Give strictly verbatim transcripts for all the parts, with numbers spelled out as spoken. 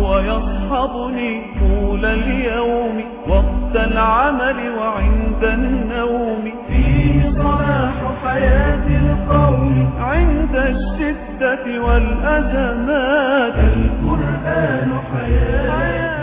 ويصحبني طول اليوم وقت العمل وعند النوم. فيه صلاح حياة القوم عند الشدة والأزمات. القرآن حياتي.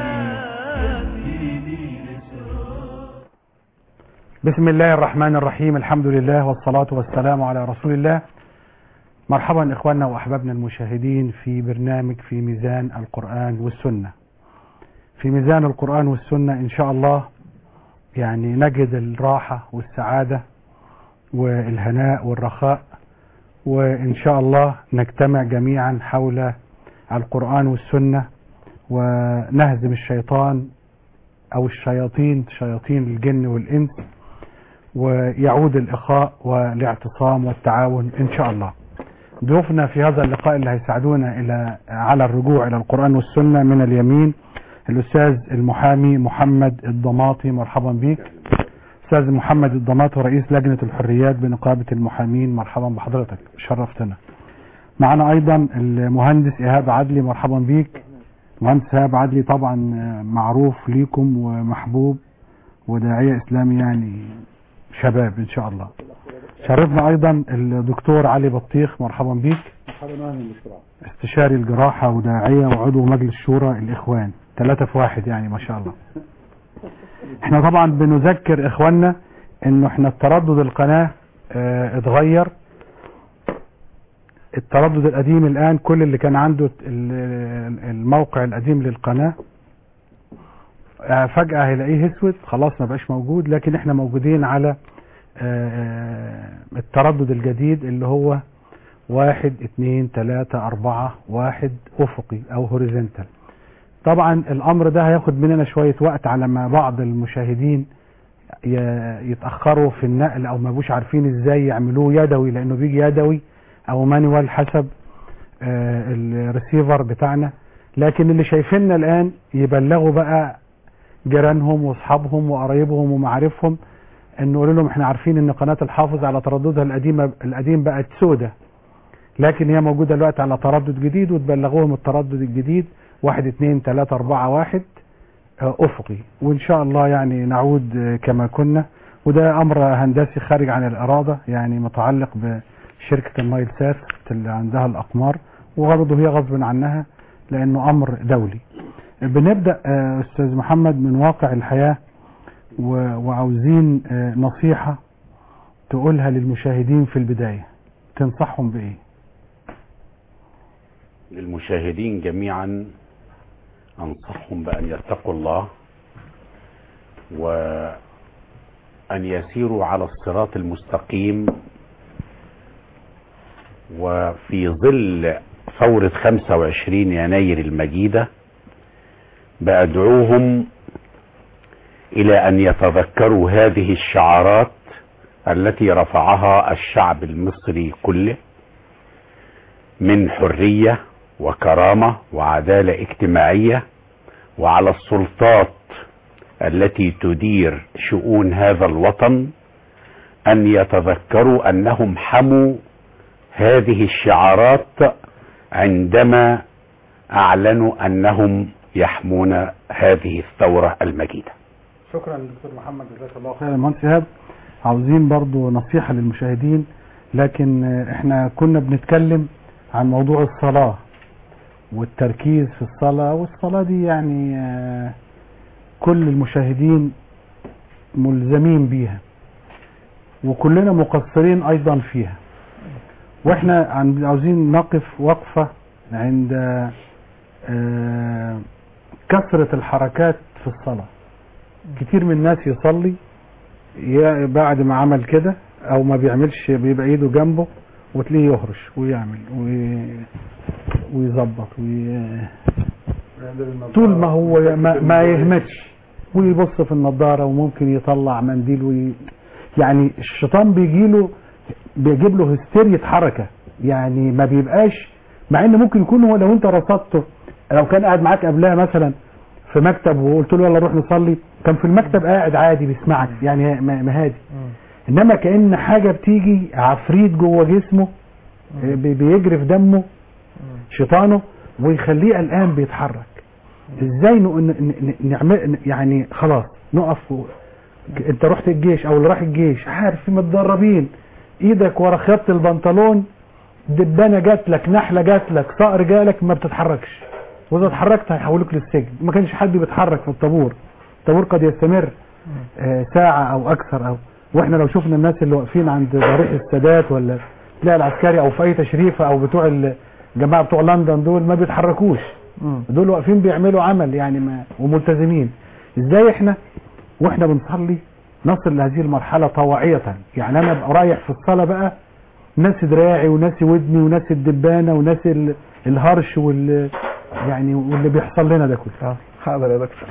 بسم الله الرحمن الرحيم. الحمد لله والصلاة والسلام على رسول الله. مرحبا إخواننا وأحبابنا المشاهدين في برنامج في ميزان القرآن والسنة. في ميزان القرآن والسنة إن شاء الله يعني نجد الراحة والسعادة والهناء والرخاء، وإن شاء الله نجتمع جميعا حول القرآن والسنة ونهزم الشيطان أو الشياطين، شياطين الجن والإنس، ويعود الإخاء والاعتصام والتعاون إن شاء الله. ضيوفنا في هذا اللقاء اللي هيساعدونا إلى على الرجوع إلى القرآن والسنة من اليمين الأستاذ المحامي محمد الضماطي. مرحبا بك أستاذ محمد الضماطي، رئيس لجنة الحريات بنقابة المحامين. مرحبا بحضرتك، شرفتنا. معنا أيضا المهندس إيهاب عدلي. مرحبا بك مهندس إيهاب عدلي، طبعا معروف ليكم ومحبوب وداعية إسلامي، يعني شباب إن شاء الله. شرفنا أيضا الدكتور علي بطيخ. مرحبا بك. مرحبا أهلا دكتور. استشاري الجراحة وداعية وعضو مجلس شورى الإخوان، ثلاثة في واحد يعني ما شاء الله. احنا طبعا بنذكر إخواننا إنه احنا التردد القناة اه اتغير. التردد القديم الآن كل اللي كان عنده الموقع القديم للقناة اه فجأة هيلاقيه اسود خلاص ما بقاش موجود، لكن احنا موجودين على اه التردد الجديد اللي هو واحد اتنين تلاتة اربعة واحد افقي او هوريزونتال. طبعا الامر ده هياخد مننا شوية وقت على ما بعض المشاهدين يتأخروا في النقل او ما بوش عارفين ازاي يعملوه يدوي، لانه بيجي يدوي او مانوال حسب اه الريسيفر بتاعنا. لكن اللي شايفيننا الان يبلغوا بقى جيرانهم واصحابهم وقرايبهم ومعارفهم انه يقولوا لهم احنا عارفين ان قناة الحافظ على ترددها القديمة القديم بقت سودة، لكن هي موجودة دلوقتي على تردد جديد، وتبلغوهم التردد الجديد واحد اتنين تلاتة اربعة واحد افقي، وان شاء الله يعني نعود كما كنا. وده امر هندسي خارج عن الارادة، يعني متعلق بشركة النايل سات اللي عندها الاقمار، وغرضه هي غصب عنها لانه امر دولي. بنبدأ استاذ محمد من واقع الحياة، وعاوزين نصيحة تقولها للمشاهدين في البداية، تنصحهم بايه؟ للمشاهدين جميعا انصحهم بان يتقوا الله وان يسيروا على الصراط المستقيم، وفي ظل ثورة خمسة وعشرين يناير المجيدة بأدعوهم إلى أن يتذكروا هذه الشعارات التي رفعها الشعب المصري كله من حرية وكرامة وعدالة اجتماعية، وعلى السلطات التي تدير شؤون هذا الوطن أن يتذكروا أنهم حموا هذه الشعارات عندما أعلنوا أنهم يحمون هذه الثورة المجيدة. شكرا دكتور محمد، جزاك الله خير. المهندس إيهاب، عاوزين برضو نصيحة للمشاهدين، لكن احنا كنا بنتكلم عن موضوع الصلاة والتركيز في الصلاة، والصلاة دي يعني كل المشاهدين ملزمين بيها وكلنا مقصرين ايضا فيها، واحنا عاوزين نقف وقفة عند كثرة الحركات في الصلاة. كتير من الناس يصلي بعد ما عمل كده او ما بيعملش بيبقى ايده جنبه وتلاقيه يهرش ويعمل ويظبط وي... طول ما هو ما, ما يهمتش ويبص في النظارة، وممكن يطلع منديل وي... يعني الشيطان بيجيله بيجيب له هستيرية حركة، يعني ما بيبقاش، مع ان ممكن يكون هو لو انت رصدته لو كان قاعد معاك قبلها مثلا في مكتب وقلت له يلا نروح نصلي، كان في المكتب قاعد عادي بيسمعك يعني مهادي. انما كأن حاجة بتيجي عفريت جوه جسمه بيجري في دمه شيطانه ويخليه الآن بيتحرك. ازاي نعمل يعني خلاص نقف و... انت رحت الجيش او اللي راح الجيش عارف متدربين، ايدك ورا خياطة البنطلون دبانة جات لك، نحلة جات لك، صقر جالك، ما بتتحركش، واذا اتحركت هيحولوك للسجن. ما كانش حد بيتحرك في الطابور، الطابور قد يستمر آه ساعة او اكثر. او واحنا لو شفنا الناس اللي واقفين عند ضريح السادات ولا تلاقي العسكري او في اي تشريفة او بتوع الجماعة بتوع لندن دول ما بيتحركوش، دول واقفين بيعملوا عمل يعني ما وملتزمين. ازاي احنا واحنا بنصلي نصل لهذه المرحلة طواعية؟ يعني انا ابقى رايح في الصلاة بقى ناسي دراعي وناسي ودني وناسي الدبانة وناسي الهرش وال يعني واللي بيحصل لنا ده كله. حاضر يا دكتور.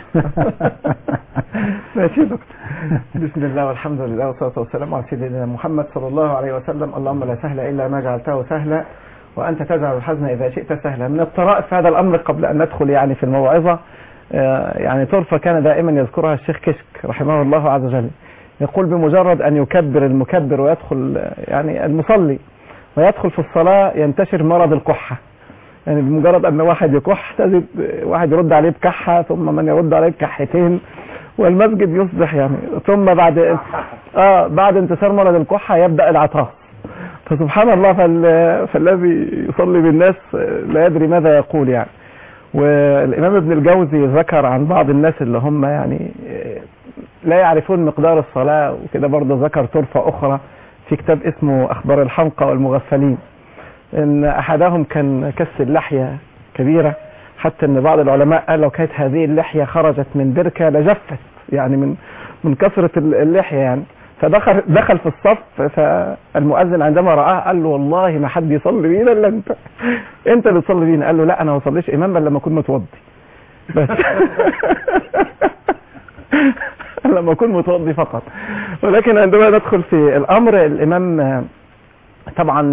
ماشي يا دكتور. بسم الله والحمد لله والصلاة والسلام على سيدنا محمد صلى الله عليه وسلم. اللهم لا سهل إلا ما جعلته سهلا وأنت تجعل الحزن إذا شئت سهلا. من الطرائف هذا الأمر قبل أن ندخل يعني في الموعظة، يعني طرفة كان دائما يذكرها الشيخ كشك رحمه الله عز وجل، يقول بمجرد أن يكبر المكبر ويدخل يعني المصلي ويدخل في الصلاة ينتشر مرض الكحة. يعني بمجرد أن واحد يكح تجد واحد يرد عليه بكحة، ثم من يرد عليه بكحتين، والمسجد يصبح يعني ثم بعد آه بعد انتشار مرض الكحة يبدأ العطاس. فسبحان الله فال... فالذي يصلي بالناس لا يدري ماذا يقول يعني. والإمام ابن الجوزي ذكر عن بعض الناس اللي هم يعني لا يعرفون مقدار الصلاة وكده، برضه ذكر طرفة أخرى في كتاب اسمه أخبار الحمقى والمغفلين، إن أحدهم كان كس اللحية كبيرة، حتى إن بعض العلماء قال لو كانت هذه اللحية خرجت من بركة لجفت يعني من من كثرة اللحية يعني. فدخل دخل في الصف، فالمؤذن عندما رآه قال له والله ما حد يصلي بينا الا انت، انت اللي تصلي بينا. قال له لا انا ما اصليش امام بل لما اكون متوضي بس. لما اكون متوضي فقط. ولكن عندما ندخل في الامر، الامام طبعا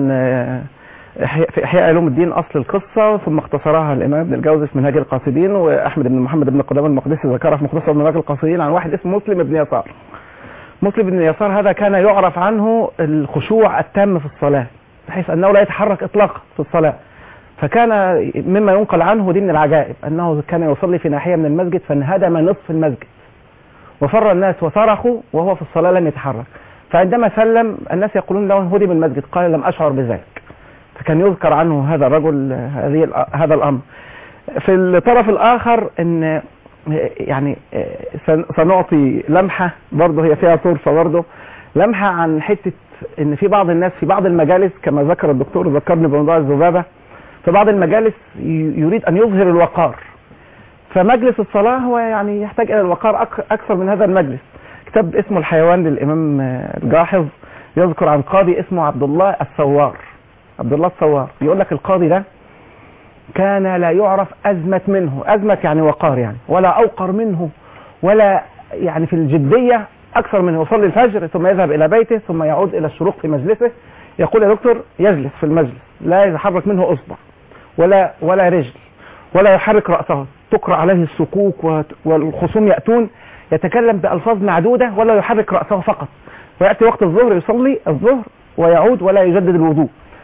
في احياء علوم الدين اصل القصه ثم اختصرها الامام ابن الجوزي في منهاج القاصدين، واحمد بن محمد بن قدامه المقدسي ذكرها في مختصر منهاج القاصدين عن واحد اسمه مسلم بن يسار. مسلم بن يسار هذا كان يعرف عنه الخشوع التام في الصلاة، بحيث أنه لا يتحرك إطلاقا في الصلاة. فكان مما ينقل عنه دي من العجائب أنه كان يصلي في ناحية من المسجد فانهدم نصف المسجد وفر الناس وصرخوا وهو في الصلاة لم يتحرك. فعندما سلم الناس يقولون له هدم المسجد، قال لم أشعر بذلك. فكان يذكر عنه هذا الرجل هذه هذا الأمر. في الطرف الآخر أن يعني سنعطي لمحة برضه هي فيها طرفة برضه، لمحة عن حتة ان في بعض الناس في بعض المجالس كما ذكر الدكتور ذكرني بموضوع الذبابة، في بعض المجالس يريد ان يظهر الوقار، فمجلس الصلاة هو يعني يحتاج الى الوقار اكثر من هذا المجلس. كتاب اسمه الحيوان للامام الجاحظ يذكر عن قاضي اسمه عبد الله الثوار. عبد الله الثوار يقول لك القاضي ده كان لا يعرف أزمت منه، أزمت يعني وقار يعني، ولا أوقر منه ولا يعني في الجدية أكثر منه. يصلي الفجر ثم يذهب إلى بيته ثم يعود إلى الشروق في مجلسه، يقول يا دكتور يجلس في المجلس لا يتحرك منه أصبع ولا ولا رجل ولا يحرك رأسه، تقرأ عليه الصكوك والخصوم يأتون، يتكلم بألفاظ معدودة ولا يحرك رأسه فقط. ويأتي وقت الظهر يصلي الظهر ويعود ولا يجدد الوضوء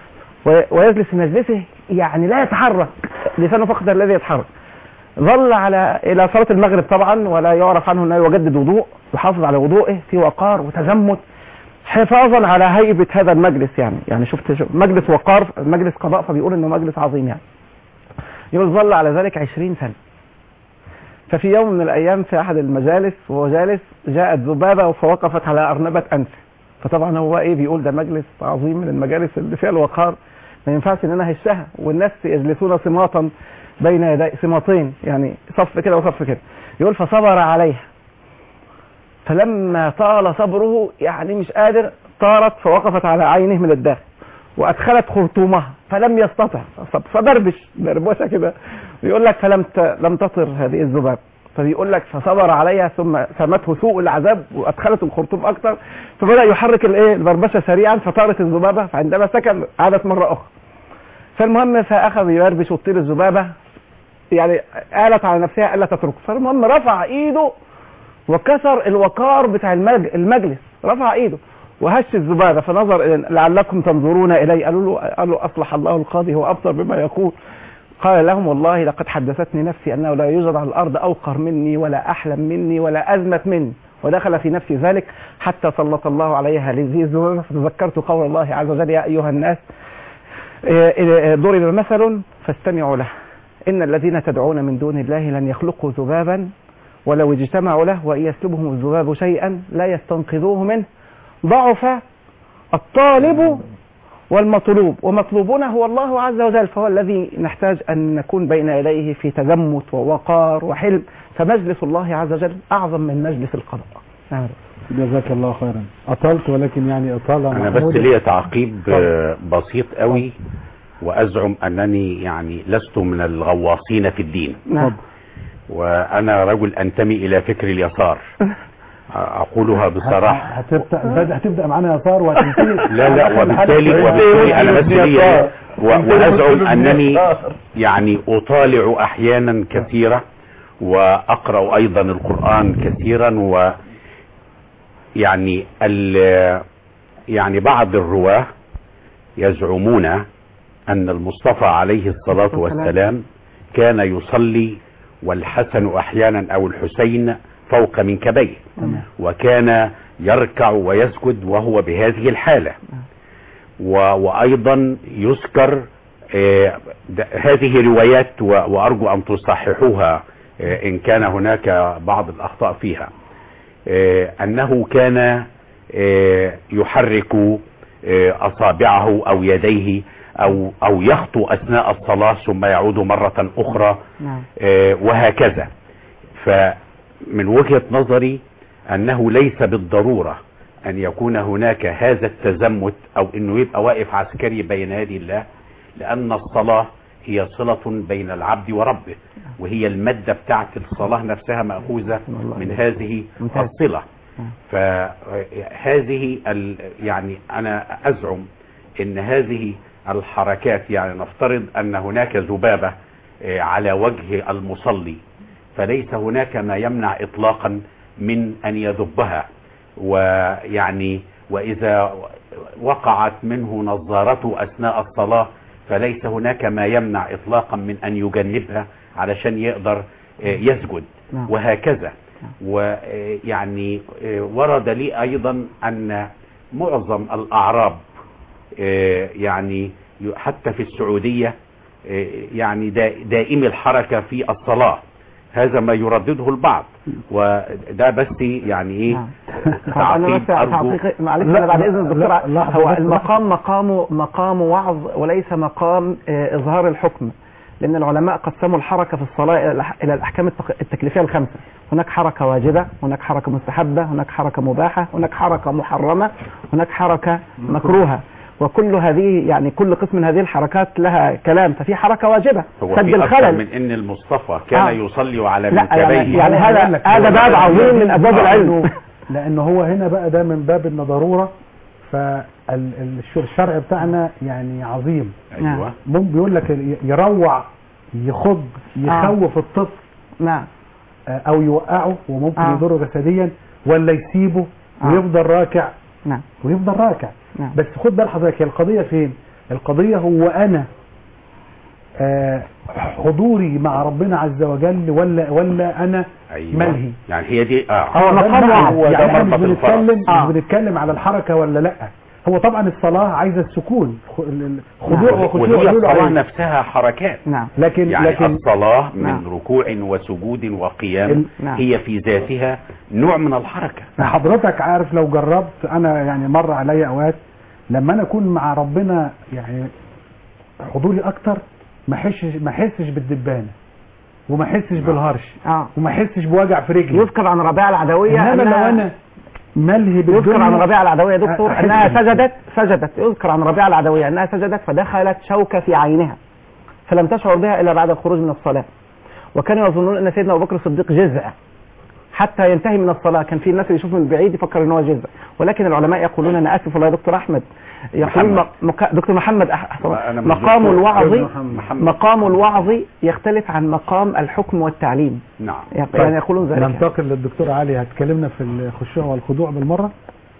ويجلس في مجلسه، يعني لا يتحرك، لسانه فقط الذي يتحرك. ظل على الى صلاه المغرب طبعا، ولا يعرف عنه انه يجدد وضوء، يحافظ على وضوءه في وقار وتزمت حفاظا على هيبه هذا المجلس يعني. يعني شفت مجلس وقار، مجلس قضاء، فبيقول انه مجلس عظيم يعني. يقول ظل على ذلك عشرين سنه. ففي يوم من الايام في احد المجالس وهو جالس جاءت ذبابه فوقفت على ارنبه انفه. فطبعا هو ايه بيقول ده مجلس عظيم من المجالس اللي فيها الوقار، ما ينفعش ان انا هشها، والناس يجلسون صماتا بين يدي صماتين يعني صف كده وصف كده. يقول فصبر عليها، فلما طال صبره يعني مش قادر، طارت فوقفت على عينه من الداخل وادخلت خرطومها فلم يستطع، فدربش دربوشه كده. يقول لك فلم ت... لم تطر هذه الذباب، فبيقول لك فصبر عليها ثم سمته سوء العذاب وادخلت الخرطوم اكثر، فبدا يحرك الايه البربشه سريعا فطارت الذبابه، فعندما سكن عادت مره اخرى. فالمهم فاخذ يربش وتطير الذبابه، يعني آلت على نفسها الا تترك. فالمهم رفع ايده وكسر الوقار بتاع المجلس، رفع ايده وهش الذبابه، فنظر لعلكم تنظرون الي، قالوا له قال له اصلح الله القاضي هو ابصر بما يقول. قال لهم والله لقد حدثتني نفسي أنه لا يوجد على الأرض أوقر مني ولا أحلم مني ولا أذمت مني، ودخل في نفسي ذلك حتى سلط الله عليها هذه الذبابة. فتذكرت قول الله عز وجل: يا أيها الناس ضرب مثل فاستمعوا له إن الذين تدعون من دون الله لن يخلقوا ذبابا ولو اجتمعوا له وإن يسلبهم الذباب شيئا لا يستنقذوه منه ضعف الطالب والمطلوب، ومطلوبنا هو الله عز وجل، فهو الذي نحتاج أن نكون بين يديه في تزمت ووقار وحلم. فمجلس الله عز وجل أعظم من مجلس القضاء. نعم. جزاك الله خيرا. أطلت ولكن يعني إطالة أنا بس لي تعقيب بسيط قوي، وأزعم أنني يعني لست من الغواصين في الدين. نعم. وأنا رجل أنتمي إلى فكر اليسار، أقولها بصراحة. هتبدأ هتبدأ معانا يسار وهتنتهي. لا لا وبالتالي وبالتالي أنا بس لي وأزعم أنني يعني أطالع أحيانا كثيرة وأقرأ أيضا القرآن كثيرا، و يعني يعني بعض الرواه يزعمون أن المصطفى عليه الصلاة والسلام كان يصلي والحسن أحيانا أو الحسين فوق منكبيه، وكان يركع ويسجد وهو بهذه الحالة. وأيضا يذكر هذه روايات وأرجو أن تصححوها إن كان هناك بعض الأخطاء فيها، أنه كان يحرك أصابعه أو يديه أو أو يخطو أثناء الصلاة ثم يعود مرة أخرى، وهكذا. فمن وجهة نظري أنه ليس بالضرورة أن يكون هناك هذا التزمت أو أنه يبقى واقف عسكري بين يدي الله، لأن الصلاة هي صلة بين العبد وربه، وهي المادة بتاعت الصلاة نفسها مأخوذة من هذه الصلة. فهذه يعني أنا أزعم أن هذه الحركات، يعني نفترض أن هناك ذبابة على وجه المصلي، فليس هناك ما يمنع إطلاقا من أن يذبها، ويعني وإذا وقعت منه نظارته أثناء الصلاة فليس هناك ما يمنع إطلاقا من أن يجنبها علشان يقدر يسجد، وهكذا. ويعني ورد لي أيضا أن معظم الأعراب يعني حتى في السعودية يعني دائم الحركة في الصلاة، هذا ما يردده البعض، وده بس يعني ايه تعقيب ارجو. معلش انا بعد اذن الدكتور، هو المقام مقام مقام وعظ وليس مقام اظهار الحكم، لان العلماء قسموا الحركه في الصلاه الى الاحكام التكليفيه الخمسه. هناك حركه واجبه، هناك حركه مستحبه، هناك حركه مباحه، هناك حركه محرمه، هناك حركه مكروهه، وكل هذه يعني كل قسم من هذه الحركات لها كلام. ففي حركه واجبه سد الخلل، من ان المصطفى كان آه. يصلي على منكبيه، يعني, يعني هذا هذا باب عظيم من ابواب العلم، لانه هو هنا بقى ده من باب الضروره. فالشرع بتاعنا يعني عظيم. ايوه ممكن بيقول لك يروع، يخض، يخوف آه. الطفل، نعم، او يوقعه وممكن آه. يضره جسديا، ولا يسيبه آه. ويفضل راكع، نعم، ويفضل راكع. نعم. بس خد بال حضرتك، القضيه فين؟ القضيه هو انا آه حضوري مع ربنا عز وجل، ولا ولا انا أيوة. ملهي. يعني هي دي اه هو مقام هو يعني احنا مش بنتكلم آه. مش بنتكلم على الحركه ولا لا. هو طبعا الصلاه عايزه السكون، خضوع وخشوع، وهي الصلاه نفسها حركات. نعم. لكن يعني لكن الصلاه من نعم. ركوع وسجود وقيام نعم. هي في ذاتها نوع من الحركه. حضرتك عارف لو جربت، انا يعني مر عليا اوقات لما انا اكون مع ربنا يعني حضوري اكتر، ما احسش ما احسش بالدبانه، وما احسش بالهرش، آه. وما احسش بوجع في رجلي. يذكر عن ربيعه العدويه انما لو انا ملهي بالدنيا، يذكر عن ربيعه العدويه يا دكتور أه انها سجدت سجدت يذكر عن ربيعه العدويه انها سجدت فدخلت شوكه في عينها فلم تشعر بها الا بعد الخروج من الصلاه، وكانوا يظنون ان سيدنا ابو بكر الصديق جزع حتى ينتهي من الصلاه. كان في الناس اللي يشوف من بعيد يفكر ان هو جزع، ولكن العلماء يقولون، انا اسف والله يا دكتور احمد، يقولون مك... دكتور محمد أح... مقام الوعظ مقام الوعظ يختلف عن مقام الحكم والتعليم. نعم. يعني يقولون ذلك. ننتقل للدكتور علي، هتكلمنا في الخشوع والخضوع بالمره.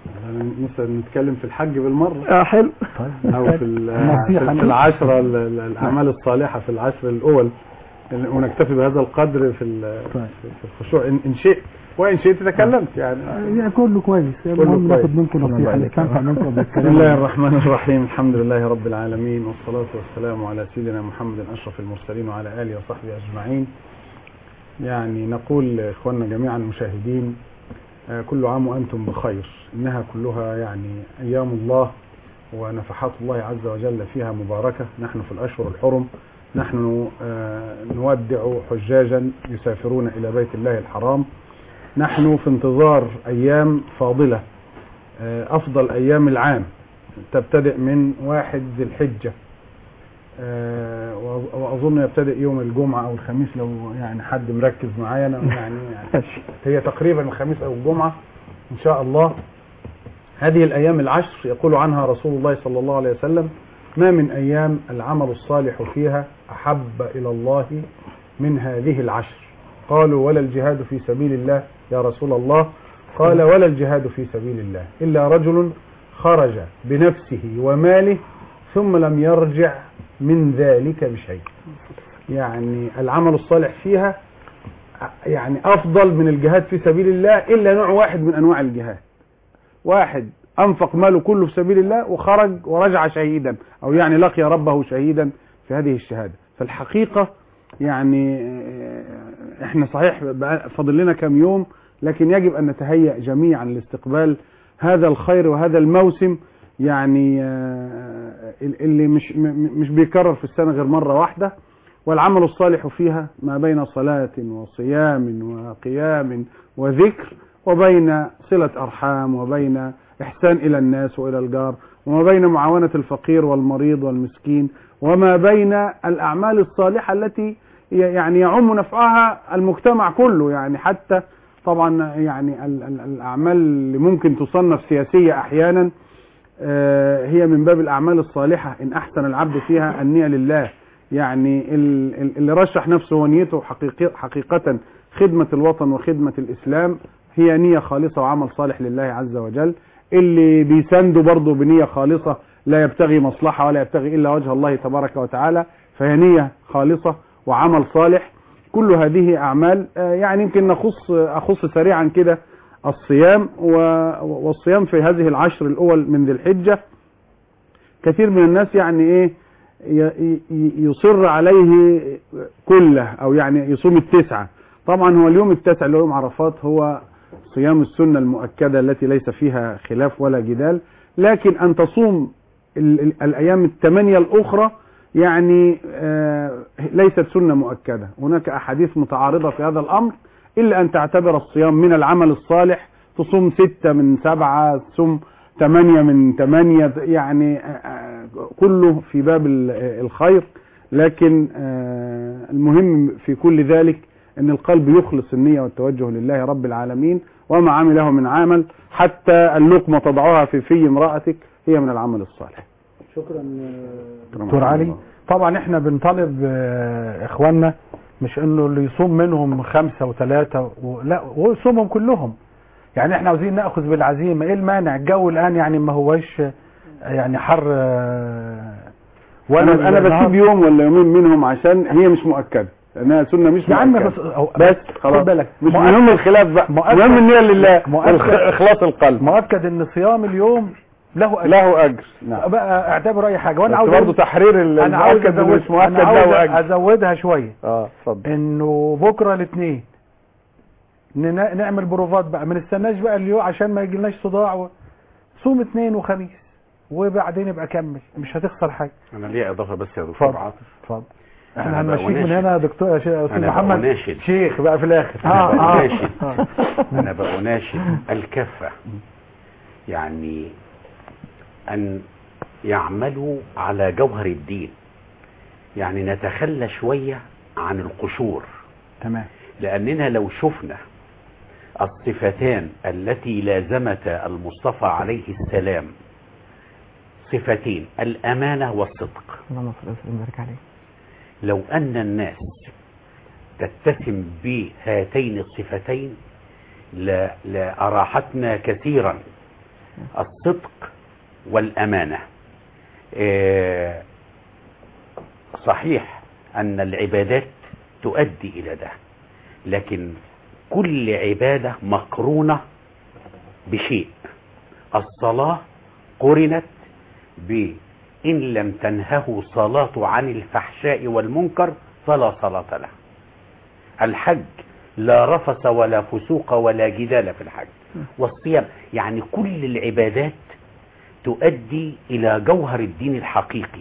مثلا نتكلم في الحج بالمرة اه حلو. او في في العشرة الاعمال الصالحة في العشر الاول، ونكتفي بهذا القدر في في الخشوع ان شئت، وان شئت تكلمت يعني. يعني كله كويس، المهم ناخد منكم نصيحة نستنفع منكم بالكلام. بسم الله الرحمن الرحيم، الحمد لله رب العالمين، والصلاة والسلام على سيدنا محمد أشرف المرسلين وعلى آله وصحبه أجمعين. يعني نقول إخواننا جميعا المشاهدين كل عام وأنتم بخير، إنها كلها يعني أيام الله ونفحات الله عز وجل فيها مباركة. نحن في الأشهر الحرم، نحن نودع حجاجا يسافرون إلى بيت الله الحرام، نحن في انتظار أيام فاضلة، أفضل أيام العام، تبتدئ من واحد ذي الحجة، وأظن يبتدئ يوم الجمعة أو الخميس لو يعني حد مركز معايا يعني, يعني هي تقريبا الخميس أو الجمعة إن شاء الله. هذه الأيام العشر يقول عنها رسول الله صلى الله عليه وسلم: ما من أيام العمل الصالح فيها أحب إلى الله من هذه العشر. قالوا: ولا الجهاد في سبيل الله يا رسول الله؟ قال: ولا الجهاد في سبيل الله إلا رجل خرج بنفسه وماله ثم لم يرجع من ذلك بشيء. يعني العمل الصالح فيها يعني أفضل من الجهاد في سبيل الله، إلا نوع واحد من أنواع الجهاد، واحد أنفق ماله كله في سبيل الله وخرج ورجع شهيدا، أو يعني لقي ربه شهيدا في هذه الشهادة. فالحقيقة يعني احنا صحيح فاضل لنا كم يوم، لكن يجب أن نتهيأ جميعا لاستقبال هذا الخير وهذا الموسم، يعني اللي مش مش بيكرر في السنة غير مرة واحدة. والعمل الصالح فيها ما بين صلاة وصيام وقيام وذكر، وبين صلة أرحام، وبين إحسان إلى الناس وإلى الجار، وما بين معاونة الفقير والمريض والمسكين، وما بين الأعمال الصالحة التي يعني يعم نفعها المجتمع كله. يعني حتى طبعا يعني الأعمال اللي ممكن تصنف سياسية أحيانا هي من باب الأعمال الصالحة إن أحسن العبد فيها النية لله. يعني اللي رشح نفسه ونيته حقيقة خدمة الوطن وخدمة الإسلام هي نية خالصة وعمل صالح لله عز وجل. اللي بيسنده برضه بنية خالصة لا يبتغي مصلحة ولا يبتغي إلا وجه الله تبارك وتعالى، فهي نية خالصة وعمل صالح. كل هذه أعمال يعني يمكن نخص أخص سريعا كده الصيام، والصيام في هذه العشر الأول من ذي الحجة كثير من الناس يعني إيه يصر عليه كله، أو يعني يصوم التسعة. طبعا هو اليوم التاسع اللي هو يوم عرفات هو صيام السنة المؤكدة التي ليس فيها خلاف ولا جدال، لكن أن تصوم الأيام الثمانية الأخرى يعني ليست سنة مؤكدة. هناك أحاديث متعارضة في هذا الأمر، إلا أن تعتبر الصيام من العمل الصالح، تصوم ستة من سبعة، تصوم ثمانية من ثمانية، يعني كله في باب الخير. لكن المهم في كل ذلك أن القلب يخلص النية والتوجه لله رب العالمين، وما عمله من عمل حتى اللقمة تضعها في في امرأتك هي من العمل الصالح. شكرا دكتور علي. طبعا احنا بنطالب اخواننا مش انه اللي يصوم منهم خمسة وثلاثة و... لا، ويصومهم كلهم. يعني احنا عاوزين ناخذ بالعزيمة. ايه المانع؟ الجو الان يعني ما هوش يعني حر، ولا انا, أنا بسيب يوم ولا يومين منهم عشان هي مش مؤكدة، لانها سنة مش مؤكدة. بس خلاص بالك مش مهم الخلاف بقى، مهم النية لله واخلاص القلب. مؤكد ان صيام اليوم له أجر. له أجر. نعم. بقى اعتبر اي حاجة. وانا عاوز برضه تحرير انا عاوز مش مؤكد له أجر. ازودها شوية. اه اتفضل. انه بكرة الاثنين نعمل بروفات بقى، ما نستناش بقى اليوم عشان ما يجيلناش صداع و... صوم اثنين وخميس وبعدين يبقى كمل، مش هتخسر حاجة. انا ليا اضافة بس يا دكتور عاطف. اتفضل. احنا هنمشيك من هنا يا دكتور يا استاذ محمد أناشد. شيخ بقى في الاخر. انا بأناشد انا بأناشد الكافة، يعني ان يعملوا على جوهر الدين، يعني نتخلى شوية عن القشور. تمام. لاننا لو شفنا الصفتان التي لازمتا المصطفى عليه السلام، صفتين الامانة والصدق، اللهم صل وسلم وبارك عليه، لو ان الناس تتسم بهاتين الصفتين لا لا اراحتنا كثيرا الصدق والأمانة. آه، صحيح أن العبادات تؤدي إلى ده، لكن كل عبادة مقرونة بشيء. الصلاة قرنت بإن لم تنهه صلاة عن الفحشاء والمنكر فلا صلاة له. الحج لا رفث ولا فسوق ولا جدال في الحج. والصيام، يعني كل العبادات تؤدي إلى جوهر الدين الحقيقي.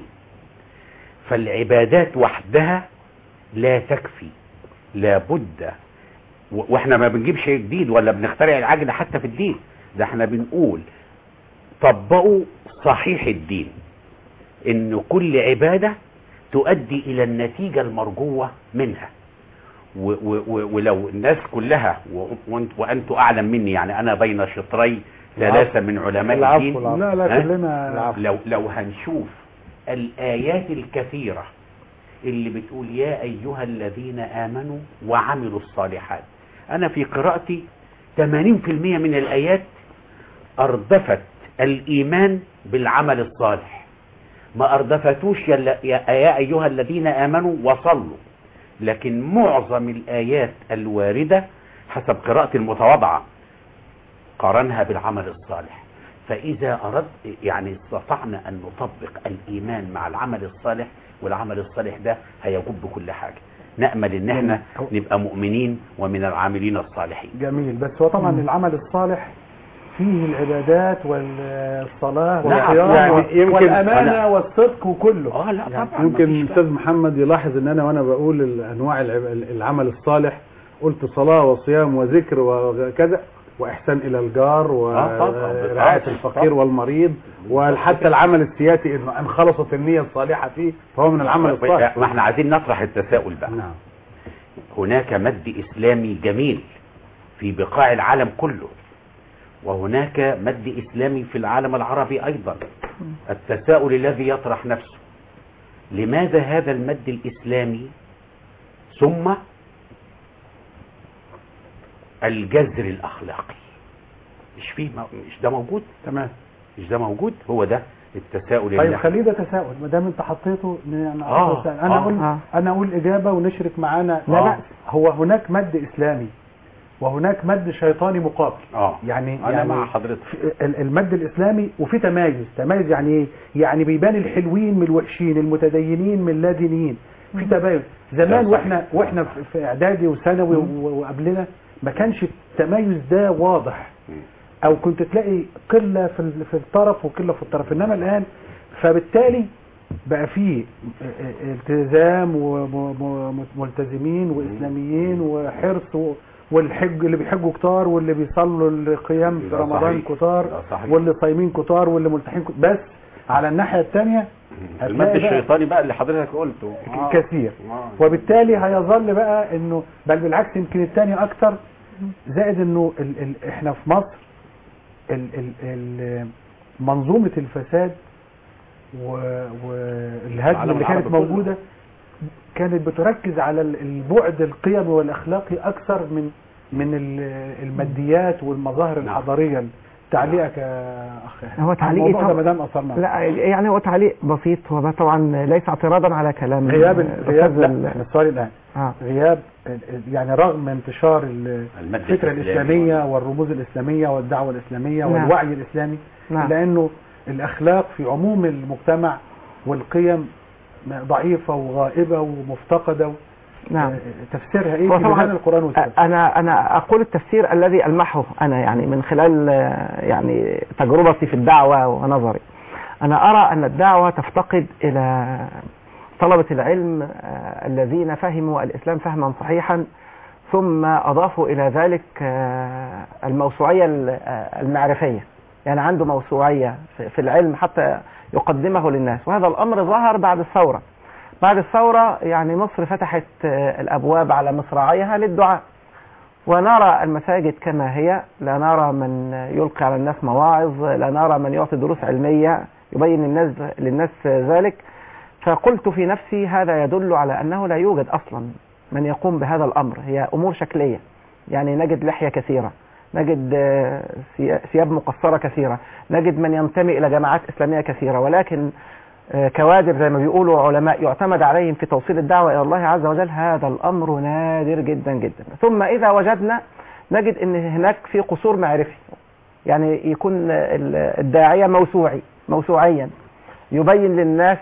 فالعبادات وحدها لا تكفي، لابد. واحنا ما بنجيب شيء جديد ولا بنخترع العجلة حتى في الدين، ده احنا بنقول طبقوا صحيح الدين، ان كل عبادة تؤدي الى النتيجة المرجوة منها. و و ولو الناس كلها وانتم اعلم مني، يعني انا بين شطري ثلاثة من علماء الدين. لا لا كلنا لو لو هنشوف الآيات الكثيرة اللي بتقول يا أيها الذين آمنوا وعملوا الصالحات، أنا في قراءتي ثمانين بالمئة من الآيات أردفت الإيمان بالعمل الصالح، ما أردفتوش يا, يا أيها الذين آمنوا وصلوا. لكن معظم الآيات الواردة حسب قراءتي المتواضعة قارنها بالعمل الصالح. فإذا أرد يعني استطعنا أن نطبق الإيمان مع العمل الصالح، والعمل الصالح ده هيجب كل حاجة. نأمل إن احنا نبقى مؤمنين ومن العاملين الصالحين. جميل. بس هو طبعا م. العمل الصالح فيه العبادات والصلاة والصيام يعني والأمانة والصدق وكله. اه لا يعني طبعا. يمكن الأستاذ محمد يلاحظ ان انا وانا بقول انواع العمل الصالح قلت صلاة وصيام وذكر وكذا وإحسان إلى الجار ورعاية الفقير والمريض، وحتى العمل السياسي إنه أن خلصت النية الصالحة فيه فهو من العمل الصالح. ما احنا عايزين نطرح التساؤل بقى. نعم. هناك مد إسلامي جميل في بقاع العالم كله، وهناك مد إسلامي في العالم العربي أيضا. التساؤل الذي يطرح نفسه، لماذا هذا المد الإسلامي ثم الجذر الأخلاقي مش فيه، مش ده موجود؟ تمام، مش ده موجود؟ هو ده التساؤل. طيب خليه ده تساؤل ما دام انت حطيته. يعني آه انا آه اقول آه. انا اقول اجابه ونشرك معانا. لا لا، هو هناك مد اسلامي وهناك مد شيطاني مقابل. اه يعني انا يعني مع حضرتك. المد الاسلامي وفي تمايز. تمايز يعني ايه؟ يعني بيبان الحلوين من الوحشين، المتدينين من اللادينين، في تمايز. زمان واحنا واحنا في اعدادي وثانوي وقبلنا ما كانش التميز ده واضح، او كنت تلاقي قله في في الطرف وقله في الطرف. انما الان فبالتالي بقى فيه التزام وملتزمين واسلاميين وحرص، والحج اللي بيحجوا كتار واللي بيصلوا القيام في رمضان كتار واللي صايمين كتار واللي ملتحين كتار. بس على الناحيه الثانيه المد الشيطاني بقى اللي حضرتك قلته كثير. وبالتالي هيظل بقى انه بل بالعكس يمكن الثاني اكتر، زائد انه ال ال احنا في مصر ال ال ال منظومه الفساد والهدم اللي كانت موجوده كانت بتركز على البعد القيمي والاخلاقي اكثر من من الماديات والمظاهر الحضاريه. تعليقك يا اخ؟ هو تعليق ما دام اثرنا. لا يعني هو تعليق بسيط، هو طبعا ليس اعتراضا على كلام غياب غياب السؤال الان آه. غياب يعني رغم انتشار الفكره الاسلاميه والرموز الاسلاميه والدعوه الاسلاميه نعم. والوعي الاسلامي نعم. لانه الاخلاق في عموم المجتمع والقيم ضعيفه وغائبه ومفتقده. نعم. تفسيرها ايه في ميزان القرآن والسنة؟ انا انا اقول التفسير الذي المحه انا يعني من خلال يعني تجربتي في الدعوة ونظري. انا ارى ان الدعوة تفتقد الى طلبة العلم الذين فهموا الاسلام فهما صحيحا، ثم اضافوا الى ذلك الموسوعية المعرفية، يعني عنده موسوعية في العلم حتى يقدمه للناس. وهذا الامر ظهر بعد الثورة. بعد الثورة يعني مصر فتحت الأبواب على مصراعيها للدعاء، ونرى المساجد كما هي، لا نرى من يلقي على الناس مواعظ، لا نرى من يعطي دروس علمية يبين الناس للناس ذلك. فقلت في نفسي هذا يدل على أنه لا يوجد أصلا من يقوم بهذا الأمر، هي أمور شكلية. يعني نجد لحية كثيرة، نجد ثياب مقصرة كثيرة، نجد من ينتمي إلى جماعات إسلامية كثيرة، ولكن كوادر زي ما بيقولوا علماء يعتمد عليهم في توصيل الدعوة إلى الله عز وجل، هذا الأمر نادر جدا جدا. ثم إذا وجدنا نجد أن هناك في قصور معرفي، يعني يكون الداعية موسوعي موسوعيا يبين للناس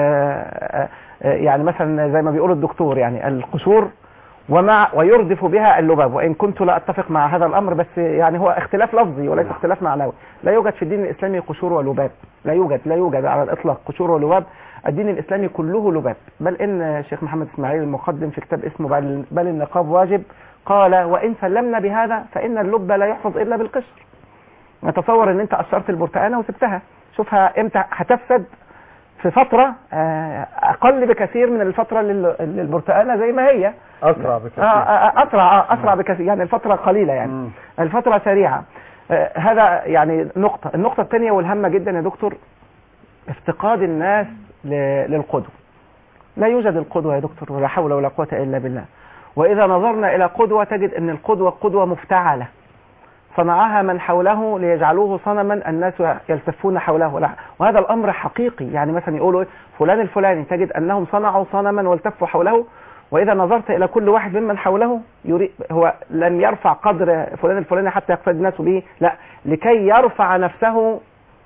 يعني مثلا زي ما بيقول الدكتور يعني القشور ومع ويردف بها اللباب، وإن كنت لا أتفق مع هذا الأمر، بس يعني هو اختلاف لفظي وليس اختلاف معنوي. لا يوجد في الدين الإسلامي قشور ولباب، لا يوجد لا يوجد على الإطلاق قشور ولباب. الدين الإسلامي كله لباب، بل إن الشيخ محمد إسماعيل المقدم في كتاب اسمه بل النقاب واجب قال وإن سلمنا بهذا فإن اللب لا يحفظ إلا بالقشر. نتصور إن أنت قشرت البرتقانة وسبتها، شوفها إمتى هتفسد، في فترة أقل بكثير من الفترة للبرتقانة زي ما هي، أسرع بكثير أسرع أسرع بكثير يعني الفترة قليلة يعني م. الفترة سريعة. هذا يعني نقطة. النقطة الثانية والهامة جدا يا دكتور افتقاد الناس للقدوة. لا يوجد القدوة يا دكتور، ولا حول ولا قوة إلا بالله. وإذا نظرنا إلى قدوة تجد أن القدوة قدوة مفتعلة صنعها من حوله ليجعلوه صنما الناس يلتفون حوله، وهذا الأمر حقيقي. يعني مثلا يقولوا فلان الفلاني تجد أنهم صنعوا صنما والتفوا حوله، وإذا نظرت إلى كل واحد ممن حوله يريد هو لم يرفع قدر فلان الفلاني حتى يقتدي الناس به، لا، لكي يرفع نفسه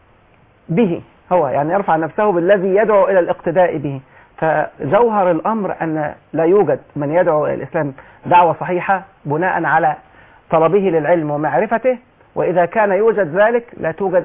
به هو، يعني يرفع نفسه بالذي يدعو إلى الاقتداء به. فجوهر الأمر أن لا يوجد من يدعو إلى الإسلام دعوة صحيحة بناء على طلبه للعلم ومعرفته، وإذا كان يوجد ذلك لا توجد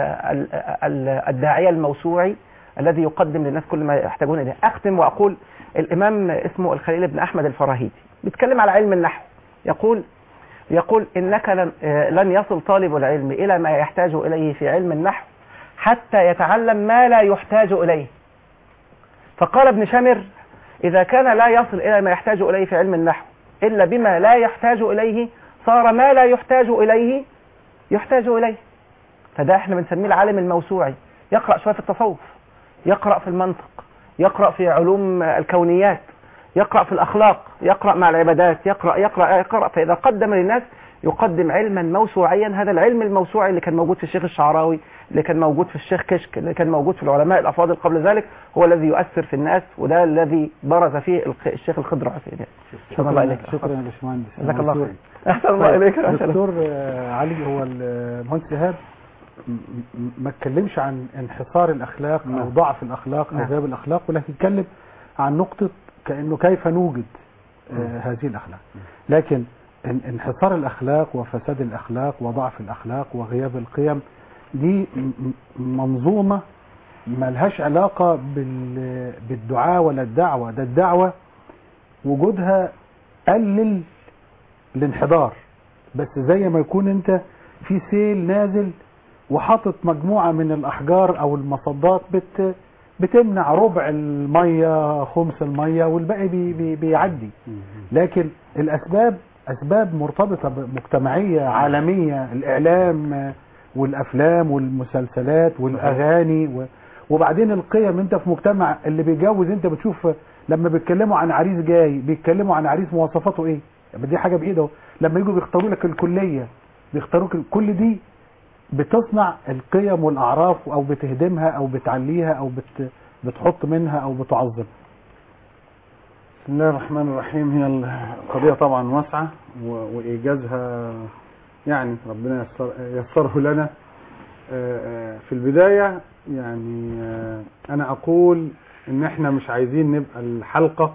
الداعية الموسوعي الذي يقدم للناس كل ما يحتاجون إليه. أختم وأقول الإمام اسمه الخليل بن أحمد الفراهيدي بيتكلم على علم النحو، يقول يقول إنك لن, لن يصل طالب العلم إلى ما يحتاج إليه في علم النحو حتى يتعلم ما لا يحتاج إليه. فقال ابن شمر إذا كان لا يصل إلى ما يحتاج إليه في علم النحو إلا بما لا يحتاج إليه صار ما لا يحتاج إليه يحتاج إليه. فده احنا بنسميه العالم الموسوعي، يقرأ شوية في التصوف، يقرأ في المنطق، يقرأ في علوم الكونيات، يقرأ في الأخلاق، يقرأ مع العبادات، يقرأ يقرأ يقرأ فإذا قدم للناس يقدم علما موسوعيا. هذا العلم الموسوعي اللي كان موجود في الشيخ الشعراوي، اللي كان موجود في الشيخ كشك، اللي كان موجود في العلماء الأفاضل قبل ذلك، هو الذي يؤثر في الناس، وده الذي برز فيه الشيخ الخضر عثيمين. شكرا الله إليك. شكرا يا باشمهندس. جزاك الله خير. أحسن الله إليك. دكتور علي، هو المهندس إيهاب ما اتكلمش عن انحصار الأخلاق أو ضعف الأخلاق أو غياب الأخلاق، ولكن اتكلم عن نقطة كأنه كيف نوجد آه هذه الأخلاق. لكن انحصار الأخلاق وفساد الأخلاق وضعف الأخلاق وغياب القيم دي منظومة ما لهاش علاقة بالدعاء ولا الدعوة. ده الدعوة وجودها قلل الانحدار، بس زي ما يكون انت في سيل نازل وحاطط مجموعة من الأحجار أو المصدات بت بتمنع ربع المية خمس المية والباقي بي بي بيعدي. لكن الأسباب أسباب مرتبطة مجتمعية عالمية، الإعلام والأفلام والمسلسلات والأغاني، وبعدين القيم. انت في مجتمع اللي بيجوز انت بتشوف لما بيتكلموا عن عريس جاي بيتكلموا عن عريس مواصفاته ايه، دي حاجة بإيده. لما يجوا بيختاروا لك الكلية بيختاروك، كل دي بتصنع القيم والأعراف أو بتهدمها أو بتعليها أو بت بتحط منها أو بتعظم. بسم الله الرحمن الرحيم. هي القضية طبعا واسعة وإيجازها يعني ربنا يسر يسره لنا. في البداية يعني أنا أقول إن إحنا مش عايزين نبقى الحلقة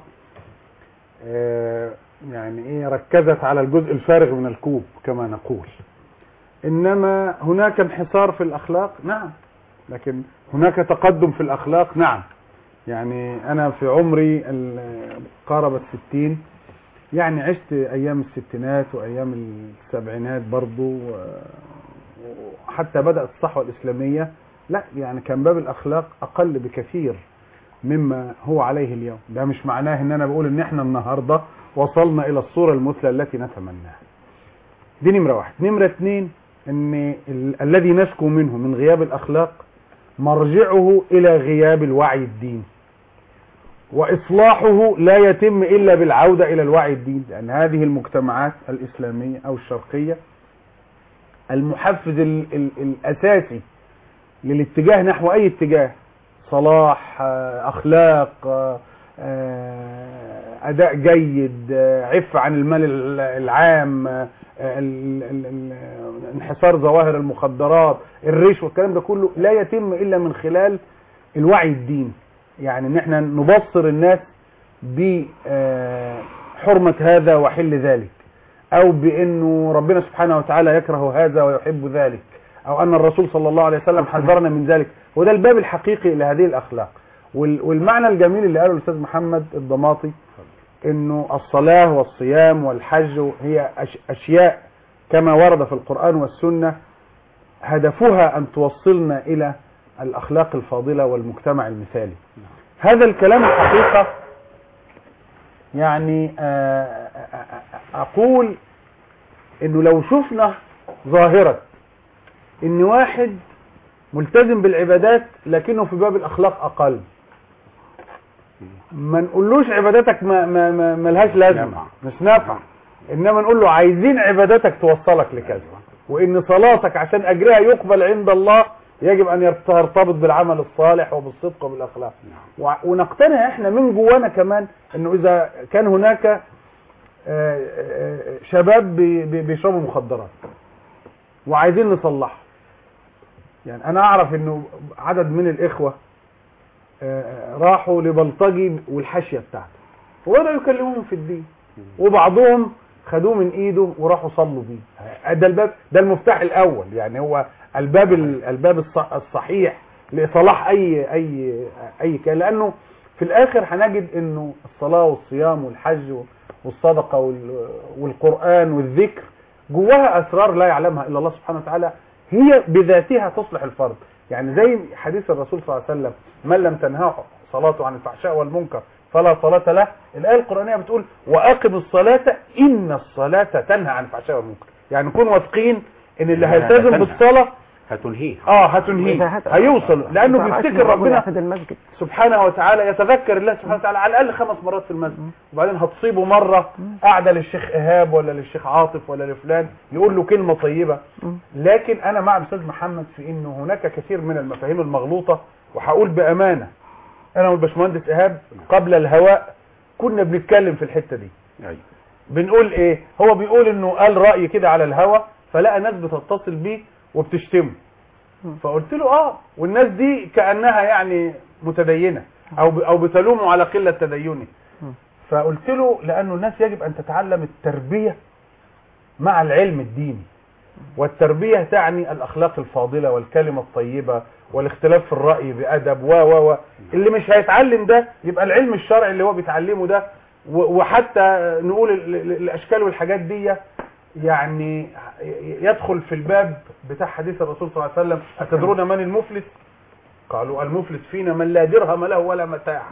يعني إيه ركزت على الجزء الفارغ من الكوب كما نقول، إنما هناك انحصار في الأخلاق نعم، لكن هناك تقدم في الأخلاق نعم. يعني أنا في عمري قارب الستين، يعني عشت أيام الستينات وأيام السبعينات برضو، وحتى بدأت الصحوة الإسلامية، لا يعني كان باب الأخلاق أقل بكثير مما هو عليه اليوم. ده مش معناه إن أنا بقول إن إحنا النهاردة وصلنا إلى الصورة المثلى التي نتمناها. دي نمرة واحد. نمرة اتنين، إن ال الذي نشكو منه من غياب الأخلاق مرجعه إلى غياب الوعي الديني، وإصلاحه لا يتم إلا بالعودة إلى الوعي الديني، لأن هذه المجتمعات الإسلامية أو الشرقية المحفز ال ال الاساسي للاتجاه نحو اي اتجاه، صلاح، اخلاق، اداء جيد، عفة عن المال العام، انحصار ظواهر المخدرات، الرشوة، الكلام ده كله لا يتم الا من خلال الوعي الديني. يعني ان احنا نبصر الناس بحرمة هذا وحل ذلك، او بانه ربنا سبحانه وتعالى يكره هذا ويحب ذلك، او ان الرسول صلى الله عليه وسلم حذرنا من ذلك. وده الباب الحقيقي لهذه الاخلاق. والمعنى الجميل اللي قاله الاستاذ محمد الضماطي، انه الصلاة والصيام والحج هي اشياء كما ورد في القرآن والسنة هدفها ان توصلنا الى الاخلاق الفاضلة والمجتمع المثالي. هذا الكلام الحقيقة يعني اقول انه لو شفنا ظاهرة ان واحد ملتزم بالعبادات لكنه في باب الاخلاق اقل، ما نقولوش عباداتك ما ما ما ملهاش لازمه، مش نافع، انما نقول له عايزين عباداتك توصلك لكذا، وان صلاتك عشان اجرها يقبل عند الله يجب ان ترتبط بالعمل الصالح وبالصدق وبالاخلاق. ونقتنع احنا من جوانا كمان انه اذا كان هناك شباب بيشربوا مخدرات وعايزين نصلحها، يعني انا اعرف انه عدد من الاخوة راحوا لبلطجي والحاشية بتاعته وبدأوا يكلموهم في الدين، وبعضهم خدوه من ايده وراحوا صلوا بيه. ده الباب، ده المفتاح الاول، يعني هو الباب الباب الصحيح لصلاح اي اي اي كان، لانه في الاخر هنجد انه الصلاة والصيام والحج والصدقة والقرآن والذكر جواها اسرار لا يعلمها الا الله سبحانه وتعالى، هي بذاتها تصلح الفرد. يعني زي حديث الرسول صلى الله عليه وسلم: من لم تنهاه صلاته عن الفحشاء والمنكر فلا صلاة له. الآية القرآنية بتقول: وأقم الصلاة إن الصلاة تنهى عن الفحشاء والمنكر. يعني نكون واثقين ان اللي هيلتزم بالصلاة هتنهيه اه هتنهيه هيوصل، لانه بيفتكر ربنا سبحانه وتعالى، يتذكر الله سبحانه وتعالى على الاقل خمس مرات في المسجد، وبعدين هتصيبه مره قاعده للشيخ ايهاب ولا للشيخ عاطف ولا لفلان يقول له كلمه طيبه. لكن انا مع الاستاذ محمد في انه هناك كثير من المفاهيم المغلوطه، وهقول بامانه انا والباشمهندس ايهاب قبل الهواء كنا بنتكلم في الحته دي. ايوه بنقول ايه؟ هو بيقول انه قال راي كده على الهواء، فلقى ناس بتتصل بيه وبتشتمه، فقلت له اه والناس دي كأنها يعني متدينة او او بتلومه على قلة تدينه. فقلت له لانه الناس يجب ان تتعلم التربية مع العلم الديني، والتربية تعني الاخلاق الفاضلة والكلمة الطيبة والاختلاف في الرأي بأدب و و و اللي مش هيتعلم ده يبقى العلم الشرعي اللي هو بيتعلمه ده، وحتى نقول الاشكال والحاجات دي يعني يدخل في الباب بتاع حديث الرسول صلى الله عليه وسلم: أتدرون من المفلس؟ قالوا: المفلس فينا من لا درهم له ولا متاع.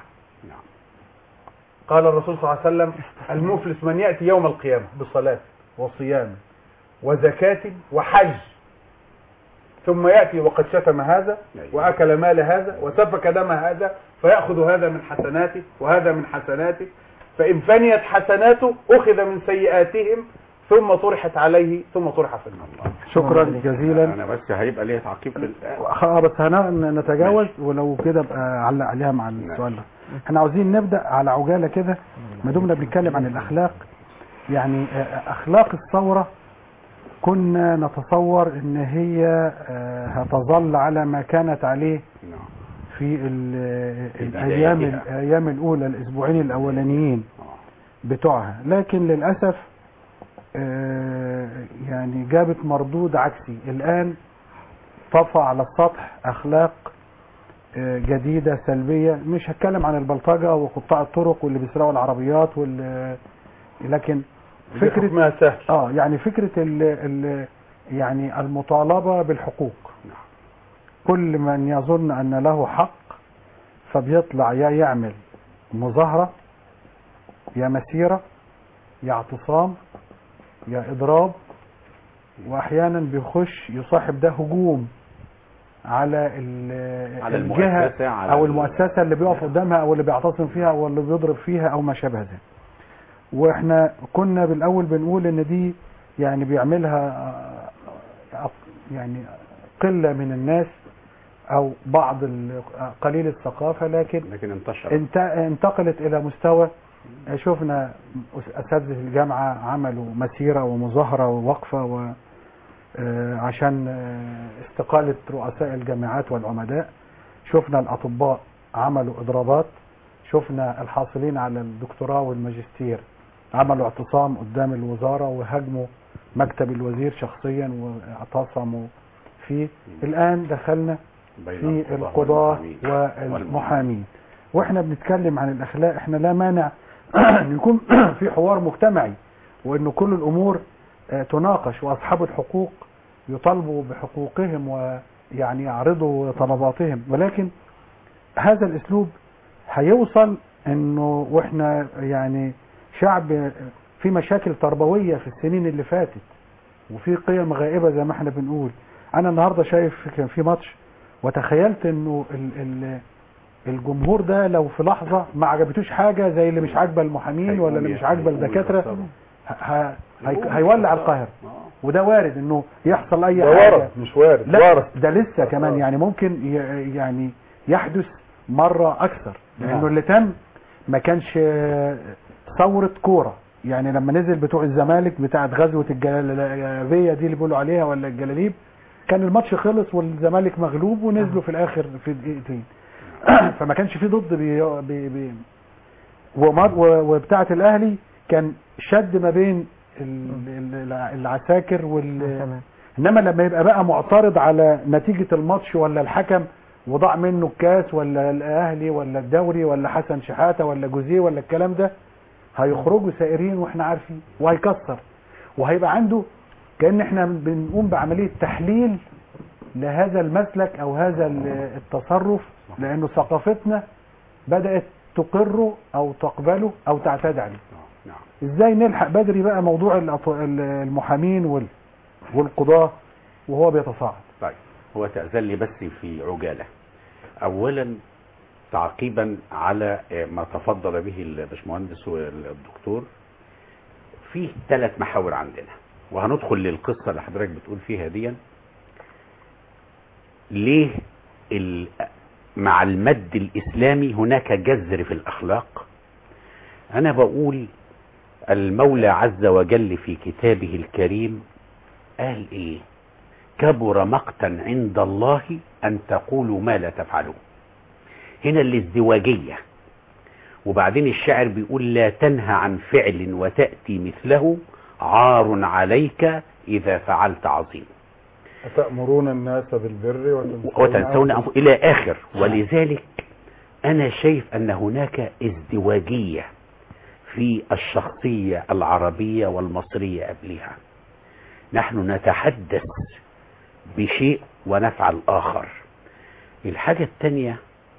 قال الرسول صلى الله عليه وسلم: المفلس من يأتي يوم القيامة بصلاة وصيام وزكاة وحج، ثم يأتي وقد شتم هذا وأكل مال هذا وسفك دم هذا، فيأخذ هذا من حسناته وهذا من حسناته، فإن فنيت حسناته أخذ من سيئاتهم ثم طرحت عليه ثم طرح في النار. شكرا جزيلا. انا بس هيبقى ليه تعقيب في اه بس هنتجاوز ولو كده ابقى علق عليها مع السؤال ده. احنا عاوزين نبدا على عجاله كده ما دمنا بنتكلم عن الاخلاق. يعني اخلاق الثوره كنا نتصور ان هي هتظل على ما كانت عليه في الايام الايام الاولى، الاسبوعين الاولانيين بتوعها، لكن للاسف يعني جابت مردود عكسي. الآن طفى على السطح أخلاق جديدة سلبية. مش هتكلم عن البلطجة وقطاع الطرق واللي بيسرقوا العربيات وال لكن فكرة ما سهل اه يعني فكرة ال ال يعني المطالبة بالحقوق. كل من يظن أن له حق فبيطلع يا يعمل مظاهرة يا مسيرة يا اعتصام يا اضراب، واحيانا بيخش يصاحب ده هجوم على, على الجهة على او المؤسسة اللي بيقف قدامها او اللي بيعتصم فيها او اللي بيضرب فيها او ما شابه ذلك. واحنا كنا بالاول بنقول ان دي يعني بيعملها يعني قلة من الناس او بعض ال- قليل الثقافة، لكن لكن انتشر. انت انتقلت الى مستوى. شفنا اساتذه الجامعه عملوا مسيره ومظاهره ووقفه و آه، عشان آه، استقاله رؤساء الجامعات والعمداء. شفنا الاطباء عملوا اضرابات. شفنا الحاصلين على الدكتوراه والماجستير عملوا اعتصام قدام الوزاره وهاجموا مكتب الوزير شخصيا واعتصموا فيه. الان دخلنا بين في القضاة والمحامين. والمحامين، واحنا بنتكلم عن الاخلاق. احنا لا مانع ان يكون في حوار مجتمعي، وان كل الامور آه، تناقش، واصحاب الحقوق يطالبوا بحقوقهم ويعني يعرضوا طلباتهم، ولكن هذا الاسلوب هيوصل انه واحنا يعني شعب في مشاكل تربوية في السنين اللي فاتت، وفي قيم غائبة زي ما احنا بنقول. انا النهاردة شايف كان في ماتش، وتخيلت انه ال ال الجمهور ده لو في لحظة ما عجبتوش حاجة زي اللي مش عاجبة المحامين ولا اللي مش عاجبة الدكاترة ه- هي- هيولع القاهرة. وده وارد انه يحصل اي ده حاجة. ورد مش وارد، لا وارد. ده لسه كمان يعني ممكن ي- يعني يحدث مرة اكثر، لانه اللي تم ما كانش آه، ثورة كورة. يعني لما نزل بتوع الزمالك بتاعت غزوة الجلابية دي اللي بيقولوا عليها ولا الجلاليب، كان الماتش خلص والزمالك مغلوب ونزلوا في الاخر في دقيقتين. فما كانش في ضد بي بي بي ومر- و- وبتاعة الاهلي كان شد ما بين ال- ال- العساكر وال تمام. انما لما يبقى بقى معترض على نتيجة الماتش ولا الحكم وضاع منه الكاس ولا الاهلي ولا الدوري ولا حسن شحاتة ولا جوزيه ولا الكلام ده، هيخرجوا سائرين واحنا عارفين، وهيكسر، وهيبقى عنده كأن احنا بنقوم بعملية تحليل لهذا المسلك او هذا ال- التصرف، لانه ثقافتنا بدأت تقره او تقبله او تعتاد عليه. نعم. ازاي نلحق بدري بقى موضوع الأط- المحامين وال- والقضاة وهو بيتصاعد؟ طيب، هو تأذن لي بس في عجالة. أولا تعقيبا على ما تفضل به الباشمهندس والدكتور، فيه ثلاث محاور عندنا، وهندخل للقصة اللي حضرتك بتقول فيها دي. ليه ال- مع المد الإسلامي هناك جذر في الأخلاق؟ أنا بقول المولى عز وجل في كتابه الكريم قال إيه؟ كبر مقتا عند الله أن تقولوا ما لا تفعلون. هنا الازدواجية. وبعدين الشاعر بيقول لا تنهى عن فعل وتأتي مثله عار عليك إذا فعلت عظيم. أتأمرون الناس بالبر وتنسون أنفسكم إلى آخر. ولذلك أنا شايف أن هناك ازدواجية في الشخصية العربية والمصرية قبلها. نحن نتحدث بشيء ونفعل آخر. الحاجة الثانية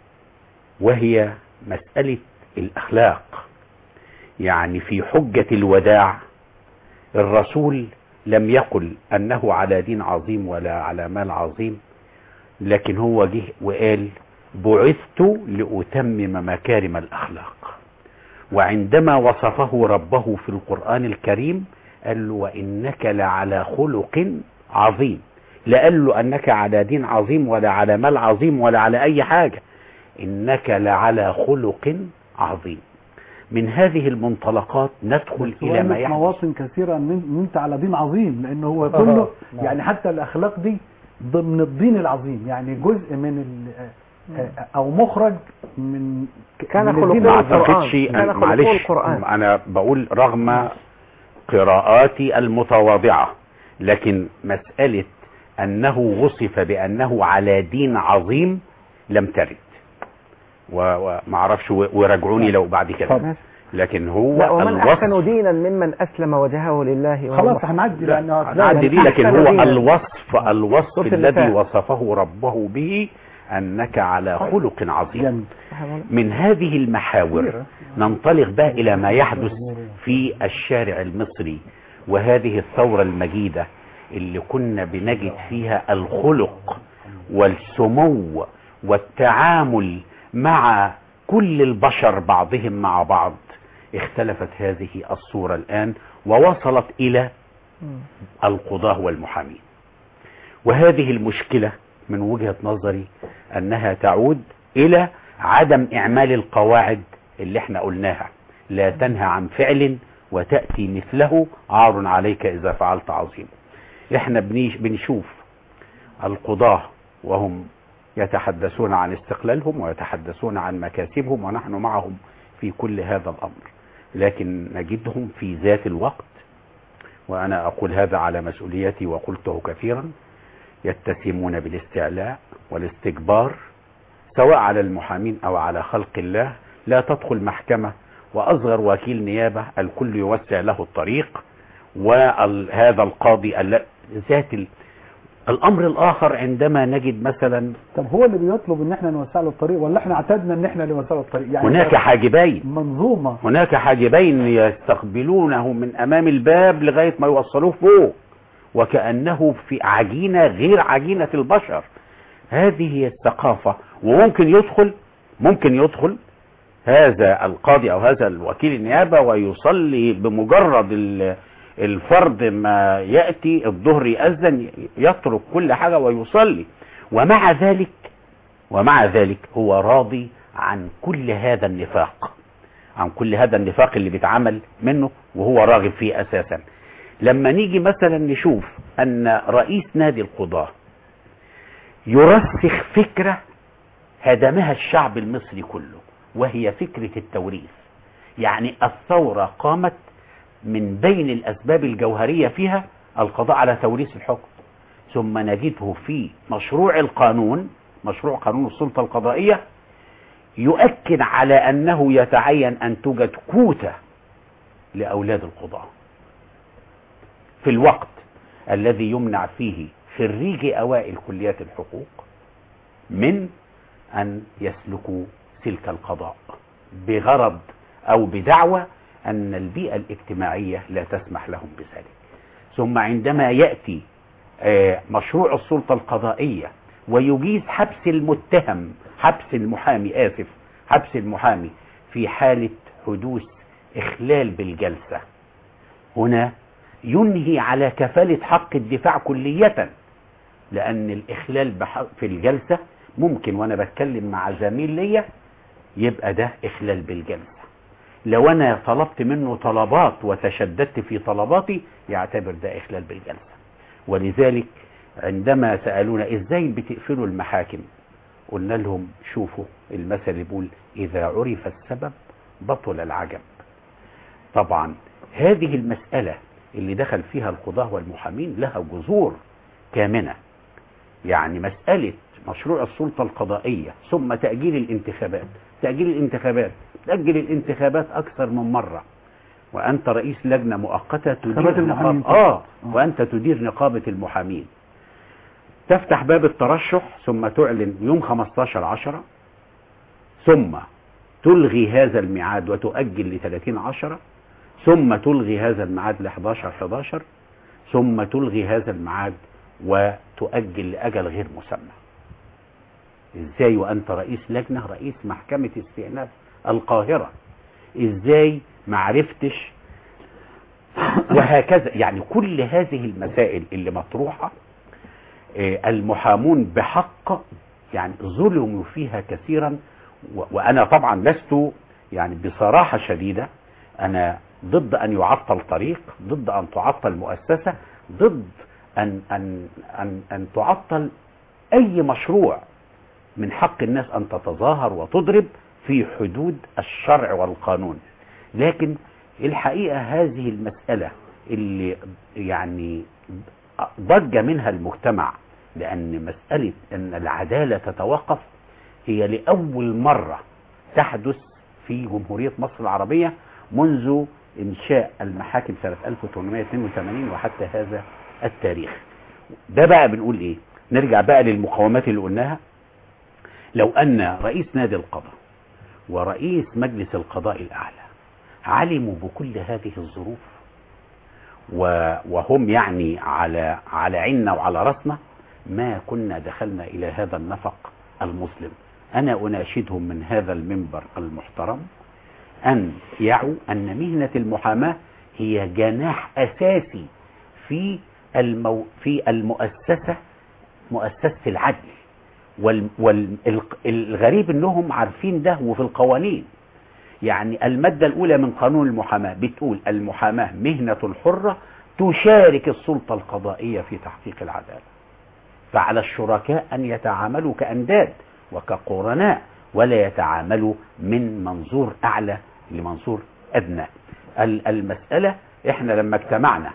وهي مسألة الأخلاق. يعني في حجة الوداع الرسول لم يقل أنه على دين عظيم ولا على مال عظيم، لكن هو جه وقال بعثت لأتمم مكارم الأخلاق. وعندما وصفه ربه في القرآن الكريم قال له وإنك لعلى خلق عظيم. لا قال له أنك على دين عظيم ولا على مال عظيم ولا على أي حاجة، إنك لعلى خلق عظيم. من هذه المنطلقات ندخل إلى ما يحدث. مواطن كثيرة ان انت على دين عظيم، لانه هو كله يعني حتى الاخلاق دي ضمن الدين العظيم، يعني جزء من ال- او مخرج من كان من خلقه الدين ما العظيم. القرآن. اعتقدش كان أنا- خلقه معلش القرآن. انا بقول رغم قراءاتي المتواضعة، لكن مسألة انه وصف بانه على دين عظيم لم ترد، وما اعرفش وراجعوني لو بعد كده. طب. لكن هو لا، ومن أحسن الوصف دينا ممن أسلم وجهه لله وهو خلاص محسن. هنعدي لانه عدي دي، لكن أحسن هو دينا. الوصف الوصف سورة الذي النساء. وصفه ربه به انك على خلق عظيم. جميل. من هذه المحاور ننطلق بقى إلى ما يحدث في الشارع المصري، وهذه الثورة المجيدة اللي كنا بنجد فيها الخلق والسمو والتعامل مع كل البشر بعضهم مع بعض. اختلفت هذه الصورة الآن ووصلت إلى القضاة والمحامين. وهذه المشكلة من وجهة نظري أنها تعود إلى عدم إعمال القواعد اللي احنا قلناها: لا تنهى عن فعل وتأتي مثله، عار عليك إذا فعلت عظيم. احنا بنشوف القضاة وهم يتحدثون عن استقلالهم ويتحدثون عن مكاسبهم، ونحن معهم في كل هذا الأمر، لكن نجدهم في ذات الوقت، وأنا أقول هذا على مسؤوليتي وقلته كثيرا، يتسمون بالاستعلاء والاستكبار سواء على المحامين أو على خلق الله. لا تدخل محكمة وأصغر وكيل نيابة الكل يوسع له الطريق، وهذا القاضي ذات الأمر الآخر عندما نجد مثلا. طب هو اللي بيطلب ان احنا نوسع له الطريق ولا احنا اعتدنا ان احنا اللي نوسع له الطريق؟ يعني هناك حاجبين، منظومة، هناك حاجبين يستقبلونه من أمام الباب لغاية ما يوصلوه فوق، وكأنه في عجينة غير عجينة البشر. هذه هي الثقافة. وممكن يدخل ممكن يدخل هذا القاضي أو هذا الوكيل النيابة ويصلي بمجرد الفرض ما يأتي الظهر يأذن يترك كل حاجة ويصلي، ومع ذلك ومع ذلك هو راضي عن كل هذا النفاق، عن كل هذا النفاق اللي بيتعمل منه وهو راغب فيه أساسا. لما نيجي مثلا نشوف أن رئيس نادي القضاة يرسخ فكرة هدمها الشعب المصري كله، وهي فكرة التوريث. يعني الثورة قامت من بين الأسباب الجوهرية فيها القضاء على توريث الحكم، ثم نجده في مشروع القانون، مشروع قانون السلطة القضائية، يؤكد على أنه يتعين أن توجد كوتا لأولاد القضاء في الوقت الذي يمنع فيه خريجي أوائل كليات الحقوق من أن يسلكوا سلك القضاء، بغرض أو بدعوى أن البيئة الاجتماعية لا تسمح لهم بذلك. ثم عندما يأتي مشروع السلطة القضائية ويجيز حبس المتهم، حبس المحامي آسف حبس المحامي في حالة حدوث إخلال بالجلسة، هنا ينهي على كفالة حق الدفاع كلية، لأن الإخلال في الجلسة ممكن وأنا بتكلم مع زميل ليا يبقى ده إخلال بالجلسة. لو أنا طلبت منه طلبات وتشددت في طلباتي يعتبر ده إخلال بالجلسة. ولذلك عندما سألونا إزاي بتقفلوا المحاكم، قلنا لهم شوفوا المثل يقول إذا عرف السبب بطل العجب. طبعا هذه المسألة اللي دخل فيها القضاة والمحامين لها جذور كامنة. يعني مسألة مشروع السلطة القضائية ثم تأجيل الانتخابات، تأجيل الانتخابات تأجل الانتخابات أكثر من مرة، وأنت رئيس لجنة مؤقتة تدير نقابة آه وأنت تدير نقابة المحامين، تفتح باب الترشح ثم تعلن يوم خمستاشر عشرة، ثم تلغي هذا الميعاد وتؤجل لثلاثين عشرة، ثم تلغي هذا الميعاد لحداشر حداشر، ثم تلغي هذا الميعاد وتؤجل لأجل غير مسمى. ازاي وانت رئيس لجنة، رئيس محكمة استئناف القاهرة، ازاي معرفتش؟ وهكذا. يعني كل هذه المسائل اللي مطروحة المحامون بحق يعني ظلموا فيها كثيرا. وانا طبعا لست يعني بصراحة شديدة انا ضد ان يعطل طريق، ضد ان تعطل مؤسسة، ضد ان ان ان, أن تعطل اي مشروع من حق الناس ان تتظاهر وتضرب في حدود الشرع والقانون. لكن الحقيقة هذه المسألة اللي يعني ضج منها المجتمع، لأن مسألة أن العدالة تتوقف هي لأول مرة تحدث في جمهورية مصر العربية منذ إنشاء المحاكم سنة ألف وثمانمائة واثنين وثمانين وحتى هذا التاريخ. ده بقى بنقول إيه؟ نرجع بقى للمقاومات اللي قلناها. لو أن رئيس نادي القضاء ورئيس مجلس القضاء الأعلى علموا بكل هذه الظروف وهم يعني على على عيننا وعلى راسنا ما كنا دخلنا إلى هذا النفق المظلم. أنا أناشدهم من هذا المنبر المحترم أن يعوا أن مهنة المحاماة هي جناح أساسي في المو في المؤسسة مؤسسة العدل. والغريب انهم عارفين ده وفي القوانين. يعني المادة الاولى من قانون المحاماة بتقول المحاماة مهنة حرة تشارك السلطة القضائية في تحقيق العدالة، فعلى الشركاء ان يتعاملوا كأنداد وكقرناء ولا يتعاملوا من منظور اعلى لمنظور ادنى. المسألة احنا لما اجتمعنا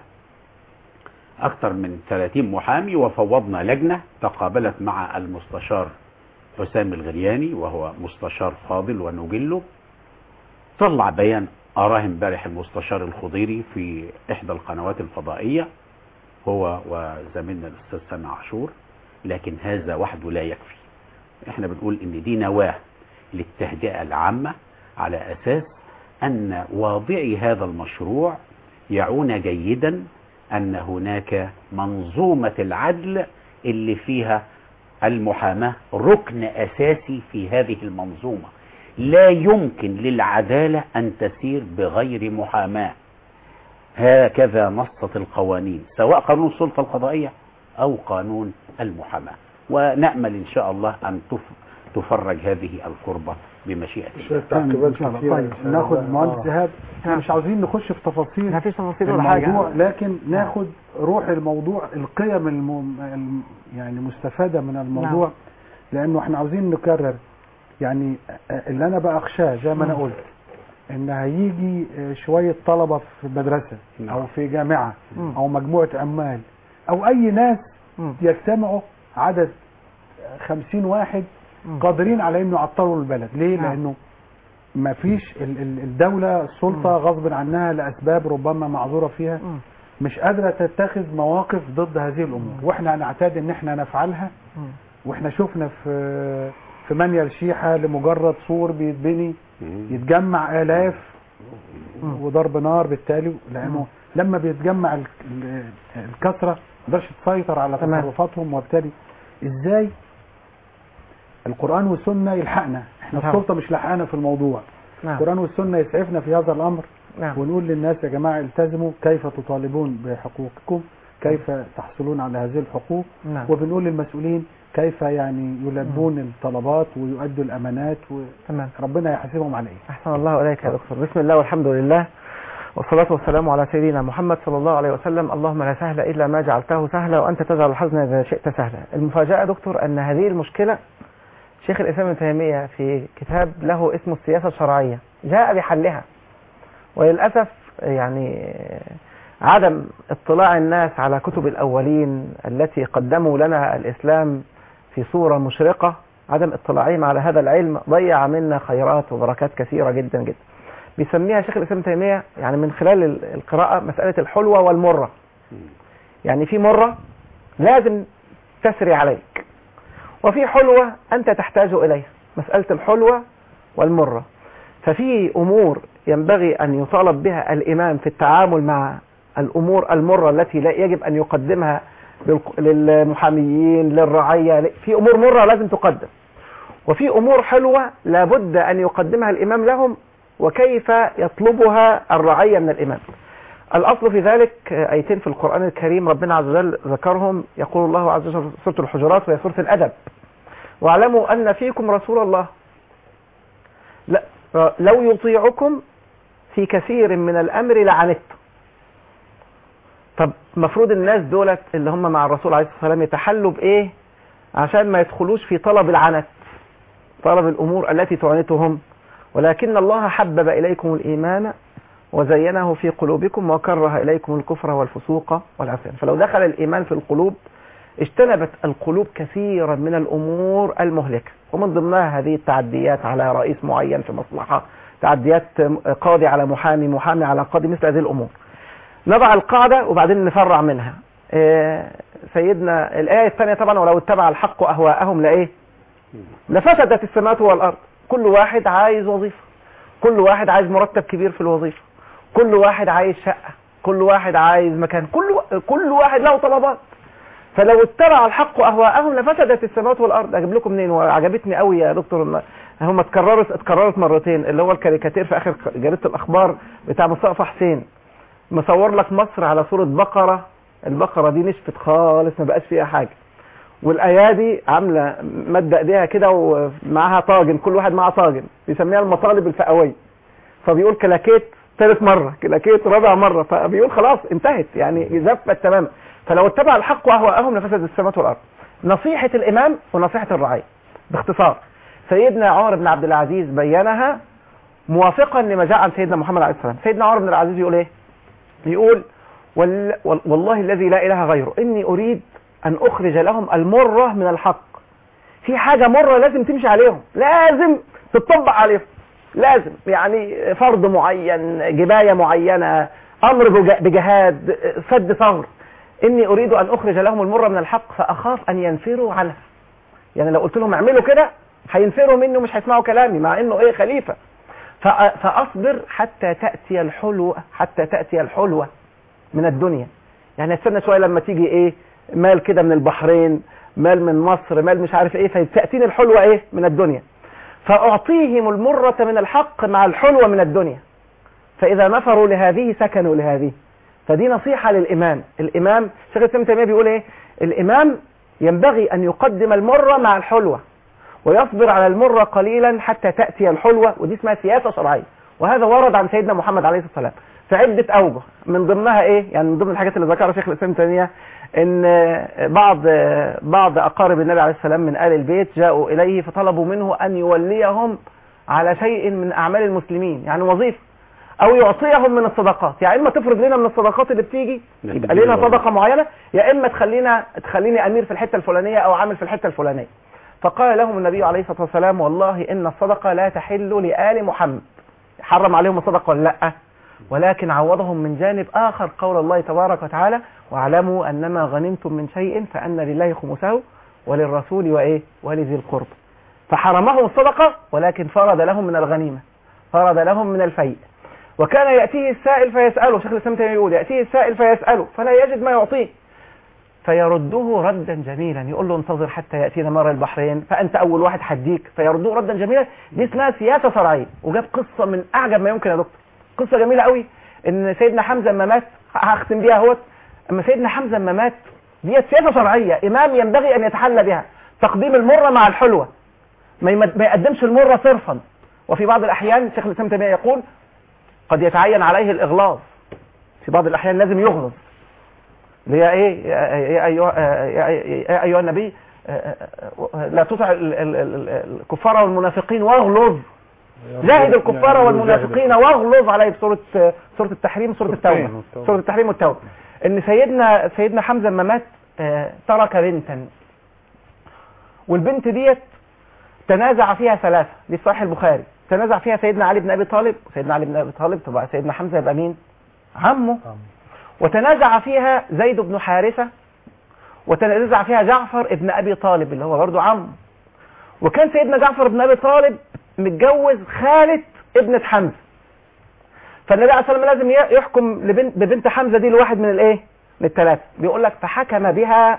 اكثر من ثلاثين محامي وفوضنا لجنة تقابلت مع المستشار حسام الغرياني وهو مستشار فاضل ونجله، طلع بيان أراه امبارح المستشار الخضيري في إحدى القنوات الفضائية هو وزميلنا الأستاذ سامع عاشور، لكن هذا وحده لا يكفي. احنا بنقول ان دي نواة للتهدئة العامة على أساس أن واضعي هذا المشروع يعون جيدا أن هناك منظومة العدل اللي فيها المحاماة ركن أساسي في هذه المنظومة. لا يمكن للعدالة أن تسير بغير محاماة، هكذا نصت القوانين سواء قانون السلطة القضائية أو قانون المحاماة، ونأمل إن شاء الله أن تفرج هذه الكربة بمشيئة الله. طيب ناخد مهندس إيهاب، احنا مش عاوزين نخش في تفاصيل ما فيش تفاصيل ولا حاجة، الموضوع لكن ناخد روح الموضوع، القيم الم... يعني مستفادة من الموضوع. نعم. لأنه احنا عاوزين نكرر، يعني اللي أنا بقى أخشاه زي ما أنا قلت إن هيجي شوية طلبة في مدرسة أو في جامعة أو مجموعة عمال أو أي ناس يجتمعوا عدد خمسين واحد قادرين على إنه يعطلوا البلد. ليه؟ لأنه ما فيش الدولة السلطة غصب عنها لأسباب ربما معذورة فيها مش قادرة تتخذ مواقف ضد هذه الأمور، وإحنا هنعتاد إن إحنا نفعلها. وإحنا شفنا في في منيا شيحة لمجرد سور بيتبني يتجمع آلاف وضرب نار، بالتالي لأنه لما بيتجمع الكثرة ما تقدرش تسيطر على تصرفاتهم، وبالتالي إزاي القرآن والسنة يلحقنا؟ احنا السلطة مش لحقنا في الموضوع. نعم. القرآن والسنة يسعفنا في هذا الأمر. نعم. ونقول للناس يا جماعة التزموا، كيف تطالبون بحقوقكم، كيف تحصلون على هذه الحقوق. نعم. وبنقول للمسؤولين كيف يعني يلبون الطلبات ويؤدوا الأمانات، وربنا يحاسبهم على ايه. أحسن الله إليك يا دكتور. بسم الله والحمد لله والصلاة والسلام على سيدنا محمد صلى الله عليه وسلم. اللهم لا سهل إلا ما جعلته سهلا وأنت تجعل الحزن إذا شئت سهلا. المفاجأة يا دكتور أن هذه المشكلة شيخ الإسلام ابن تيمية في كتاب له اسمه السياسة الشرعية جاء بحلها، وللأسف يعني عدم اطلاع الناس على كتب الأولين التي قدموا لنا الإسلام في صورة مشرقة، عدم اطلاعهم على هذا العلم ضيع منا خيرات وبركات كثيرة جدا جدا. بيسميها شيخ الإسلام ابن تيمية يعني من خلال القراءة مسألة الحلوة والمرة. يعني في مرة لازم تسري عليك، وفي حلوة أنت تحتاج إليها، مسألة الحلوة والمرة. ففي أمور ينبغي أن يطالب بها الإمام في التعامل مع الأمور المرة التي لا يجب أن يقدمها للمحاميين للرعية. في أمور مرة لازم تقدم، وفي أمور حلوة لابد أن يقدمها الإمام لهم، وكيف يطلبها الرعية من الإمام. الأصل في ذلك آيتين في القرآن الكريم ربنا عز وجل ذكرهم، يقول الله عز وجل في سورة الحجرات وهي سورة الأدب: واعلموا أن فيكم رسول الله لو يطيعكم في كثير من الأمر لعنتم. طب مفروض الناس دولت اللي هم مع الرسول عليه الصلاة والسلام يتحلوا بإيه عشان ما يدخلوش في طلب العنت، طلب الأمور التي تعنتهم؟ ولكن الله حبب إليكم الإيمان وزينه في قلوبكم وكره إليكم الكفر والفسوق والعصيان. فلو دخل الإيمان في القلوب اجتنبت القلوب كثيرا من الأمور المهلكة، ومن ضمنها هذه التعديات على رئيس معين في مصلحة، تعديات قاضي على محامي، محامي على قاضي، مثل هذه الأمور. نضع القاعدة وبعدين نفرع منها. إيه سيدنا الآية الثانية طبعا: ولو اتبع الحق أهواءهم لإيه؟ لفسدت السماوات والأرض. كل واحد عايز وظيفة، كل واحد عايز مرتب كبير في الوظيفة، كل واحد عايز شقة، كل واحد عايز مكان، كل كل واحد له طلبات. فلو اتبع الحق أهواءهم لفسدت السماوات والأرض. أجيب لكم منين؟ وعجبتني قوي يا دكتور، هم اتكررت اتكررت مرتين، اللي هو الكاريكاتير في آخر جريدة الأخبار بتاع مصطفى حسين، مصور لك مصر على صورة بقرة، البقرة دي نشفت خالص ما بقاش فيها حاجة، والايادي عامله ماده ايديها كده ومعاها طاجن، كل واحد معاه طاجن بيسميها المطالب الفئويه. فبيقول كلاكيت ثالث مره، كلاكيت رابع مره، فبيقول خلاص انتهت يعني زفت تماما. فلو اتبع الحق واهواءهم لفسد السماوات والارض. نصيحه الامام ونصيحه الرعيه باختصار، سيدنا عمر بن عبد العزيز بينها موافقا لما جاء عن سيدنا محمد عليه السلام. سيدنا عمر بن العزيز يقول ايه؟ يقول وال... والله الذي لا اله غيره اني اريد ان اخرج لهم المره من الحق. في حاجه مره لازم تمشي عليهم، لازم تطبق عليهم، لازم يعني فرض معين، جبايه معينه، امر بجهاد، سد ثغر. اني اريد ان اخرج لهم المره من الحق فاخاف ان ينفروا عنها. يعني لو قلت لهم اعملوا كده هينفروا منه، مش هيسمعوا كلامي مع انه ايه خليفه. فاصبر حتى تاتي الحلوه، حتى تاتي الحلوه من الدنيا. يعني استنى شويه لما تيجي ايه مال كده من البحرين، مال من مصر، مال مش عارف ايه، فتاتيني الحلوه ايه من الدنيا. فاعطيهم المره من الحق مع الحلوه من الدنيا. فاذا نفروا لهذه سكنوا لهذه. فدي نصيحه للامام. الامام شيخ الاسلام ابن تيميه بيقول ايه؟ الامام ينبغي ان يقدم المره مع الحلوه، ويصبر على المره قليلا حتى تاتي الحلوه، ودي اسمها سياسه شرعيه. وهذا ورد عن سيدنا محمد عليه الصلاه والسلام في عده اوجه، من ضمنها ايه؟ يعني من ضمن الحاجات اللي ذكرها شيخ الاسلام ابن تيميه ان بعض بعض اقارب النبي عليه السلام من آل البيت جاءوا اليه فطلبوا منه ان يوليهم على شيء من اعمال المسلمين، يعني وظيفه، او يعطيهم من الصدقات. يعني اما تفرض لنا من الصدقات اللي بتيجي يبقى لنا صدقه معينه، يا اما تخلينا تخليني امير في الحته الفلانيه او عامل في الحته الفلانيه. فقال لهم النبي عليه الصلاه والسلام والله ان الصدقه لا تحل لآل محمد. حرم عليهم الصدقه ولا لا؟ ولكن عوضهم من جانب آخر قول الله تبارك وتعالى واعلموا أنما غنمتم من شيء فأن لله خمسه وللرسول وإيه ولذي القرب. فحرمهم الصدقة ولكن فرض لهم من الغنيمة، فرض لهم من الفيء. وكان يأتيه السائل فيسأله، شيخ الإسلام يقول يأتيه السائل فيسأله فلا يجد ما يعطيه فيرده ردا جميلا، يقول له انتظر حتى يأتينا مر البحرين فأنت أول واحد حديك، فيرده ردا جميلا. دي اسمها سياسة شرعية. وجاب قصة من أعجب ما يمكن يا دكتور، قصة جميلة قوي، ان سيدنا حمزة لما مات، هختم بيها اهوت، اما سيدنا حمزة لما مات دي سياسة شرعية امام ينبغي ان يتحلى بها، تقديم المرة مع الحلوة، ما يقدمش المرة صرفا. وفي بعض الاحيان شيخ الاسلام ابن تيمية يقول قد يتعين عليه الاغلاظ، في بعض الاحيان لازم يغلظ، اللي هي ايه يا ايها يا ايها النبي لا تطع الكفار والمنافقين واغلظ، جاهد الكفار والمنافقين واغلظ عليه، في سوره سوره التحريم سوره التوبه، سوره التحريم والتوبه. ان سيدنا سيدنا حمزه لما مات ترك بنتا، والبنت ديت تنازع فيها ثلاثه، دي في صحيح البخاري، تنازع فيها سيدنا علي بن ابي طالب، سيدنا علي بن ابي طالب طبعا سيدنا حمزه يبقى مين؟ عمه. وتنازع فيها زيد بن حارثه، وتنازع فيها جعفر ابن ابي طالب اللي هو برضه عمه. وكان سيدنا جعفر بن ابي طالب متجوز خالة ابنة حمزة، فالنبي عليه الصلاة والسلام لازم يحكم لبنت ببنت حمزة دي لواحد من الايه؟ من الثلاثة. بيقول لك فحكم بها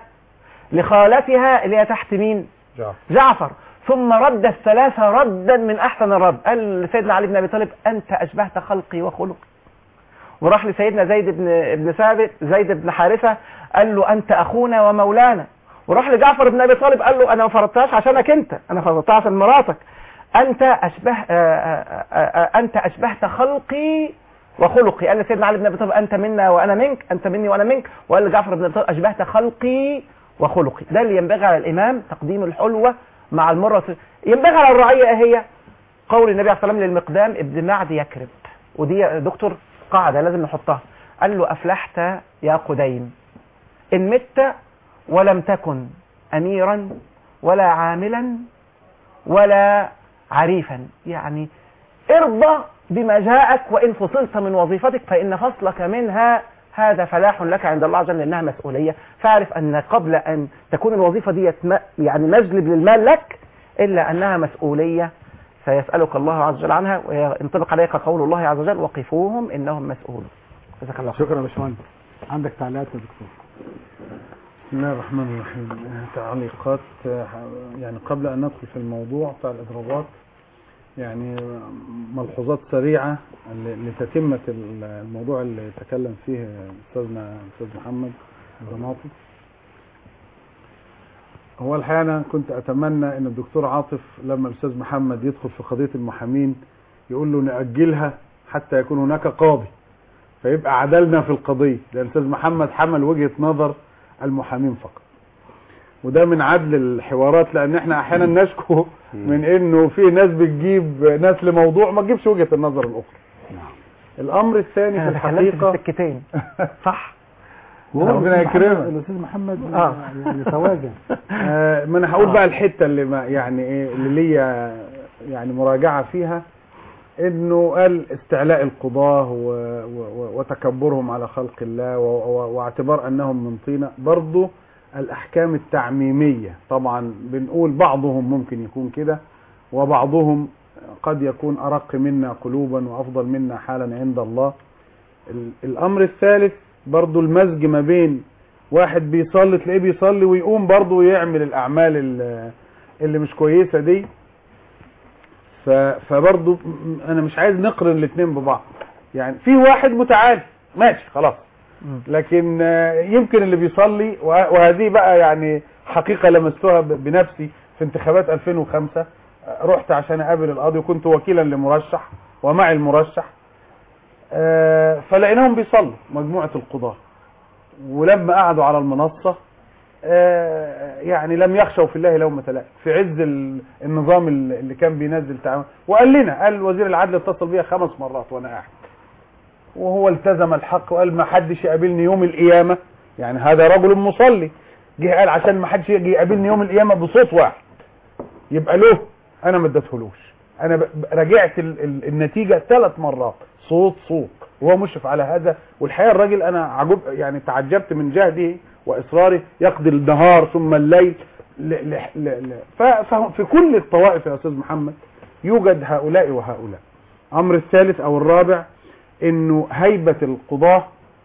لخالتها اللي هي تحت مين؟ جعفر. جعفر ثم رد الثلاثة ردا من احسن الرد. قال لسيدنا علي بن ابي طالب انت اشبهت خلقي وخلقي. وراح لسيدنا زيد بن ابن ثابت زيد بن حارثة قال له انت اخونا ومولانا. وراح لجعفر بن ابي طالب قال له انا ما فرضتهاش عشانك انت، انا فرضتها عشان مراتك. أنت أشبه آآ آآ أنت أشبهت خلقي وخلقي. قال سيدنا علي بن أبي طالب أنت منا وأنا منك، أنت مني وأنا منك. وقال لجعفر بن أبي طالب أشبهت خلقي وخلقي. ده اللي ينبغي على الإمام، تقديم الحلوة مع المرة. ينبغي على الرعية هي قول النبي عليه الصلاة والسلام للمقدام ابن معد يكرب، ودي يا دكتور قاعدة لازم نحطها. قال له أفلحت يا قديم إن مت ولم تكن أميرا ولا عاملا ولا عريفا، يعني ارضى بما جاءك وإن فصلت من وظيفتك فإن فصلك منها هذا فلاح لك عند الله عز وجل، لأنها مسؤولية. فاعرف أن قبل أن تكون الوظيفة دي يعني مجلب للمال لك إلا أنها مسؤولية سيسألك الله عز وجل عنها، وينطبق عليك قول الله عز وجل وقفوهم إنهم مسؤولون. جزاك الله خير. شكرا يا باشمهندس. عندك تعليقات يا دكتور؟ بسم الله الرحمن الرحيم. تعليقات يعني قبل أن ندخل في الموضوع بتاع الإضرابات، يعني ملحوظات سريعة لتتمة الموضوع اللي تكلم فيه أستاذنا أستاذ محمد الضماطي. هو الحقيقة أنا كنت أتمنى أن الدكتور عاطف لما الأستاذ محمد يدخل في قضية المحامين يقول له نأجلها حتى يكون هناك قاضي فيبقى عدلنا في القضية، لأن الأستاذ محمد حمل وجهة نظر المحامين فقط، وده من عدل الحوارات، لأن احنا أحيانا نشكو من أنه في ناس بتجيب ناس لموضوع ما تجيبش وجهة النظر الأخرى. الأمر الثاني في الحقيقة في السكتين صح، ربنا يكرمك الاستاذ محمد آه. يتواجد. آه ما انا هقول بقى الحته اللي ما يعني ايه اللي ليا يعني مراجعه فيها، انه قال استعلاء القضاه وتكبرهم على خلق الله واعتبار انهم من طينه. برضو الاحكام التعميميه طبعا بنقول بعضهم ممكن يكون كده وبعضهم قد يكون ارق منا قلوبا وافضل منا حالا عند الله. الامر الثالث برضو المزج ما بين واحد بيصلي تلاقيه بيصلي ويقوم برضو يعمل الاعمال اللي مش كويسة دي، فبرضو انا مش عايز نقرن الاثنين ببعض. يعني في واحد متعالي ماشي خلاص، لكن يمكن اللي بيصلي، وهذه بقى يعني حقيقة لمستها بنفسي في انتخابات ألفين وخمسة، رحت عشان اقابل القاضي وكنت وكيلا لمرشح ومعي المرشح، فلقيناهم بيصلوا مجموعة القضاة، ولما قعدوا على المنصة يعني لم يخشوا في الله لومة لائم في عز النظام اللي كان بينزل تعامل. وقال لنا، قال وزير العدل اتصل بيا خمس مرات وانا قاعد، وهو التزم الحق وقال ما حدش يقابلني يوم القيامة، يعني هذا رجل مصلي جه قال عشان ما حدش يجي يقابلني يوم القيامة بصوت واحد يبقى له، انا ما اديتهولوش. انا راجعت النتيجة ثلاث مرات صوت صوت وهو مشرف على هذا. والحقيقه الراجل انا عجب يعني تعجبت من جهده واصراره، يقضي النهار ثم الليل ل ل ل ففي كل الطوائف يا استاذ محمد يوجد هؤلاء وهؤلاء. الامر الثالث او الرابع انه هيبه القضاه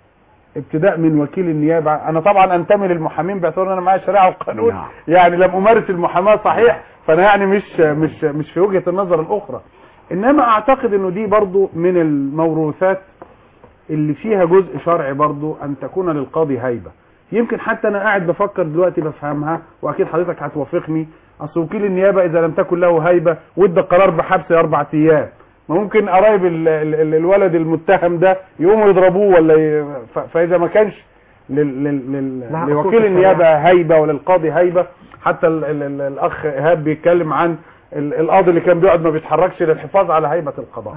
ابتداء من وكيل النيابه. انا طبعا انتمي للمحامين باعتبار ان انا معايا شريعه وقانون، نعم. يعني لم امارس المحاماه صحيح، فانا يعني مش مش مش في وجهه النظر الاخرى، انما اعتقد انه دي برضو من الموروثات اللي فيها جزء شرعي برضو، ان تكون للقاضي هيبة. يمكن حتى انا قاعد بفكر دلوقتي بفهمها، واكيد حضرتك هتوافقني، اصل وكيل النيابة اذا لم تكن له هيبة وادى قرار بحبس اربع ايام، ما ممكن قرايب الولد المتهم ده يقوموا يضربوه ولا ي... فاذا ما كانش لل... لل... لوكيل النيابة هيبة وللقاضي هيبة. حتى ال... ال... الاخ ايهاب بيتكلم عن القاضي اللي كان بيقعد ما بيتحركش للحفاظ على هيبة القضاء.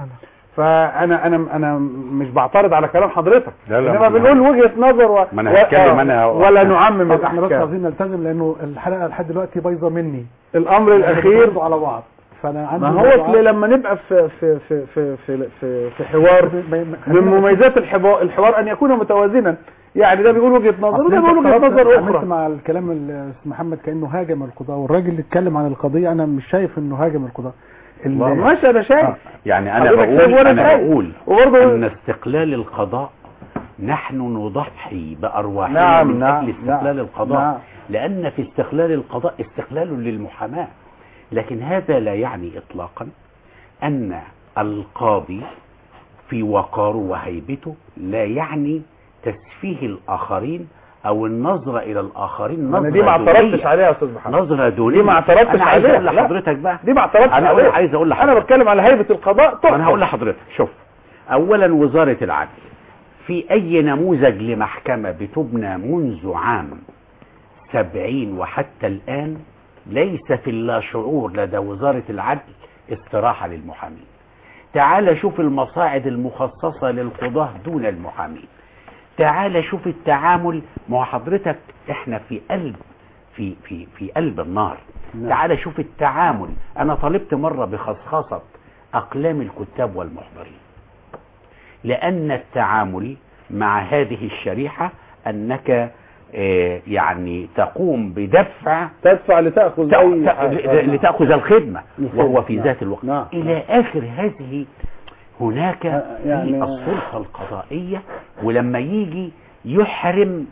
فانا انا انا مش بعترض على كلام حضرتك، انما بنقول وجهة نظر و... ما انا هتكلم انا ولا نعمم احنا بس الاحكام. عايزين نلتزم لانه الحلقه لحد دلوقتي بايظه مني. الامر الاخير على بعض، فانا عندي ما هو لما نبقى في في في في في, في, في حوار من مميزات الحوار, الحوار ان يكون متوازنا، يعني ده بيقول وجهة نظر وده بيقول وجهة نظر اخرى. مع الكلام الاستاذ محمد كانه هاجم القضاء، والراجل اللي اتكلم عن القضيه انا مش شايف انه هاجم القضاء. ماشي انا شايف آه. يعني انا بقول انا بقول ان استقلال القضاء نحن نضحي بارواحنا نعم من نعم اجل استقلال نعم القضاء نعم. لان في استقلال القضاء استقلال للمحاماة، لكن هذا لا يعني اطلاقا ان القاضي في وقاره وهيبته لا يعني تسفيه الاخرين او النظرة الى الاخرين. نظرة دي ما اعترضتش عليها يا استاذ محمد، نظرة دونية، دي ما اعترضتش عليها. انا عايز اقول لحضرتك بقى، دي ما اعترضتش انا عليها، عايز اقول لحضرتك انا بتكلم على هيبة القضاء. طبعا انا هقول لحضرتك شوف، اولا وزارة العدل في اي نموذج لمحكمة بتبنى منذ عام سبعين وحتى الان ليس في اللاشعور لدى وزارة العدل استراحة للمحامين. تعال شوف المصاعد المخصصة للقضاة دون المحامين، تعال شوف التعامل مع حضرتك، احنا في قلب في في في قلب النار. تعال شوف التعامل. انا طلبت مرة بخصخصة اقلام الكتاب والمحضرين، لان التعامل مع هذه الشريحة انك اه يعني تقوم بدفع تدفع لتأخذ لتأخذ الخدمة وهو في ذات الوقت نعم. الى اخر هذه هناك يعني السلطة القضائية، ولما يجي يحرم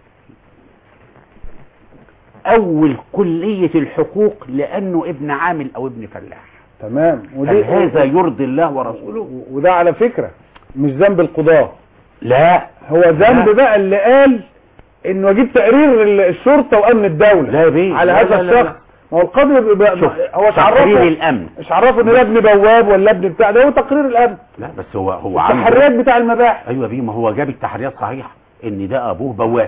اول كلية الحقوق لانه ابن عامل او ابن فلاح. تمام. ودي هذا يرضي الله ورسوله؟ وده على فكرة مش ذنب القضاء، لا هو ذنب بقى اللي قال انه اجيب تقرير ال- الشرطه وامن الدوله لا يا بيه. على لا هذا لا لا الشخص. ما هو القاضي بيبقى- شوف، هو مش تقرير عرفه الامن. مش عرفه ان ده ابن بواب ولا ابن بتاع، ده هو تقرير الامن، لا بس هو هو عنده. التحريات بتاع المباحث. ايوه بيه، ما هو جاب التحريات صحيح ان ده ابوه بواب.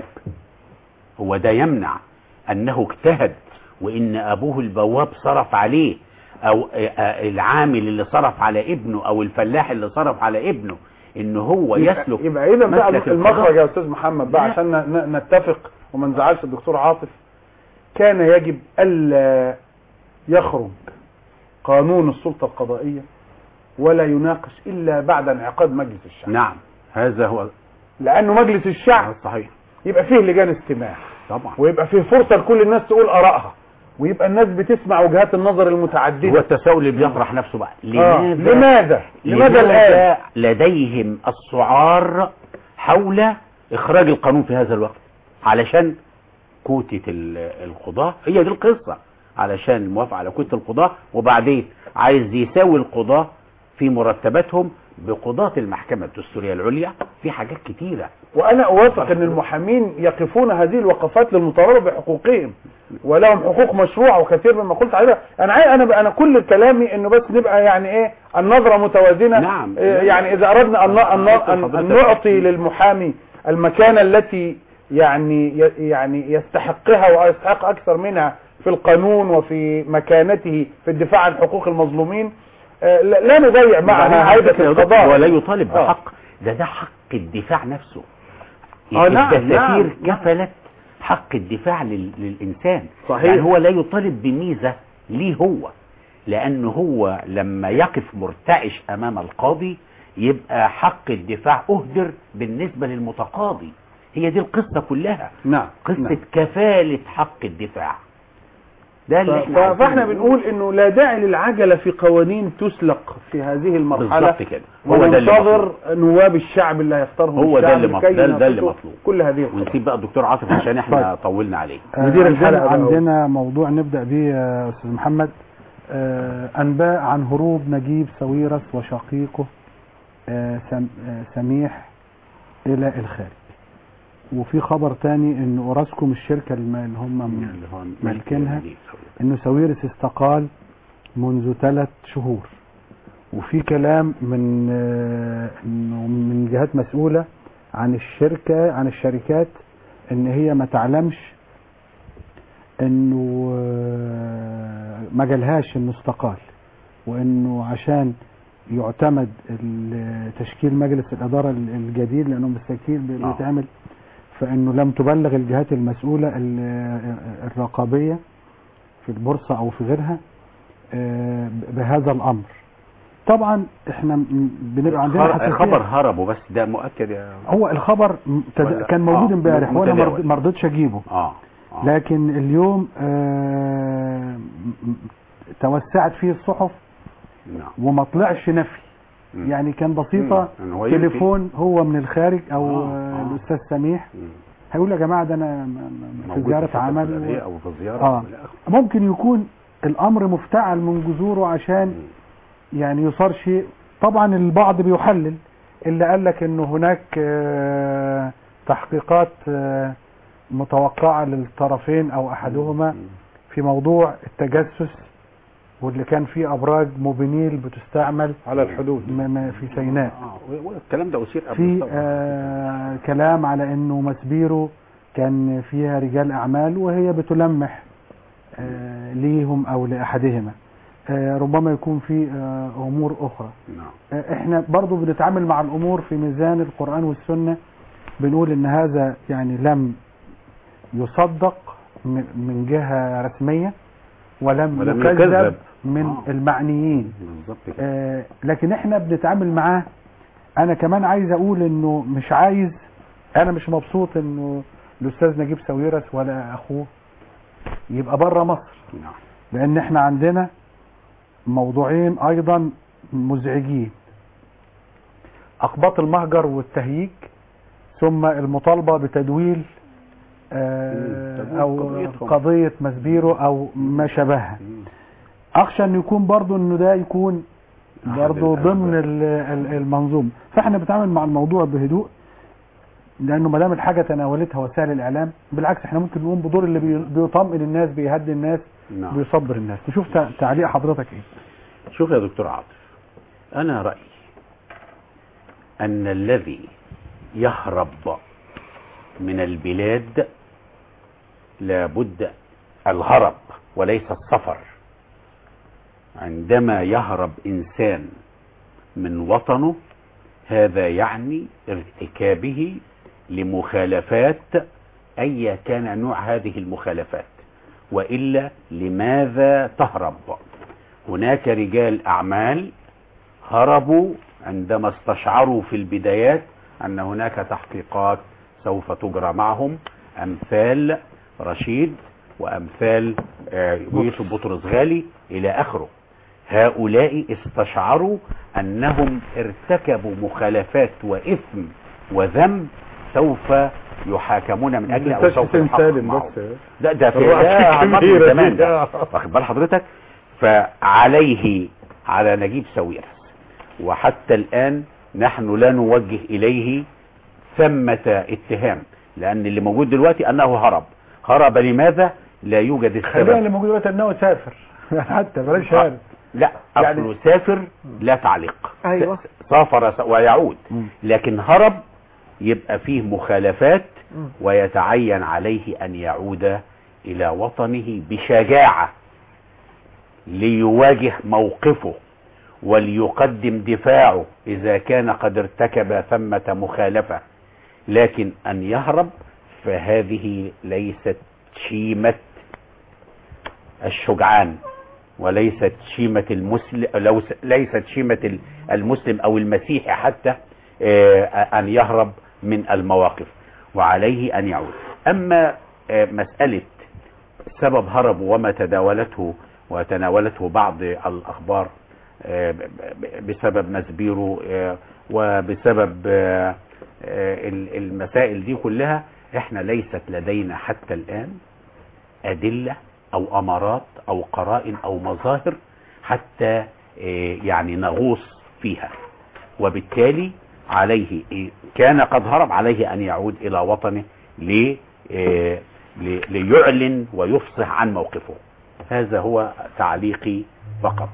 هو ده يمنع انه اجتهد وان ابوه البواب صرف عليه، او آه، آه، العامل اللي صرف على ابنه، او الفلاح اللي صرف على ابنه، ان هو يسلك. يبقى اذا بقى مسلك المخرج القضاء. يا استاذ محمد بقى لا. عشان ن- نتفق وما نزعلش الدكتور عاطف، كان يجب الا يخرج قانون السلطه القضائيه ولا يناقش الا بعد انعقاد مجلس الشعب. نعم، هذا هو لانه مجلس الشعب صحيح يبقى فيه لجان استماع، طبعا. ويبقى فيه فرصه لكل الناس تقول ارائها، ويبقى الناس بتسمع وجهات النظر هو المتعدده. التساؤل اللي بيطرح نفسه بقى، آه. لماذا لماذا لماذا الان لديهم السعار حول اخراج القانون في هذا الوقت؟ علشان كوتة ال- القضاة، هي دي القصة، علشان الموافقة على كوتة القضاة، وبعدين عايز يساوي القضاة في مرتباتهم بقضاة المحكمة الدستورية العليا في حاجات كتيرة. وانا اوافق ان المحامين يقفون هذه الوقفات للمطالبه بحقوقهم، ولهم حقوق مشروعه وكثير مما قلت عليها. انا عايز انا انا كل كلامي انه بس نبقى يعني ايه النظره متوازنه. نعم. إيه يعني اذا اردنا ان ان, أن, أن نعطي للمحامي المكانه التي يعني يعني يستحقها ويستحق اكثر منها في القانون وفي مكانته في الدفاع عن حقوق المظلومين، لا لا نضيع معها هيبه القضاء. ولا يطالب آه. بحق، ده ده حق الدفاع نفسه. آه نعم، الدساتير نعم، نعم. كفلت حق الدفاع لل... للإنسان. صحيح. يعني هو لا يطالب بميزة ليه هو، لأنه هو لما يقف مرتعش أمام القاضي يبقى حق الدفاع أهدر بالنسبة للمتقاضي. هي دي القصة كلها. نعم قصة نعم. كفالة حق الدفاع. ده اللي ف- احنا ف- عايزين فاحنا نقوله. بنقول انه لا داعي للعجلة في قوانين تسلق في هذه المرحلة، بالظبط كده. هو ده اللي وننتظر نواب الشعب اللي هيختارهم هو ده الشعب اللي لكي مطلوب. ده, ده اللي يناقشوا مطلوب. كل هذه القضايا. ونسيب بقى الدكتور عاطف عشان احنا طولنا عليه. مدير آه، الحلقة عندنا, بقى. عندنا موضوع نبدأ به يا أستاذ محمد. آه، أنباء عن هروب نجيب ساويرس وشقيقه آه، سم- آه، سميح إلى الخارج. وفي خبر تاني إن أوراسكوم الشركة الم- اللي هم اللي هو مالكينها ملك- إنه ساويرس استقال منذ ثلاث شهور. وفي كلام من آه، إنه من جهات مسؤولة عن الشركة عن الشركات إن هي ما تعلمش إنه آه، ما جالهاش إنه استقال، وإنه عشان يعتمد ال- تشكيل مجلس الإدارة الجديد لأنه بالتأكيد آه. بيتعمل، فإنه لم تبلغ الجهات المسؤولة ال- الرقابية في البورصة أو في غيرها آه، بهذا الأمر. طبعا احنا م- بنبقى عندنا خبر, حساسية. خبر هربوا بس ده مؤكد يا هو الخبر م- تد- ولا- كان موجود آه، امبارح وانا متداول. مرض- ما رضيتش اجيبه، اه, آه. لكن اليوم آه، م- م- توسعت فيه الصحف نعم. وما طلعش نفي، مم. يعني كان بسيطة. مم. يعني هو يمكن- تليفون هو من الخارج او آه، آه. آه. الاستاذ سميح مم. هيقول يا جماعة ده انا م- م- في موجود زيارة الفترة عمل الفلانية و... او في زيارة آه. أو إلى آخره. ممكن يكون الامر مفتعل من جذوره عشان مم. يعني يصار شيء. طبعا البعض بيحلل اللي قال لك انه هناك آه، تحقيقات آه، متوقعة للطرفين او احدهما مم. في موضوع التجسس، واللي كان فيه ابراج موبينيل بتستعمل على الحدود. م- م- في سيناء. آه. والكلام ده أثير قبل في الثورة. آه كلام على انه مسبيرو كان فيها رجال اعمال وهي بتلمح آه ليهم او لاحدهما. آه ربما يكون في آه امور اخرى. نعم. آه احنا برضو بنتعامل مع الامور في ميزان القرآن والسنة، بنقول ان هذا يعني لم يصدق م- من جهة رسمية ولم, ولم يكذب يكذب. من آه. المعنيين. بالظبط كده. آه لكن احنا بنتعامل معاه. انا كمان عايز اقول انه مش عايز، انا مش مبسوط انه الاستاذ نجيب ساويرس ولا اخوه يبقى بره مصر، نعم. لان احنا عندنا موضوعين ايضا مزعجين: اقباط المهجر والتهييج، ثم المطالبة بتدويل آه تدويل او قضيتهم. قضية مسبيرو او ما شابهها. مم. اخشى ان يكون برضو انه ده يكون أحد برضو الأسباب. ضمن ال- ال- المنظومة. فاحنا بنتعامل مع الموضوع بهدوء. لانه ما دام الحاجه تناولتها وسائل الاعلام، بالعكس احنا ممكن نقوم بدور اللي بي- بيطمئن الناس، بيهدي الناس، نعم. بيصبر الناس. نشوف تع- تعليق حضرتك ايه. شوف يا دكتور عاطف، أنا رأيي أن الذي يهرب من البلاد لابد الهرب وليس السفر. عندما يهرب إنسان من وطنه هذا يعني ارتكابه لمخالفات أي كان نوع هذه المخالفات، وإلا لماذا تهرب؟ هناك رجال أعمال هربوا عندما استشعروا في البدايات أن هناك تحقيقات سوف تجرى معهم، أمثال رشيد وأمثال آه، يوسف بطرس غالي إلى آخره. هؤلاء استشعروا أنهم ارتكبوا مخالفات وإثم وذنب سوف يحاكمون من أجله أو سوف يحقق معهم. ده ده في ده مرة زمان ده، واخد بال حضرتك؟ فعليه على نجيب ساويرس، وحتى الآن نحن لا نوجه إليه ثمة اتهام، لأن اللي موجود دلوقتي أنه هرب. هرب لماذا؟ لا يوجد خلينا السبب. اللي موجود دلوقتي انه سافر حتى بلاش هارب. لا، يعني- أصله سافر لا تعليق. أيوة. سافر س- ويعود، مم. لكن هرب يبقى فيه مخالفات مم. ويتعين عليه أن يعود إلى وطنه بشجاعة ليواجه موقفه وليقدم دفاعه إذا كان قد ارتكب ثمة مخالفة. لكن أن يهرب فهذه ليست شيمة الشجعان، وليست شيمة المسلم، لو ليست شيمة المسلم أو المسيحي حتى آه، أن يهرب من المواقف، وعليه أن يعود. أما آه، مسألة سبب هربه وما تداولته وتناولته بعض الأخبار آه، ب- ب- بسبب مسبيرو آه، وبسبب آه، آه، ال- المسائل دي كلها، احنا ليست لدينا حتى الآن أدلة أو أمارات أو قرائن أو مظاهر حتى آه، يعني نغوص فيها، وبالتالي عليه إيه، كان قد هرب عليه أن يعود إلى وطنه لي آه، لي- ليعلن ويفصح عن موقفه. هذا هو تعليقي فقط.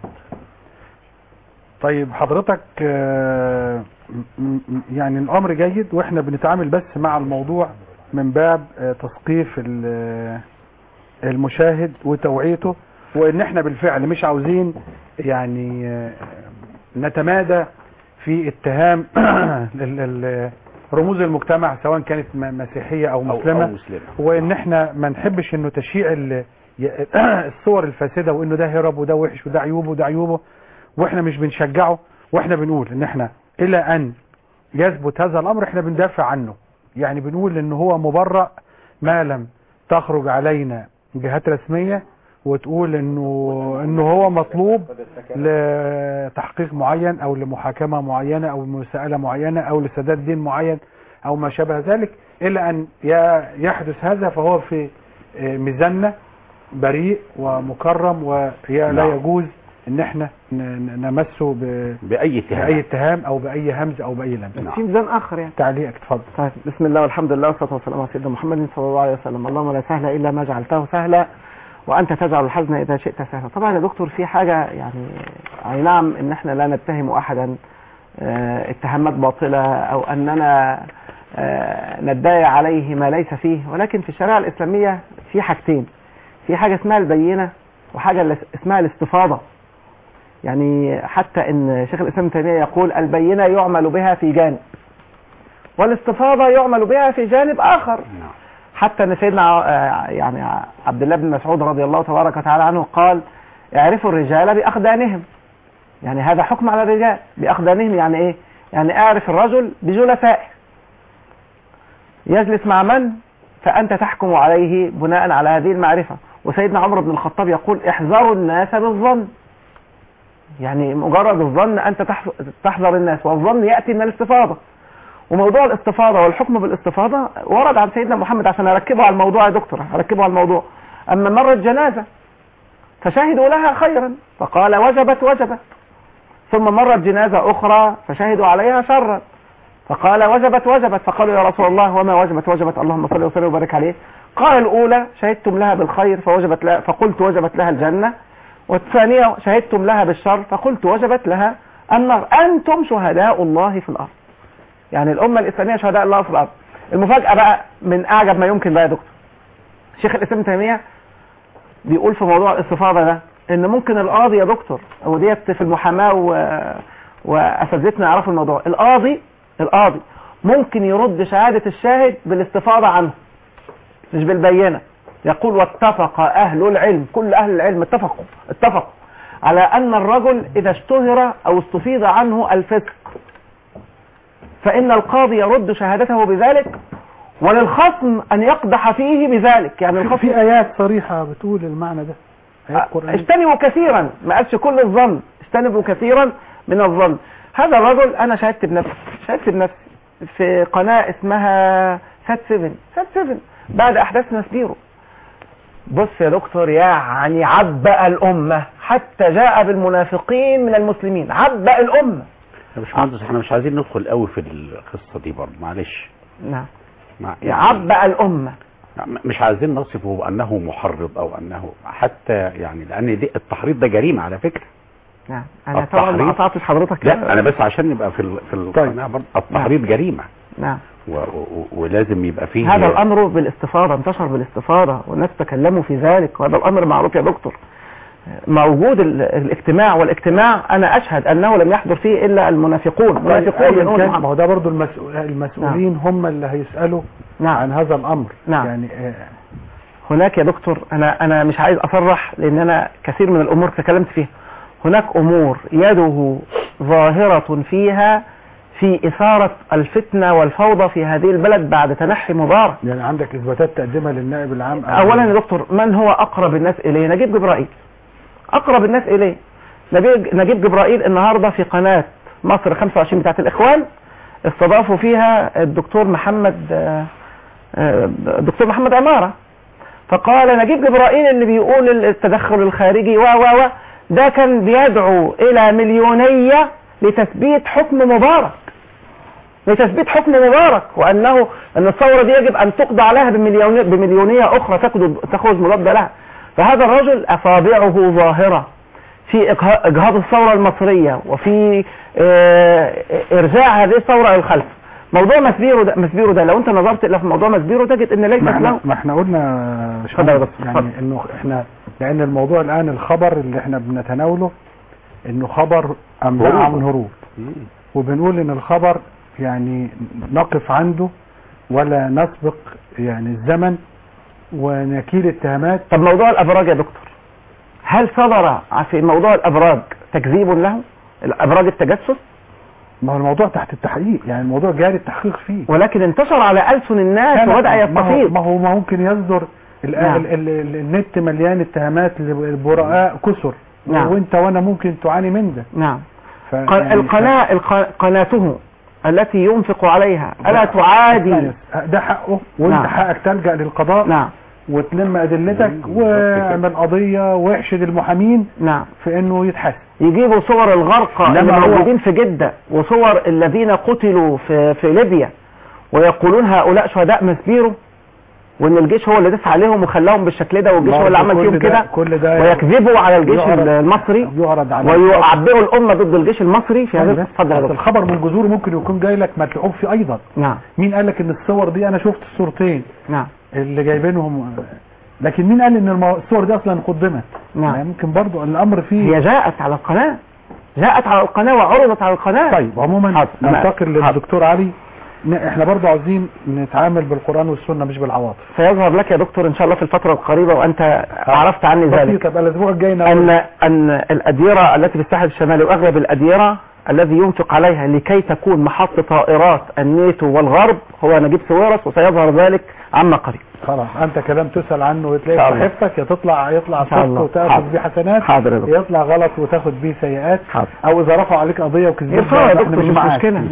طيب حضرتك آه، م- م- يعني الامر جيد، واحنا بنتعامل بس مع الموضوع من باب آه، تثقيف ال- آه، المشاهد وتوعيته، وان احنا بالفعل مش عاوزين يعني آه، نتمادى في اتهام ال- ال- رموز المجتمع سواء كانت م- مسيحية او أو, مسلمة، أو مسلمة. وان احنا ما نحبش انه تشيع ال- ي- الصور الفاسدة، وانه ده هرب وده وحش وده عيوبه وده عيوبه، واحنا مش بنشجعه، واحنا بنقول ان احنا الى ان يثبت هذا الامر احنا بندافع عنه. يعني بنقول ان هو مبرأ ما لم تخرج علينا جهات رسمية وتقول انه انه هو مطلوب لتحقيق معين او لمحاكمة معينة او مساءلة معينة او لسداد دين معين او ما شابه ذلك، الا ان ي- يحدث هذا فهو في آه، ميزاننا بريء ومكرم، ولا نعم. يجوز ان احنا ن- ن- نمسه ب- بأي اتهام. بأي اتهام او بأي همز او بأي لمس. نعم. في ميزان آخر يعني. تعليقك اتفضل. طيب، بسم الله والحمد لله والصلاة والسلام على سيدنا محمد صلى الله عليه وسلم. اللهم لا سهل إلا ما جعلته سهلا وأنت تجعل الحزن إذا شئت سهلا. طبعا يا دكتور في حاجة يعني، أي نعم إن إحنا لا نتهم أحدا آه، اتهامات باطلة أو أننا آه، ندعي عليه ما ليس فيه، ولكن في الشريعة الإسلامية في حاجتين، في حاجة اسمها البينة وحاجة اللي اسمها الاستفاضة. يعني حتى إن شيخ الإسلام ابن تيمية يقول البينة يعمل بها في جانب والاستفاضة يعمل بها في جانب آخر. نعم. حتى ان سيدنا آه، يعني عبد الله بن مسعود رضي الله تبارك وتعالى عنه قال اعرفوا الرجال بأقدانهم. يعني هذا حكم على الرجال بأقدانهم، يعني ايه؟ يعني اعرف الرجل بجلسائه، يجلس مع من فأنت تحكم عليه بناء على هذه المعرفة. وسيدنا عمر بن الخطاب يقول احذروا الناس بالظن، يعني مجرد الظن أنت تحذر الناس، والظن يأتي من الاستفاضة. وموضوع الاستفاضة والحكم بالاستفاضة ورد عن سيدنا محمد، عشان أركبه على الموضوع يا دكتور، أركبه على الموضوع. أما مرت جنازة فشهدوا لها خيرا فقال وجبت وجبت، ثم مرت جنازة أخرى فشهدوا عليها شرا فقال وجبت وجبت. فقالوا يا رسول الله وما وجبت وجبت اللهم صل وسلم وبارك عليه؟ قال الأولى شهدتم لها بالخير فوجبت لها فقلت وجبت لها الجنة، والثانية شهدتم لها بالشر فقلت وجبت لها النار. أنتم شهداء الله في الأرض. يعني الأمة الإسلامية شهداء الله في الأرض. المفاجأة بقى من أعجب ما يمكن بقى يا دكتور، شيخ الإسلام تيمية بيقول في موضوع الاستفاضة ده إن ممكن القاضي يا دكتور، وديت في المحاماة و... وأساتذتنا يعرفوا الموضوع، القاضي القاضي ممكن يرد شهادة الشاهد بالاستفاضة عنه مش بالبينة. يقول واتفق أهل العلم، كل أهل العلم اتفقوا اتفقوا على أن الرجل إذا اشتهر أو استفيض عنه الفسق فإن القاضي يرد شهادته بذلك، وللخصم أن يقدح فيه بذلك. يعني الخصم في آيات صريحة بتقول المعنى ده، آيات قرآنية. اجتنبوا كثيرا، ما قالش كل الظن، اجتنبوا كثيرا من الظن. هذا الرجل أنا شهدت بنفسي شهدت بنفسي في قناة اسمها سات سفن سات سفن بعد أحداث نسبيرو. بص يا دكتور، يعني عبأ الأمة حتى جاء بالمنافقين من المسلمين، عبأ الأمة. يا باشمهندس احنا مش عايزين ندخل قوي في القصة دي برضه، معلش. نعم. مع يعني عبأ الأمة. مش عايزين نصفه بأنه محرض أو أنه حتى يعني، لأن دي التحريض ده جريمة على فكرة. نعم. أنا طبعا ما قطعتش حضرتك. لا أنا بس عشان نبقى في ال في القناة برضه، التحريض نعم. جريمة. نعم. و و ولازم يبقى فيه هذا الأمر بالاستفاضة، انتشر بالاستفاضة والناس تكلموا في ذلك، وهذا الأمر معروف يا دكتور. موجود الاجتماع، والاجتماع أنا أشهد أنه لم يحضر فيه إلا المنافقون. المنافقون ما هو ده برضو المسؤول المسؤولين نعم. هم اللي هيسألوا نعم. عن هذا الأمر. نعم. يعني آه هناك يا دكتور، أنا أنا مش عايز أصرح لأن أنا كثير من الأمور تكلمت فيها. هناك أمور يده ظاهرة فيها في إثارة الفتنة والفوضى في هذه البلد بعد تنحي مبارك. يعني عندك إثباتات تقدمها للنائب العام؟ أولا يا دكتور، من هو أقرب الناس إليه؟ نجيب جبرائيل، أقرب الناس إليه. نجيب جبرائيل النهاردة في قناة مصر خمسة وعشرين بتاعت الإخوان استضافوا فيها الدكتور محمد الدكتور محمد عمارة، فقال نجيب جبرائيل اللي بيقول التدخل الخارجي و و و ده كان بيدعو إلى مليونية لتثبيت حكم مبارك، لتثبيت حكم مبارك، وأنه أن الثورة دي يجب أن تقضى عليها بمليونية, بمليونية أخرى تخرج مضادة لها. فهذا الرجل أصابعه ظاهرة في إجهاض الثورة المصرية وفي إرجاع هذه الثورة للخلف. موضوع مسبيرو ده, مسبيرو ده لو أنت نظرت إلى في موضوع مسبيرو تجد أن ليس له. ما احنا قلنا يعني إنه إحنا لأن الموضوع الآن الخبر اللي احنا بنتناوله إنه خبر أنباء عن هروب، وبنقول إن الخبر يعني نقف عنده ولا نسبق يعني الزمن ونكيل اتهامات. طب موضوع الأبراج يا دكتور، هل صدر في موضوع الأبراج تكذيب له؟ الأبراج التجسس؟ ما هو الموضوع تحت التحقيق، يعني الموضوع جاري التحقيق فيه، ولكن انتشر على ألسن الناس وبدأ يستفيض. ما هو ما ممكن يصدر نعم. ال ال ال النت مليان اتهامات للبراء كسر نعم. وانت وانا ممكن تعاني من ده. نعم. يعني القناة قناته التي ينفق عليها ألا تعادي؟ ده حقه، وانت نعم. حقك تلجأ للقضاء نعم. وتلم أدلتك واعمل قضية واحشد المحامين نعم. في انه يتحاسب. يجيبوا صور الغرقى اللي موجودين في جدة وصور الذين قتلوا في, في ليبيا ويقولون هؤلاء شهداء مسبيرو، وان الجيش هو اللي دفع عليهم وخلاهم بالشكل ده، والجيش هو اللي عمل فيهم كده، ويكذبوا على الجيش المصري ويعبئوا الامه ضد الجيش المصري في هذا. اتفضل. الخبر من جذوره ممكن يكون جاي لك متلعوب فيه ايضا. نعم. مين قال لك ان الصور دي؟ انا شفت الصورتين نعم اللي جايبينهم، لكن مين قال ان الصور دي اصلا قدمت؟ نعم. يعني ممكن برضو الامر فيه. هي جاءت على القناه جاءت على القناه وعرضت على القناه. طيب عموما ننتقل للدكتور علي. احنا برضو عاوزين نتعامل بالقرآن والسنة مش بالعواطف. سيظهر لك يا دكتور ان شاء الله في الفترة القريبة، وانت عرفت عني ذلك، بقى الاسبوع الجاي ان ان الاديرة التي في الساحل الشمالي واغلب الاديرة الذي ينفق عليها لكي تكون محط طائرات الناتو والغرب هو نجيب ساويرس، وسيظهر ذلك عما قريب. خلاص انت كلام تسأل عنه وتلاقي في صحيفتك، يا تطلع يطلع صح وتاخد بيه حسنات، يطلع غلط وتاخد بيه سيئات، حاضر. او اذا رفعوا عليك قضيه وكذبت يرفعوا يا دكتور مش مشكله،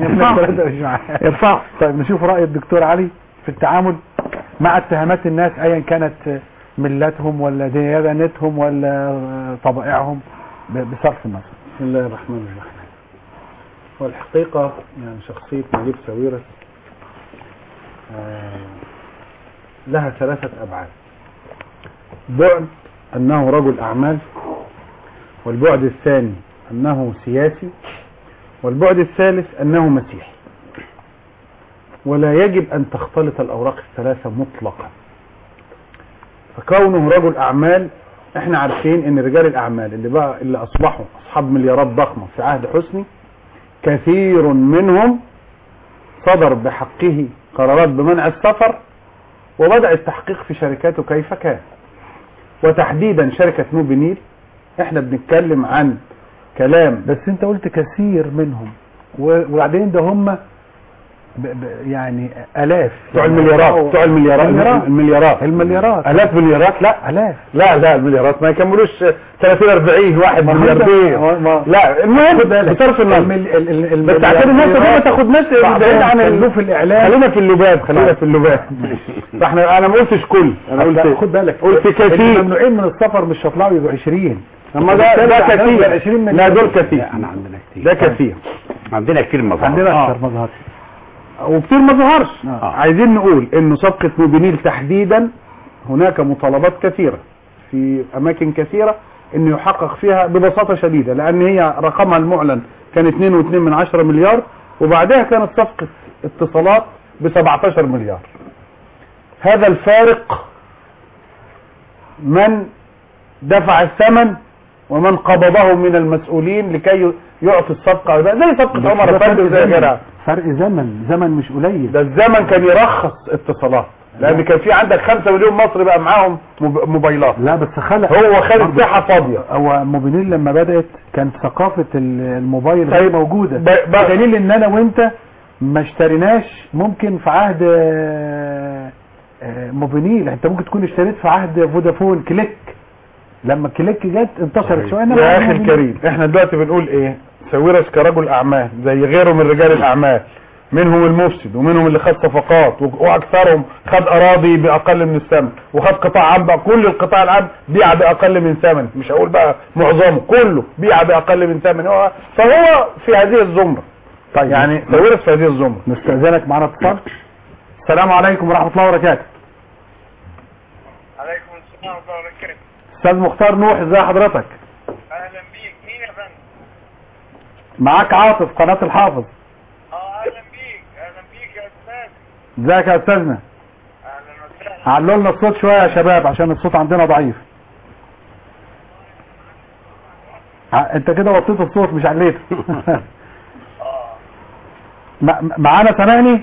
يرفعوا. طيب نشوف راي الدكتور علي في التعامل مع اتهامات الناس ايا كانت ملتهم ولا ديانتهم ولا طبائعهم بصرف النظر. بسم الله الرحمن الرحيم. والحقيقة يعني شخصية نجيب ساويرس آه لها ثلاثة أبعاد. بعد أنه رجل أعمال، والبعد الثاني أنه سياسي، والبعد الثالث أنه مسيحي. ولا يجب أن تختلط الأوراق الثلاثة مطلقا. فكونه رجل أعمال، احنا عارفين ان رجال الأعمال اللي بقى اللي أصبحوا أصحاب مليارات ضخمة في عهد حسني كثير منهم صدر بحقه قرارات بمنع السفر، وبدأ التحقيق في شركاته كيف كان، وتحديدا شركة موبينيل. احنا بنتكلم عن كلام، بس انت قلت كثير منهم، وبعدين ده هم ب ب يعني الاف بتوع المليارات بتوع المليارات المليارات المليارات الاف مليارات لا الاف لا لا المليارات ما يكملوش ثلاثين أربعين واحد ملياردير. لا المهم بصرف النظر، بس عشان الناس دي ما تاخدناش بعيد عن اللوف الاعلام. خلينا في اللباب خلينا في اللباب فاحنا انا ما قلتش كل، انا قلت خد بالك قلت كثير. ممنوعين من السفر مش هيطلعوا يبقوا عشرين. اما ده ده كثير. لا دول كثير، احنا عندنا كتير، ده كثير، عندنا كتير مظاهر، عندنا اكثر مظاهر وكتير ما ظهرش. آه. عايزين نقول انه صفقة موبينيل تحديدا هناك مطالبات كثيرة في اماكن كثيرة انه يحقق فيها ببساطة شديدة، لان هي رقمها المعلن كان اثنين وعشرين من عشرة مليار، وبعدها كانت صفقة اتصالات ب سبعتاشر مليار. هذا الفارق من دفع الثمن ومن قبضه من المسؤولين لكي يعطي الصفقة، زي صفقة عمر افندي وزي غيرها. فرق زمن زمن مش قليل. ده الزمن كان يرخص اتصالات، لان كان في عندك خمسة مليون مصري بقى معاهم موبايلات. لا بس خلق هو خد مساحه فاضيه. هو موبينيل لما بدات كانت ثقافه الموبايل طيب موجوده، ب... بدليل ان انا وانت ما اشتريناش ممكن في عهد موبينيل. انت ممكن تكون اشتريت في عهد فودافون كليك، لما كليك جت انتشرت شويه. يا اخي الكريم، احنا دلوقتي بنقول ايه؟ ساويرس كرجل اعمال زي غيره من رجال الاعمال، منهم المفسد ومنهم اللي خد صفقات، واكثرهم خد اراضي باقل من الثمن، وخد قطاع عام بقى، كل القطاع العام بيع باقل من ثمن، مش هقول بقى معظمه، كله بيع باقل من ثمن. هو فهو في هذه الزمره. طيب يعني ساويرس في هذه الزمره. نستاذنك معنا اتصال. السلام عليكم ورحمه الله وبركاته. عليكم السلام ورحمه الله وبركاته. استاذ مختار نوح، ازي حضرتك؟ اهلا بيك. مين يا فندم؟ معاك عاطف، قناه الحافظ. اه اهلا بيك، اهلا بيك يا استاذ. ازيك يا استاذنا؟ اهلا وسهلا. علوا لنا الصوت شويه يا شباب عشان الصوت عندنا ضعيف. انت كده وطيت الصوت مش عليته. اه معانا سامعني؟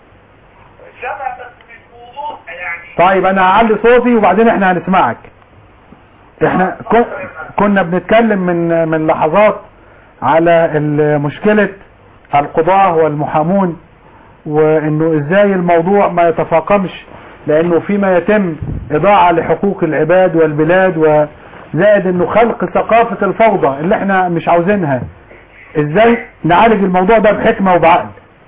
سامع بس مش موضوع يعني. طيب انا هعلي صوتي وبعدين احنا هنسمعك. احنا كنا بنتكلم من من لحظات على مشكلة القضاة والمحامون، وانه ازاي الموضوع ما يتفاقمش، لانه فيما يتم اضاعة لحقوق العباد والبلاد، وزائد انه خلق ثقافة الفوضى اللي احنا مش عاوزينها. ازاي نعالج الموضوع ده بحكمة وبعقل؟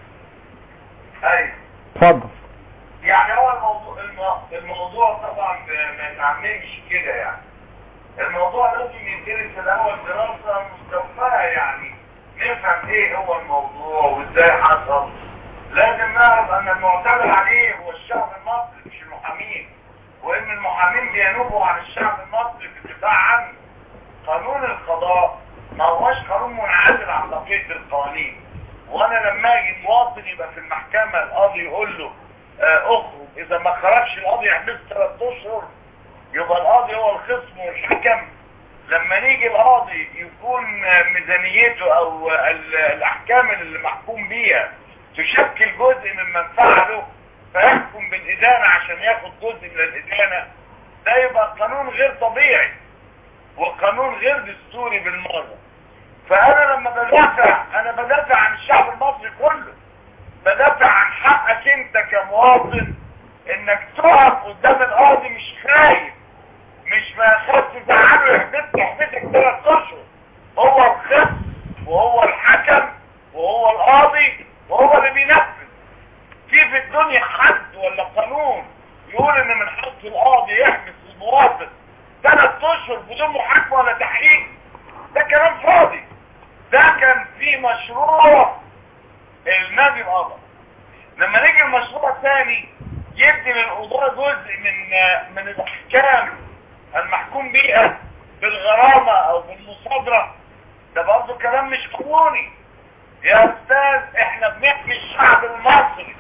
ايوه اتفضل. يعني هو الموضوع الموضوع طبعا ما يتعملش كده، يعني الموضوع لازم يدرس الاول دراسة مستوفاة، يعني نفهم ايه هو الموضوع وازاي حصل. لازم نعرف ان المعتمد عليه هو الشعب المصري مش المحامين، وان المحامين بينوبوا عن الشعب المصري في الدفاع عنه. قانون القضاء ما هوش قانون منعزل عن بقية القوانين، وانا لما اجي مواطن يبقى في المحكمة القاضي يقول له اه اخرج، اذا ما خرجش القاضي يحبس ثلاث اشهر، يبقى القاضي هو الخصم والحكم. لما نيجي القاضي يكون ميزانيته او الاحكام اللي محكوم بيها تشكل جزء من من فعله، فيحكم بالادانه عشان ياخد جزء من الادانه، ده يبقى قانون غير طبيعي وقانون غير دستوري بالمره. فانا لما بدافع انا بدافع عن الشعب المصري كله، بدافع عن حقك انت كمواطن انك تقف قدام القاضي مش خايف، مش ما خدت زعله يحبسك يحبسك ثلاث اشهر. هو الخصم وهو الحكم وهو القاضي وهو اللي بينفذ. في في الدنيا حد ولا قانون يقول ان من حق القاضي يحبس المواطن ثلاث اشهر بدون محاكمه ولا تحقيق؟ ده كلام فاضي. ده كان في مشروع النادي القضاء. لما نيجي المشروع الثاني يدي للقضاء جزء من من الاحكام المحكوم بيها بالغرامة او بالمصادرة، ده برضه كلام مش قانوني يا استاذ. احنا بنحمي الشعب المصري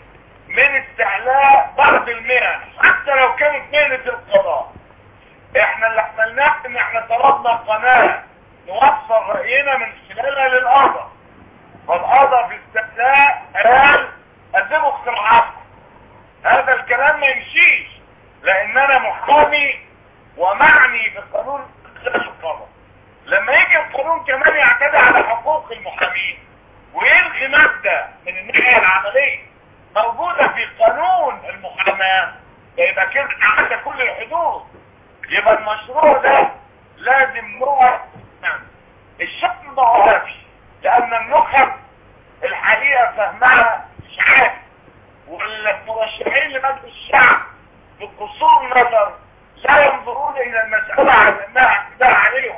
من استعلاء بعض المهن حتى لو كانت مهنة القضاء. احنا اللي عملناه ان احنا طلبنا قناة نوصل رأينا من خلالها للقضاء، فالقضاء في استثناء قال قدموا اقتراحاتكم. هذا الكلام ما يمشيش لان انا محامي ومعني بقانون القضاء. لما يجي القانون كمان يعتدي على حقوق المحامين ويلغي مادة من الناحية العملية موجودة في قانون المحاماة، يبقى كده عدى كل الحدود. يبقى المشروع ده لازم نوع الشكل ما عرفش، لان النخب الحقيقة فهمها مش عارف، والمرشحين لمجلس الشعب بقصور نظر لا ينظرون الى المسألة على انها اعتداء عليهم،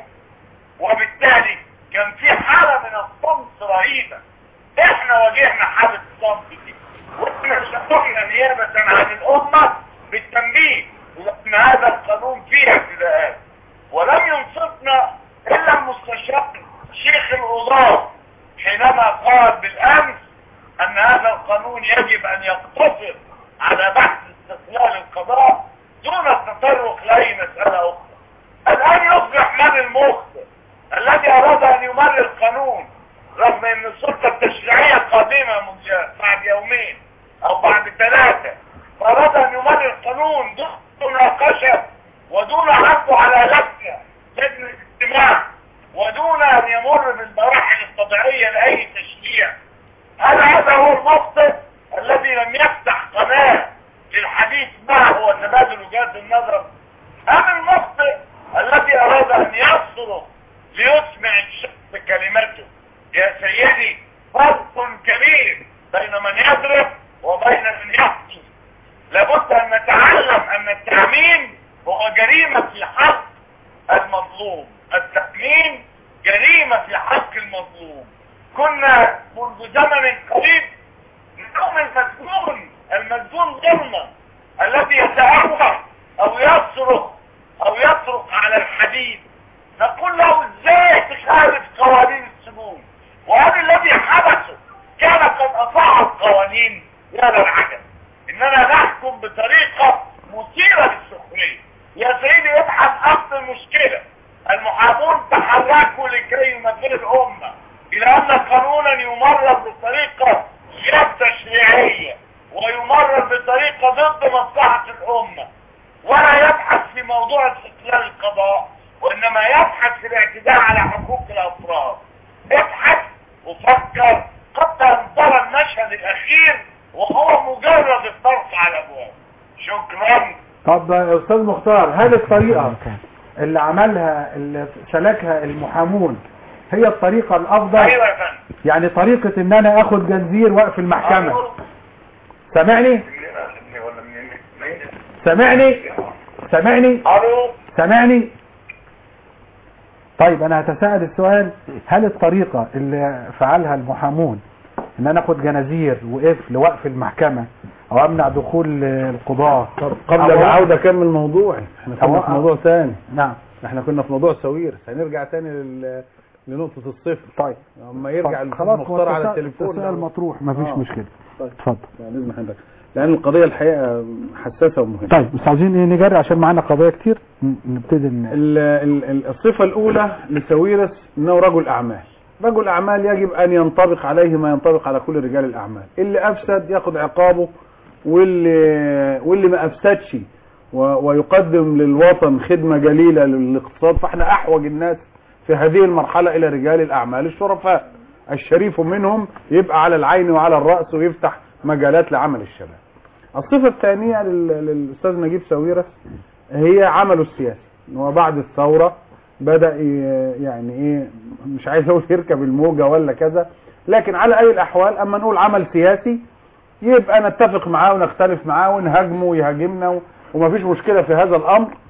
وبالتالي كان في حالة من الصمت رهيبة. احنا واجهنا حالة الصمت دي واحنا شكرنا نيابة عن الامة بالتنبيه لان هذا القانون فيه اعتداءات، ولم ينصفنا الا المستشار شيخ القضاة حينما قال بالامس ان هذا القانون يجب ان يقتصر على بحث استقلال القضاء دون التطرق لاي مسألة اخرى. الان يصبح من المخطئ الذي اراد ان يمرر القانون رغم ان السلطة التشريعية قادمة بعد يومين او بعد ثلاثة، فاراد ان يمرر القانون دون مناقشة ودون عرضه على لجنة لجنة اجتماع ودون ان يمر بالمراحل الطبيعية لاي تشريع. هل هذا هو المخطئ الذي لم يفتح قناة للحديث معه وتبادل وجهات النظر، ام المخطئ الذي اراد ان يصرخ ليسمع الشخص كلمته؟ يا سيدي فرق كبير بين من يضرب وبين من يحكي. لابد ان نتعلم ان التأمين هو جريمة في حق المظلوم، التأمين جريمة في حق المظلوم. كنا منذ زمن قريب نقوم المسجون المسجون ظلما الذي يتأوه او يصرخ او يصرخ على الحديد، نقول له ازاي تخالف قوانين السجون؟ وهذا الذي حدثه كان قد اطاع القوانين. يا للعجب اننا نحكم بطريقة مثيرة للسخرية. يا سيدي ابحث اصل المشكلة. المحامون تحركوا لكي يمثلوا الامة الى ان قانونا يمرر بطريقة غير تشريعية ويمرر بطريقة ضد مصلحة الامة، ولا يبحث في موضوع استقلال القضاء وانما يبحث في الاعتداء على حقوق الافراد. ابحث وفكر قبل ان ترى المشهد الاخير وهو مجرد الطرف على الابواب. شكرا. طب يا استاذ مختار، هل الطريقة اللي عملها اللي سلكها المحامون هي الطريقة الافضل؟ ايوه يا فندم. يعني طريقة ان انا اخد جنزير وقف المحكمة. سامعني سامعني سامعني سامعني طيب انا هتساءل السؤال، هل الطريقة اللي فعلها المحامون ان انا اخد جنازير وقفل وقف المحكمة او امنع دخول القضاة؟ قبل العودة كمل موضوعي، احنا كنا في موضوع ثاني. نعم احنا كنا في موضوع سوير، هنرجع تاني لل... لنقطة الصفر. طيب اما يرجع المختار على التليفون السؤال مطروح، مفيش آه. مشكلة. طيب اتفضل. لازم حضرتك لان القضية الحقيقة حساسة ومهمة. طيب مش عايزين ايه نجري عشان معانا قضايا كتير، نبتدي ال... ال... الصفة الاولى لسويرس انه رجل اعمال. رجل اعمال يجب ان ينطبق عليه ما ينطبق على كل رجال الاعمال. اللي افسد ياخد عقابه، واللي واللي ما افسدش و... ويقدم للوطن خدمة جليلة للاقتصاد، فاحنا احوج الناس في هذه المرحلة الى رجال الاعمال الشرفاء. الشريف منهم يبقى على العين وعلى الرأس ويفتح مجالات لعمل الشباب. الصفة الثانية للأستاذ نجيب ساويرس هي عمله السياسي. وبعد الثورة بدأ يعني ايه، مش عايز اقول يركب الموجة ولا كذا، لكن على اي الاحوال اما نقول عمل سياسي يبقى نتفق معاه ونختلف معاه ونهاجمه ويهاجمنا ومفيش مشكلة في هذا الامر.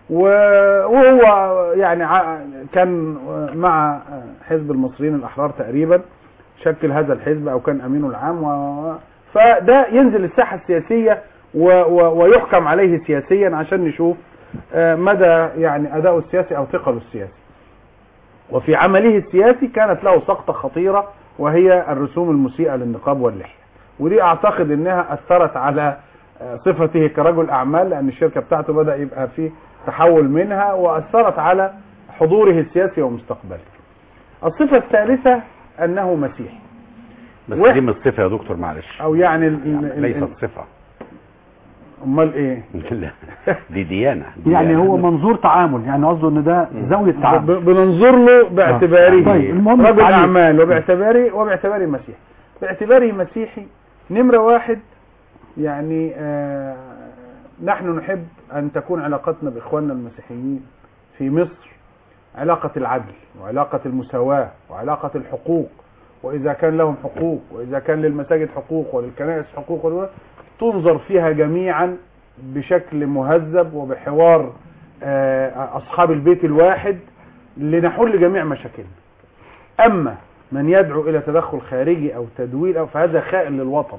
وهو يعني كان مع حزب المصريين الأحرار تقريبا، شكل هذا الحزب أو كان أمينه العام، و... فده ينزل الساحة السياسية و... و... ويحكم عليه سياسيا عشان نشوف مدى يعني أداؤه السياسي أو ثقله السياسي. وفي عمله السياسي كانت له سقطة خطيرة، وهي الرسوم المسيئة للنقاب واللحية، ودي أعتقد أنها أثرت على صفته كرجل أعمال، لأن الشركة بتاعته بدأ يبقى فيه تحول منها، وأثرت على حضوره السياسي ومستقبله. الصفة الثالثة أنه مسيحي. بس و... دي مش صفة يا دكتور، معلش، أو يعني, ال... يعني ليست صفة. امال ايه؟ دي ديانة. يعني هو منظور تعامل، يعني قصده ان ده زاوية تعامل، بننظر له باعتباره طيب رجل اعمال، وباعتباره وباعتباره مسيحي. باعتباره مسيحي نمرة واحد، يعني آه نحن نحب ان تكون علاقتنا باخواننا المسيحيين في مصر علاقة العدل، وعلاقة المساواة، وعلاقة الحقوق، واذا كان لهم حقوق، واذا كان للمساجد حقوق وللكنائس حقوق، تنظر فيها جميعا بشكل مهذب وبحوار أصحاب البيت الواحد لنحل جميع مشاكلنا. أما من يدعو إلى تدخل خارجي أو تدويل أو فهذا خائن للوطن.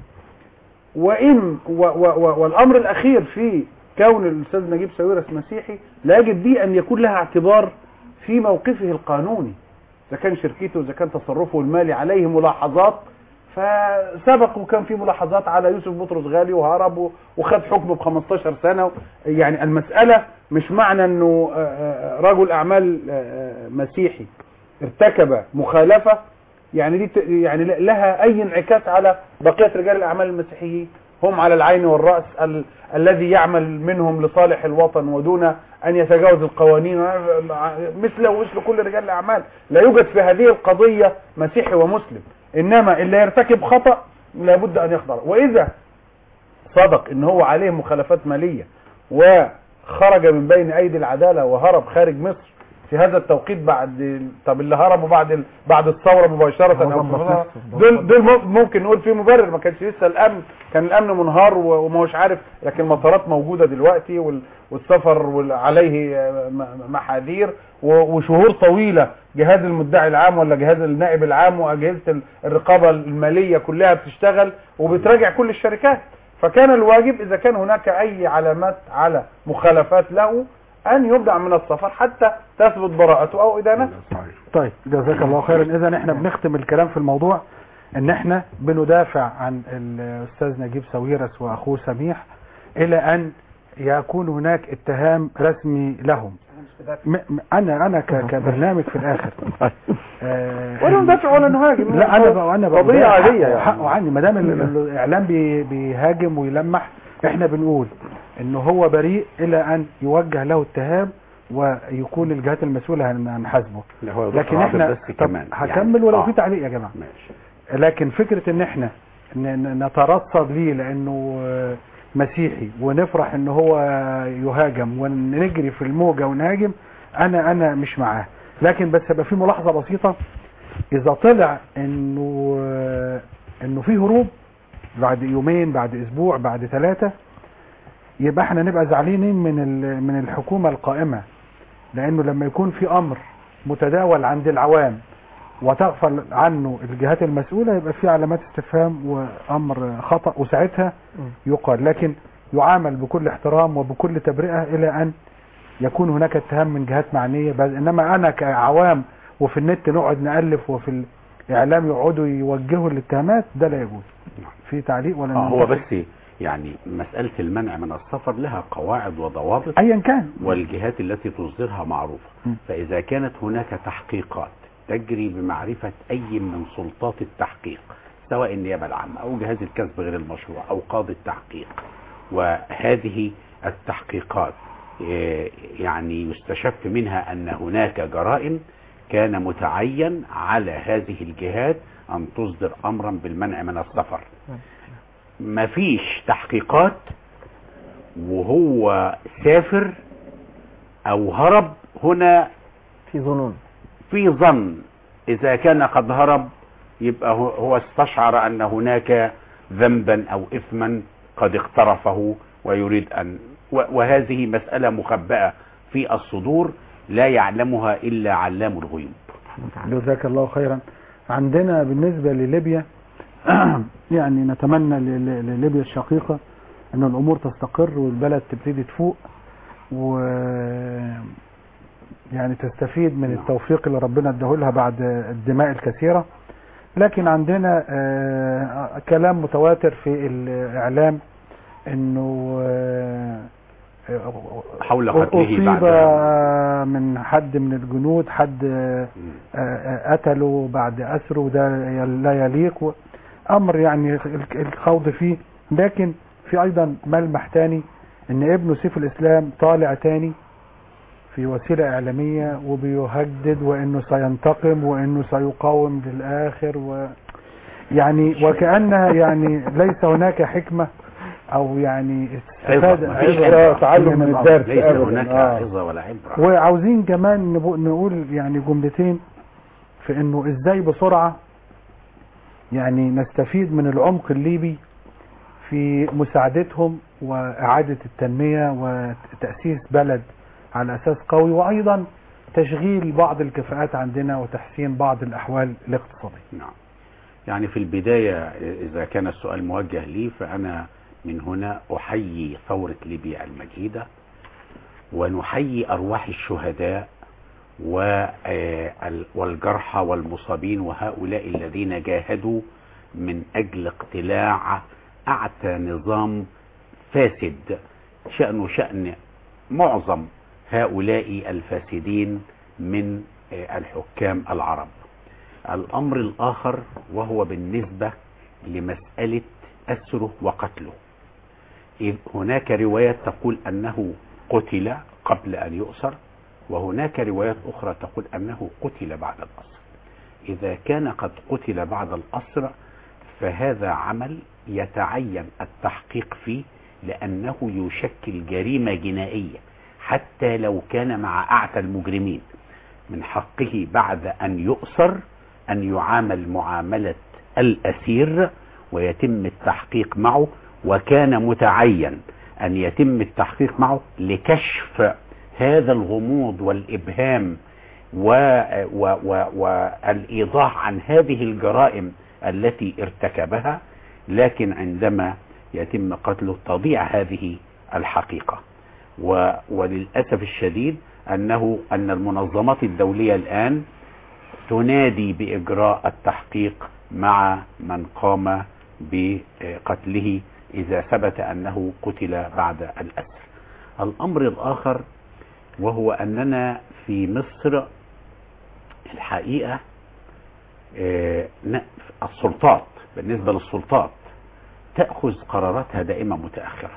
وإن و و والأمر الأخير في كون الأستاذ نجيب ساويرس مسيحي لا يجب دي أن يكون لها اعتبار في موقفه القانوني، إذا كان شركته، إذا كان تصرفه المالي عليه ملاحظات، فسبق وكان في ملاحظات على يوسف بطرس غالي وهرب وخد حكمه ب خمستاشر سنة. يعني المسألة مش معنى انه رجل اعمال مسيحي ارتكب مخالفة يعني دي يعني لها اي انعكاس على بقية رجال الاعمال المسيحيين، هم على العين والرأس، ال الذي يعمل منهم لصالح الوطن ودون ان يتجاوز القوانين، مثله ومثل كل رجال الاعمال. لا يوجد في هذه القضية مسيحي ومسلم، انما اللي يرتكب خطأ لابد ان يخضع. واذا صدق ان هو عليه مخالفات مالية وخرج من بين ايدي العدالة وهرب خارج مصر في هذا التوقيت، بعد طب اللي هربوا بعد بعد الثورة مباشرة او دول دول ممكن نقول فيه مبرر، ما كانش لسه الامن، كان الامن منهار وما هوش عارف، لكن المطارات موجودة دلوقتي والسفر عليه محاذير وشهور طويلة جهاز المدعي العام ولا جهاز النائب العام واجهزة الرقابة المالية كلها بتشتغل وبتراجع كل الشركات. فكان الواجب اذا كان هناك اي علامات على مخالفات له ان يبدأ من السفر حتى تثبت براءته او ادانته. طيب جزاك الله خيرا. اذا احنا بنختم الكلام في الموضوع ان احنا بندافع عن الاستاذ نجيب ساويرس واخوه سميح الى ان يكون هناك اتهام رسمي لهم. م انا انا كبرنامج في الاخر آه ولا ندافع ولا نهاجم، لا انا انا قضيه عاديه يعني. حقه عني، ما دام الاعلام بي بيهاجم ويلمح، احنا بنقول انه هو بريء الى ان يوجه له اتهام ويكون الجهات المسؤوله هنحاسبه. لكن احنا هكمل ولو في تعليق يا جماعه ماشي. لكن فكره ان احنا نترصد ليه لانه مسيحي ونفرح ان هو يهاجم ونجري في الموجة ونهاجم، انا انا مش معاه. لكن بس يبقى في ملاحظة بسيطة، اذا طلع انه انه في هروب بعد يومين بعد اسبوع بعد ثلاثة، يبقى احنا نبقى زعلانين من من الحكومة القائمة، لانه لما يكون في امر متداول عند العوام وتغفل عنه الجهات المسؤولة يبقى في علامات استفهام وامر خطأ، وساعتها يقال. لكن يعامل بكل احترام وبكل تبرئة الى ان يكون هناك اتهام من جهات معنية. انما انا كعوام وفي النت نقعد نألف وفي الاعلام يقعدوا يوجهوا الاتهامات، ده لا يجوز. في تعليق ولا آه هو بس يعني مسألة المنع من السفر لها قواعد وضوابط ايا كان، والجهات التي تصدرها معروفة. م. فاذا كانت هناك تحقيقات تجري بمعرفة اي من سلطات التحقيق، سواء النيابة العامة او جهاز الكسب غير المشروع او قاضي التحقيق، وهذه التحقيقات يعني يستشف منها ان هناك جرائم، كان متعين على هذه الجهات ان تصدر امرا بالمنع من السفر. مفيش تحقيقات وهو سافر او هرب، هنا في ظنون، في ظن. اذا كان قد هرب يبقى هو استشعر ان هناك ذنبا او اثما قد اقترفه ويريد ان وهذه مسألة مخبأة في الصدور لا يعلمها إلا علام الغيوب. جزاك الله خيرا. عندنا بالنسبة لليبيا يعني نتمنى لليبيا الشقيقة أن الأمور تستقر والبلد تبتدي تفوق و يعني تستفيد من التوفيق اللي ربنا اداهولها بعد الدماء الكثيرة. لكن عندنا آه كلام متواتر في الإعلام انه آه حول قتله أصيب بعد من حد من الجنود، حد آه آه قتله بعد أسره، وده لا يليق، أمر يعني الخوض فيه. لكن في أيضا ملمح تاني ان ابنه سيف الإسلام طالع تاني في وسيلة إعلامية وبيهدد وانه سينتقم وانه سيقاوم للآخر، و يعني وكأنها يعني ليس هناك حكمة او يعني استفادة تعلم من الدرس، ليس هناك عظة ولا عبرة. وعاوزين كمان نقول يعني جملتين في انه ازاي بسرعة يعني نستفيد من العمق الليبي في مساعدتهم واعادة التنمية وتأسيس بلد على اساس قوي، وايضا تشغيل بعض الكفاءات عندنا وتحسين بعض الاحوال الاقتصادية. نعم. يعني في البداية اذا كان السؤال موجه لي، فانا من هنا احيي ثورة ليبيا المجيدة، ونحيي ارواح الشهداء والجرحى والمصابين وهؤلاء الذين جاهدوا من اجل اقتلاع اعتى نظام فاسد شأنه شأن معظم هؤلاء الفاسدين من الحكام العرب. الامر الاخر وهو بالنسبة لمسألة اسره وقتله، هناك روايات تقول انه قتل قبل ان يؤسر، وهناك روايات اخرى تقول انه قتل بعد الاسر. اذا كان قد قتل بعد الاسر فهذا عمل يتعين التحقيق فيه، لانه يشكل جريمة جنائية حتى لو كان مع اعتى المجرمين. من حقه بعد ان يؤسر ان يعامل معاملة الاسير ويتم التحقيق معه، وكان متعين ان يتم التحقيق معه لكشف هذا الغموض والابهام والايضاح عن هذه الجرائم التي ارتكبها. لكن عندما يتم قتله تضيع هذه الحقيقة، وللأسف الشديد أنه أن المنظمات الدولية الآن تنادي بإجراء التحقيق مع من قام بقتله إذا ثبت أنه قتل بعد الأسر. الأمر الآخر وهو أننا في مصر الحقيقة السلطات بالنسبة للسلطات تأخذ قراراتها دائما متأخرة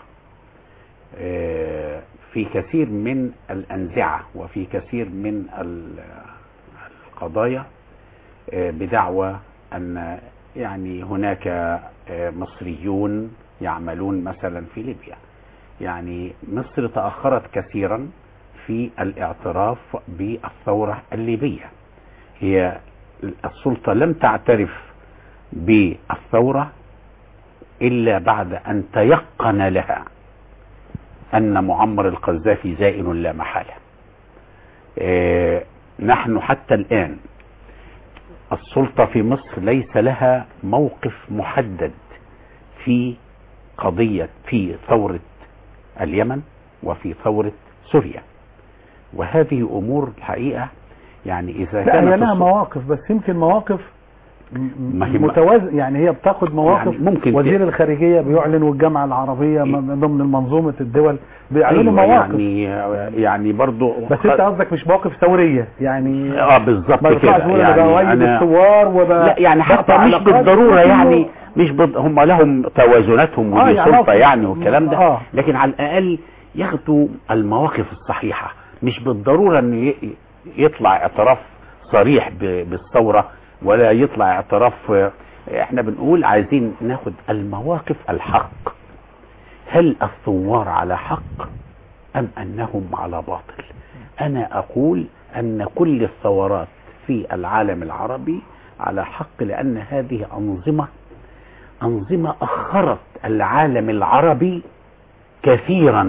في كثير من الأنزعة وفي كثير من القضايا، بدعوى أن يعني هناك مصريون يعملون مثلا في ليبيا. يعني مصر تأخرت كثيرا في الاعتراف بالثورة الليبية. هي السلطة لم تعترف بالثورة إلا بعد أن تيقن لها أن معمر القذافي زائل لا محالة. إيه نحن حتى الآن السلطة في مصر ليس لها موقف محدد في قضية في ثورة اليمن وفي ثورة سوريا، وهذه أمور الحقيقة يعني إذا كانت لا هي لها مواقف، بس يمكن مواقف متوازن، يعني هي بتاخد مواقف. يعني ممكن وزير الخارجية بيعلن والجامعة العربية ضمن منظومة الدول بيعلنوا أيوة مواقف. يعني يعني برضو بس انت قصدك مش مواقف ثورية يعني. اه بالظبط كده. يعني انا الثوار وب... لا يعني حتى مش بالضرورة يعني مش بض... هم لهم توازناتهم ودي آه سلطة يعني, يعني والكلام ده آه. لكن على الأقل ياخدوا المواقف الصحيحة، مش بالضرورة ان يطلع اعتراف صريح بالثورة ولا يطلع اعتراف. احنا بنقول عايزين ناخد المواقف الحق، هل الثوار على حق ام انهم على باطل؟ انا اقول ان كل الثورات في العالم العربي على حق، لان هذه انظمة انظمة اخرت العالم العربي كثيرا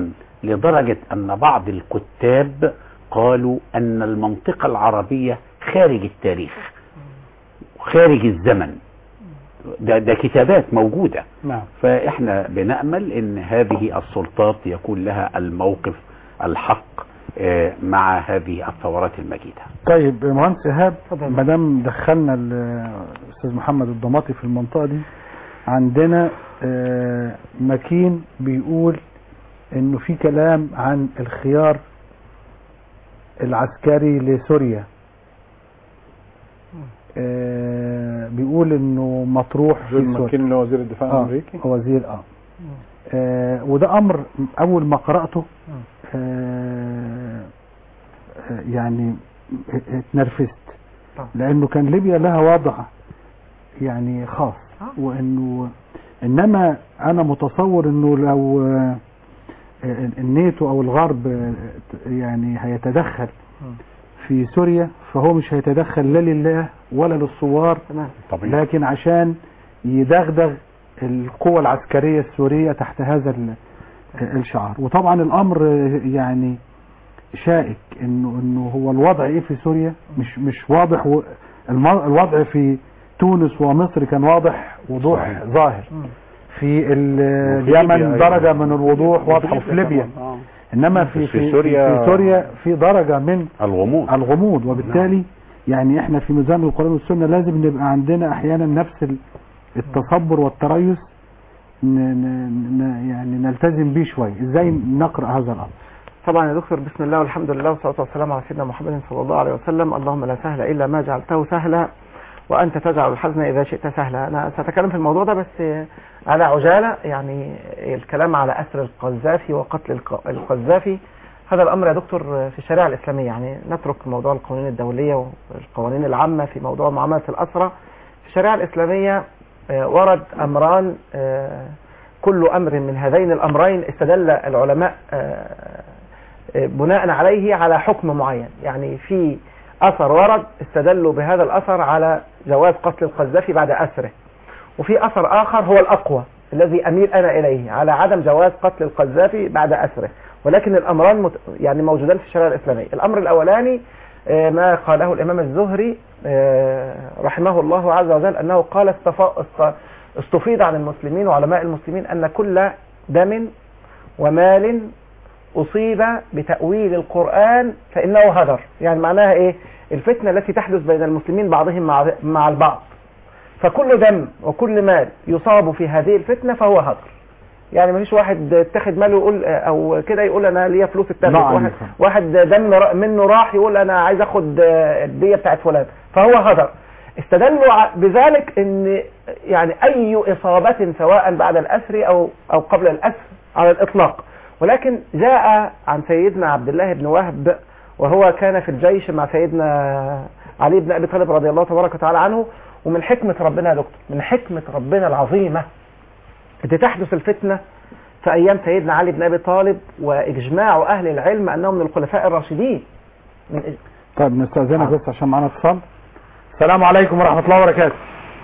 لدرجة أن بعض الكتاب قالوا أن المنطقة العربية خارج التاريخ خارج الزمن. ده, ده كتابات موجودة. نعم. فإحنا بنأمل أن هذه السلطات يكون لها الموقف الحق مع هذه الثورات المجيدة. طيب مهندس إيهاب، ما دام دخلنا الأستاذ محمد الضماطي في المنطقة دي، عندنا مكين بيقول إنه في كلام عن الخيار العسكري لسوريا، بيقول إنه مطروح في سوريا. مكين اللي هو وزير الدفاع آه الأمريكي. وزير آه. آه وده أمر أول ما قرأته آه يعني اتنرفزت، لأنه كان ليبيا لها وضع يعني خاص، وإنه إنما أنا متصور إنه لو الناتو أو الغرب يعني هيتدخل في سوريا، فهو مش هيتدخل لا لله ولا للثوار، لكن عشان يدغدغ القوى العسكرية السورية تحت هذا الشعار. وطبعا الأمر يعني شائك، انه انه هو الوضع ايه في سوريا مش مش واضح، و الوضع في تونس ومصر كان واضح وضوح صحيح. ظاهر. في اليمن درجة من الوضوح واضحة، وفي ليبيا، انما في في سوريا في سوريا في درجة من الغموض الغموض وبالتالي يعني احنا في ميزان القرآن والسنة لازم نبقى عندنا احيانا نفس التصبر والتريث، يعني نلتزم بيه شوي. ازاي نقرأ هذا الامر؟ طبعا يا دكتور، بسم الله والحمد لله والصلاة والسلام على سيدنا محمد صلى الله عليه وسلم. اللهم لا سهل إلا ما جعلته سهلا وأنت تجعل الحزن إذا شئت سهلا. أنا سأتكلم في الموضوع ده بس على عجالة، يعني الكلام على أسر القذافي وقتل القذافي. هذا الأمر يا دكتور في الشريعة الإسلامية، يعني نترك موضوع القوانين الدولية والقوانين العامة في موضوع معاملة الأسرة. في الشريعة الإسلامية ورد أمران، كل أمر من هذين الأمرين استدل العلماء بناء عليه على حكم معين. يعني في أثر ورد استدلوا بهذا الأثر على جواز قتل القذافي بعد أسره، وفي أثر آخر هو الأقوى الذي أميل أنا إليه على عدم جواز قتل القذافي بعد أسره، ولكن الأمران مت... يعني موجودان في الشريعة الإسلامية. الأمر الأولاني ما قاله الإمام الزهري رحمه الله عز وجل، أنه قال استف... استفيض عن المسلمين وعلماء المسلمين أن كل دم ومال أصيب بتأويل القرآن فإنه هدر. يعني معناها إيه؟ الفتنة التي تحدث بين المسلمين بعضهم مع, مع البعض، فكل دم وكل مال يصاب في هذه الفتنة فهو هدر. يعني ما فيش واحد اتخذ ماله يقول أو كده يقول أنا ليا فلوس اتخذ، واحد, واحد دم منه راح يقول أنا عايز أخد الدية بتاعت فلان، فهو هدر. استدلوا بذلك ان يعني اي اصابة سواء بعد الاسر او او قبل الاسر على الاطلاق. ولكن جاء عن سيدنا عبد الله بن وهب وهو كان في الجيش مع سيدنا علي بن ابي طالب رضي الله تبارك وتعالى عنه، ومن حكمة ربنا يا دكتور، من حكمة ربنا العظيمة ان تحدث الفتنة في ايام سيدنا علي بن ابي طالب، واجماع اهل العلم انه من الخلفاء الراشدين. من طيب نستأذنك بس عشان معنا اتصال. السلام عليكم ورحمة الله وبركاته.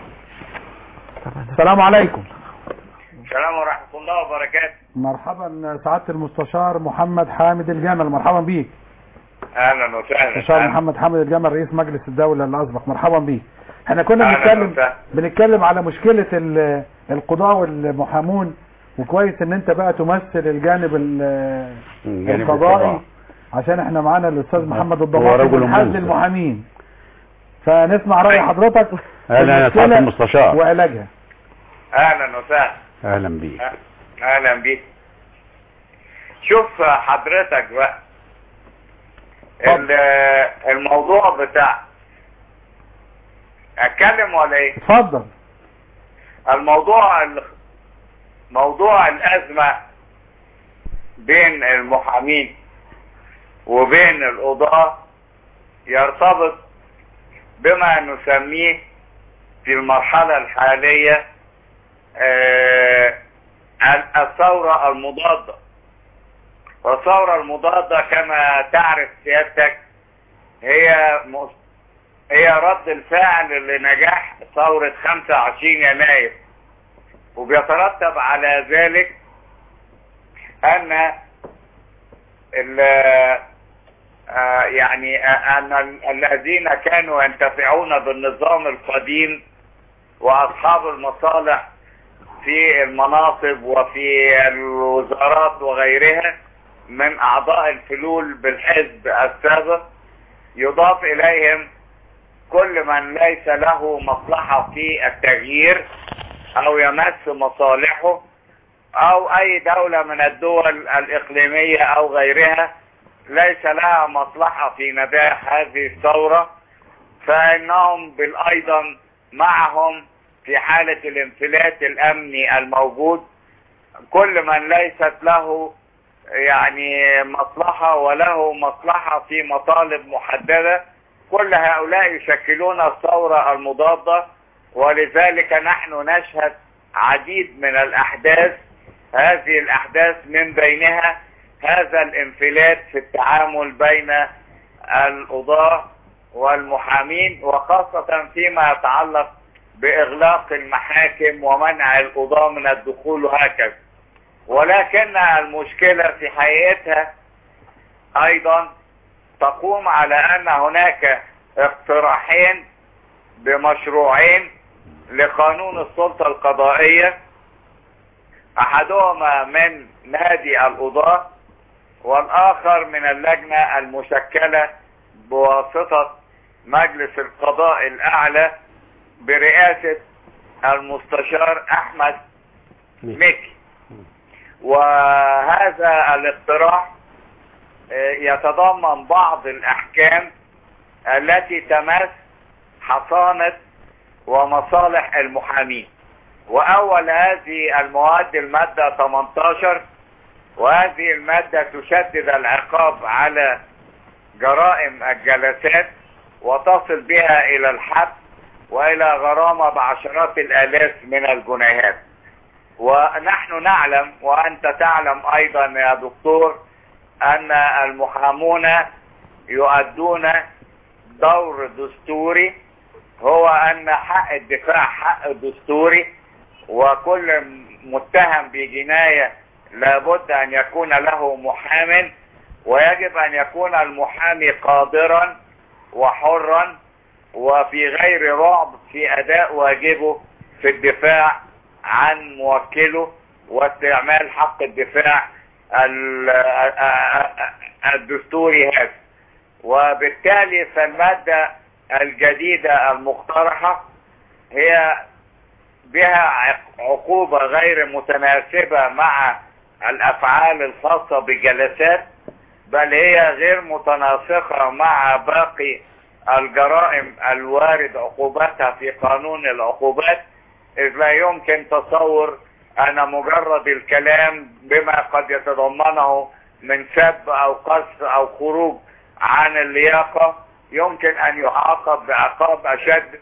السلام عليكم. السلام ورحمة الله وبركاته. مرحبا سعادة المستشار محمد حامد الجمل، مرحبا بيك. اهلا وسهلا. المستشار محمد حامد الجمل رئيس مجلس الدولة اللي اسبق، مرحبا بيك. احنا كنا بنتكلم بنتكلم على مشكلة القضاء والمحامون، وكويس ان انت بقى تمثل الجانب القضائي، عشان احنا معانا الاستاذ محمد الضماطي من حزب المحامين، فنسمع رأي حضرتك. اهلا يا سعادة المستشار. وعلاجها. اهلا وسهلا. اهلا بيك. اهلا بيك. شوف حضرتك بقى الموضوع بتاع اتكلم ولا ايه؟ اتفضل. الموضوع موضوع الازمة بين المحامين وبين القضاة يرتبط بما نسميه في المرحلة الحالية آه الثورة المضادة. والثورة المضادة كما تعرف سيادتك هي هي رد الفعل لنجاح ثورة خمسة وعشرين يناير، وبيترتب على ذلك أن آه يعني آه أن الذين كانوا ينتفعون بالنظام القديم وأصحاب المصالح في المناصب وفي الوزارات وغيرها من أعضاء الفلول بالحزب السابق، يضاف إليهم كل من ليس له مصلحة في التغيير أو يمس مصالحه، أو أي دولة من الدول الإقليمية أو غيرها ليس لها مصلحة في نجاح هذه الثورة، فإنهم بالأيضا معهم في حالة الانفلات الأمني الموجود. كل من ليست له يعني مصلحة وله مصلحة في مطالب محددة، كل هؤلاء يشكلون الثورة المضادة. ولذلك نحن نشهد عديد من الأحداث، هذه الأحداث من بينها هذا الانفلات في التعامل بين القضاة والمحامين، وخاصة فيما يتعلق بإغلاق المحاكم ومنع القضاة من الدخول وهكذا. ولكن المشكلة في حقيقتها أيضا تقوم على أن هناك اقتراحين بمشروعين لقانون السلطة القضائية، أحدهما من نادي القضاة والآخر من اللجنة المشكلة بواسطة مجلس القضاء الأعلى برئاسة المستشار أحمد مكي. وهذا الاقتراح يتضمن بعض الأحكام التي تمس حصانة ومصالح المحامين. وأول هذه المواد المادة ثمانية عشر، وهذه المادة تشدد العقاب على جرائم الجلسات وتصل بها إلى الحبس وإلى غرامة بعشرات الآلاف من الجنيهات. ونحن نعلم وأنت تعلم أيضا يا دكتور أن المحامون يؤدون دور دستوري، هو أن حق الدفاع حق دستوري، وكل متهم بجناية لابد أن يكون له محام، ويجب أن يكون المحامي قادرا وحرا وفي غير رعب في أداء واجبه في الدفاع عن موكله واستعمال حق الدفاع الدستوري هذا. وبالتالي فالمادة الجديدة المقترحة هي بها عقوبة غير متناسبة مع الأفعال الخاصة بالجلسات، بل هي غير متناسقة مع باقي الجرائم الوارد عقوبتها في قانون العقوبات، إذ لا يمكن تصور أن مجرد الكلام بما قد يتضمنه من سب أو قذف أو خروج عن اللياقة يمكن أن يعاقب بعقاب أشد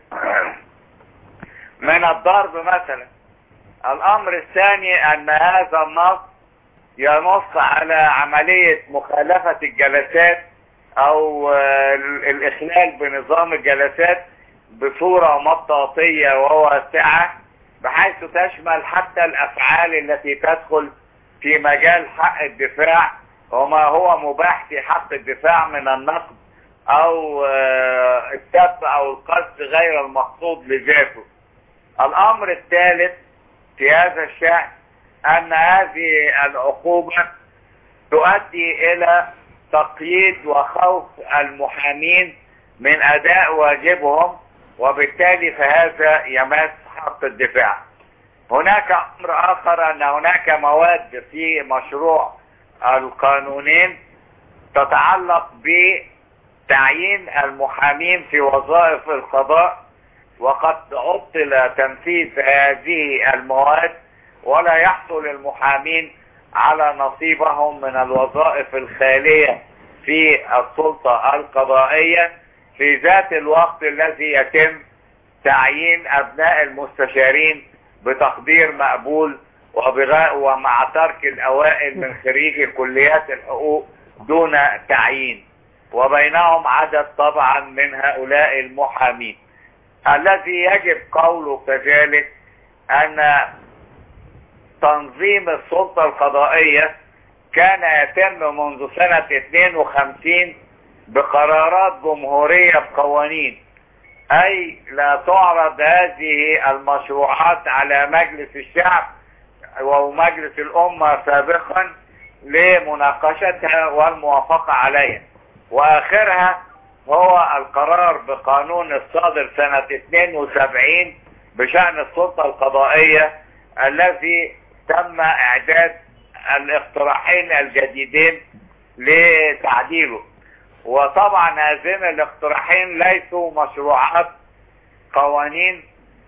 من الضرب مثلا. الأمر الثاني أن هذا النص ينص على عملية مخالفة الجلسات أو الإخلال بنظام الجلسات بصورة مطاطية وواسعة، بحيث تشمل حتى الأفعال التي تدخل في مجال حق الدفاع وما هو مباح في حق الدفاع من النقد أو السب أو القذف غير المقصود لذاته. الأمر الثالث في هذا الشأن أن هذه العقوبة تؤدي إلى تقييد وخوف المحامين من أداء واجبهم، وبالتالي فهذا يمس حق الدفاع. هناك أمر آخر أن هناك مواد في مشروع القانونين تتعلق بتعيين المحامين في وظائف القضاء، وقد عطل تنفيذ هذه المواد ولا يحصل المحامين على نصيبهم من الوظائف الخالية في السلطة القضائية في ذات الوقت الذي يتم تعيين أبناء المستشارين بتقدير مقبول وبغاء ومع ترك الأوائل من خريجي كليات الحقوق دون تعيين، وبينهم عدد طبعا من هؤلاء المحامين. الذي يجب قوله كذلك أن تنظيم السلطة القضائية كان يتم منذ سنة اثنين وخمسين بقرارات جمهورية بقوانين، أي لا تعرض هذه المشروعات على مجلس الشعب ومجلس الأمة سابقا لمناقشتها والموافقة عليها. وآخرها هو القرار بقانون الصادر سنة اثنين وسبعين بشأن السلطة القضائية الذي تم إعداد الاقتراحين الجديدين لتعديله. وطبعا هذين الاقتراحين ليسوا مشروعات قوانين،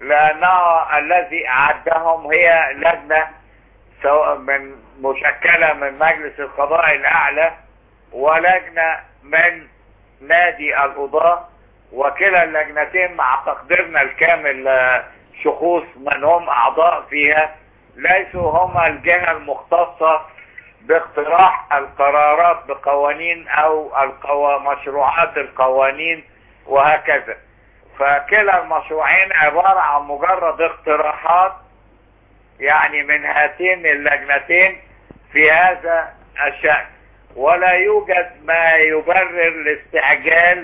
لأنه الذي أعدهم هي لجنة سواء من مشكلة من مجلس القضاء الأعلى ولجنة من نادي القضاة، وكلا اللجنتين مع تقديرنا الكامل شخوص من هم أعضاء فيها ليسوا هم الجهة المختصة باقتراح القرارات بقوانين أو القو... مشروعات القوانين وهكذا. فكلا المشروعين عبارة عن مجرد اقتراحات يعني من هاتين اللجنتين في هذا الشأن، ولا يوجد ما يبرر الاستعجال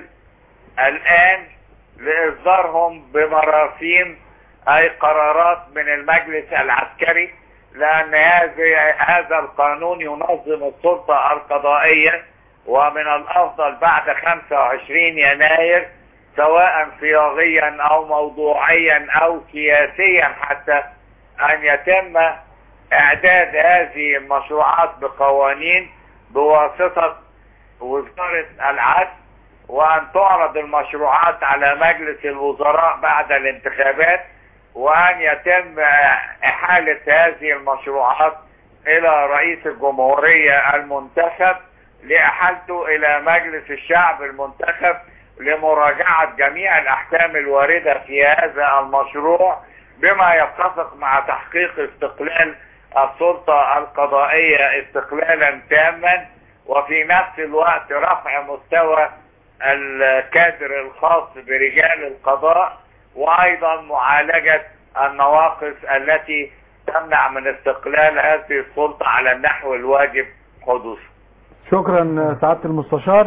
الآن لإصدارهم بمراسيم أي قرارات من المجلس العسكري، لأن هذا القانون ينظم السلطة القضائية، ومن الأفضل بعد خمسة وعشرين يناير سواء صياغيا أو موضوعيا أو سياسيا حتى أن يتم إعداد هذه المشروعات بقوانين بواسطة وزارة العدل، وأن تعرض المشروعات على مجلس الوزراء بعد الانتخابات، وأن يتم إحالة هذه المشروعات إلى رئيس الجمهورية المنتخب لإحالته إلى مجلس الشعب المنتخب لمراجعة جميع الأحكام الواردة في هذا المشروع بما يتفق مع تحقيق استقلال السلطة القضائية استقلالا تاما، وفي نفس الوقت رفع مستوى الكادر الخاص برجال القضاء، وأيضا معالجة النواقص التي تمنع من استقلال هذه السلطة على النحو الواجب حدوثه. شكرا سعادة المستشار،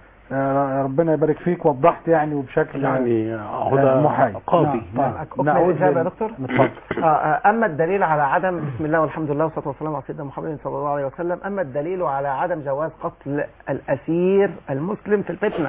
ربنا يبارك فيك، وضحت يعني وبشكل يعني هدى قاضي. نعود يا دكتور. نتفضل. اما الدليل على عدم، بسم الله والحمد لله والصلاه والسلام على سيدنا محمد صلى الله عليه وسلم، اما الدليل على عدم جواز قتل الاسير المسلم في الفتنه.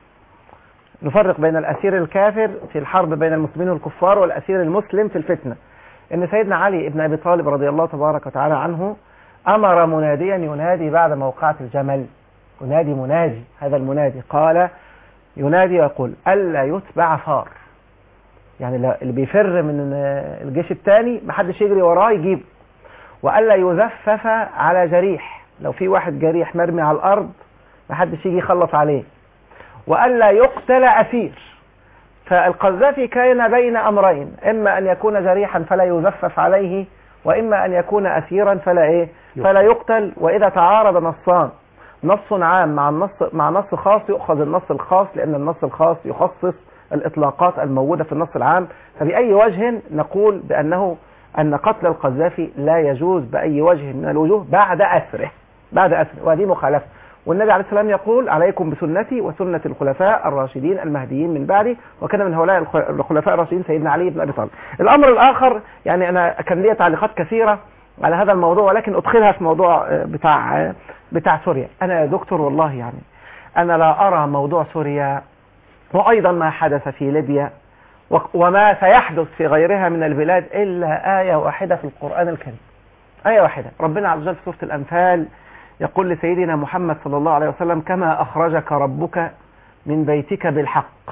نفرق بين الاسير الكافر في الحرب بين المسلمين والكفار والاسير المسلم في الفتنه. ان سيدنا علي بن ابي طالب رضي الله تبارك وتعالى عنه امر مناديا ينادي بعد موقعة الجمل، ينادي منادي، هذا المنادي قال ينادي ويقول ألا يتبع فار، يعني اللي بيفر من الجيش الثاني محدش يجري وراه يجيب، وألا يزفف على جريح، لو في واحد جريح مرمي على الأرض محدش يجي يخلص عليه، وألا يقتل أسير. فالقذافي كان بين أمرين، إما أن يكون جريحا فلا يزفف عليه، وإما أن يكون أسيرا فلا إيه فلا يقتل. وإذا تعارض نصان، نص عام مع النص مع نص خاص، يؤخذ النص الخاص، لأن النص الخاص يخصص الإطلاقات الموجودة في النص العام. فبأي وجه نقول بأنه أن قتل القذافي لا يجوز بأي وجه من الوجوه بعد أسره بعد أسره وهذه مخالفة. والنبي عليه السلام يقول عليكم بسنتي وسنة الخلفاء الراشدين المهديين من بعدي، وكان من هؤلاء الخلفاء الراشدين سيدنا علي بن أبي طالب. الأمر الآخر، يعني أنا كان لي تعليقات كثيرة على هذا الموضوع، ولكن أدخلها في موضوع بتاع بتاع سوريا. أنا يا دكتور والله يعني أنا لا أرى موضوع سوريا وأيضا ما حدث في ليبيا وما سيحدث في غيرها من البلاد إلا آية واحدة في القرآن الكريم، آية واحدة. ربنا عز وجل في سورة الأنفال يقول لسيدنا محمد صلى الله عليه وسلم كما أخرجك ربك من بيتك بالحق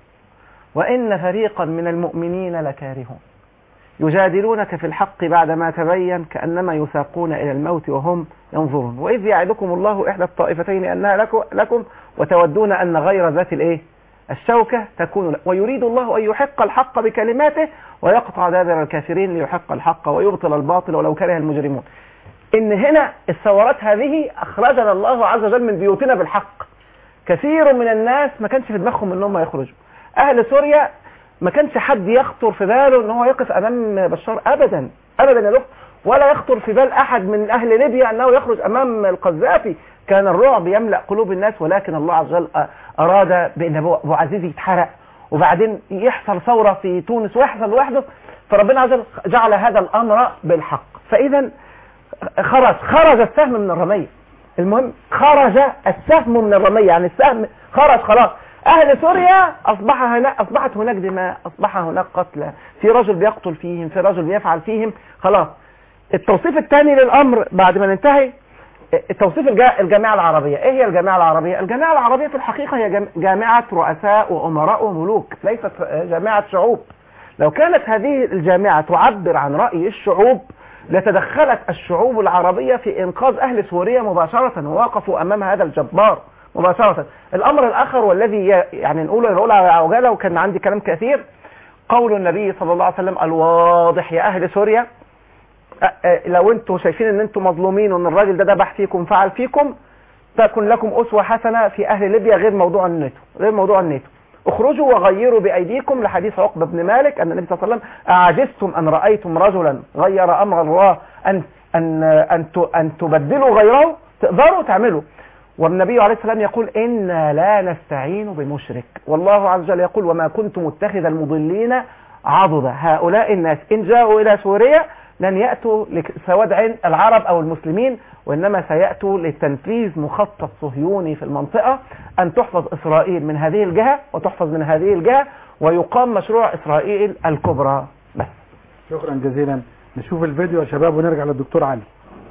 وإن فريقا من المؤمنين لكارهون يجادلونك في الحق بعدما تبين كأنما يساقون إلى الموت وهم ينظرون وإذ يعدكم الله إحدى الطائفتين أنها لكم وتودون أن غير ذات الإيه الشوكة تكون لك ويريد الله أن يحق الحق بكلماته ويقطع دابر الكافرين ليحق الحق ويبطل الباطل ولو كره المجرمون. إن هنا الثورات هذه أخرجنا الله عز وجل من بيوتنا بالحق. كثير من الناس ما كانش في دماغهم إنهم يخرجوا. أهل سوريا ما كانش حد يخطر في باله إن هو يقف أمام بشار أبدا أبدا يا دكتور. ولا يخطر في بال أحد من أهل ليبيا أنه يخرج أمام القذافي. كان الرعب يملأ قلوب الناس، ولكن الله عز وجل أراد بأن أبو عزيز يتحرق وبعدين يحصل ثورة في تونس ويحصل وحده، فربنا عز وجل جعل هذا الأمر بالحق. فإذا خرج خرج السهم من الرمية. المهم خرج السهم من الرمية، يعني السهم خرج خلاص. أهل سوريا أصبح هناك أصبحت هناك دماء، أصبح هناك قتلى، في رجل بيقتل فيهم، في رجل بيفعل فيهم، خلاص. التوصيف الثاني للأمر بعد ما ننتهي توصيف الجامعة العربية. ايه هي الجامعة العربية؟ الجامعة العربية في الحقيقة هي جامعة رؤساء وأمراء وملوك، ليست جامعة شعوب. لو كانت هذه الجامعة تعبر عن رأي الشعوب لتدخلت الشعوب العربية في إنقاذ أهل سوريا مباشرة ووقفوا أمام هذا الجبار مباشرة. الأمر الآخر والذي يعني نقوله نقول على عجالة وكان عندي كلام كثير، قول النبي صلى الله عليه وسلم الواضح يا أهل سوريا، لو انتم شايفين ان انتم مظلومين وان الراجل ده ذبح فيكم فعل فيكم، تكن لكم أسوة حسنة في أهل ليبيا غير موضوع الناتو، غير موضوع الناتو. اخرجوا وغيروا بأيديكم، لحديث عقبة بن مالك أن النبي صلى الله عليه وسلم أعجزتم أن رأيتم رجلا غير أمر الله أن أن أن أن تبدلوا غيره، تقدروا تعملوا. والنبي عليه السلام يقول إنا لا نستعين بمشرك، والله عز وجل يقول وما كنت متخذ المضلين عضدا. هؤلاء الناس إن جاءوا إلى سوريا لن يأتوا لسواد عين العرب أو المسلمين، وإنما سيأتوا لتنفيذ مخطط صهيوني في المنطقة، أن تحفظ إسرائيل من هذه الجهة وتحفظ من هذه الجهة، ويقام مشروع إسرائيل الكبرى. بس شكرا جزيلا. نشوف الفيديو يا شباب ونرجع للدكتور علي.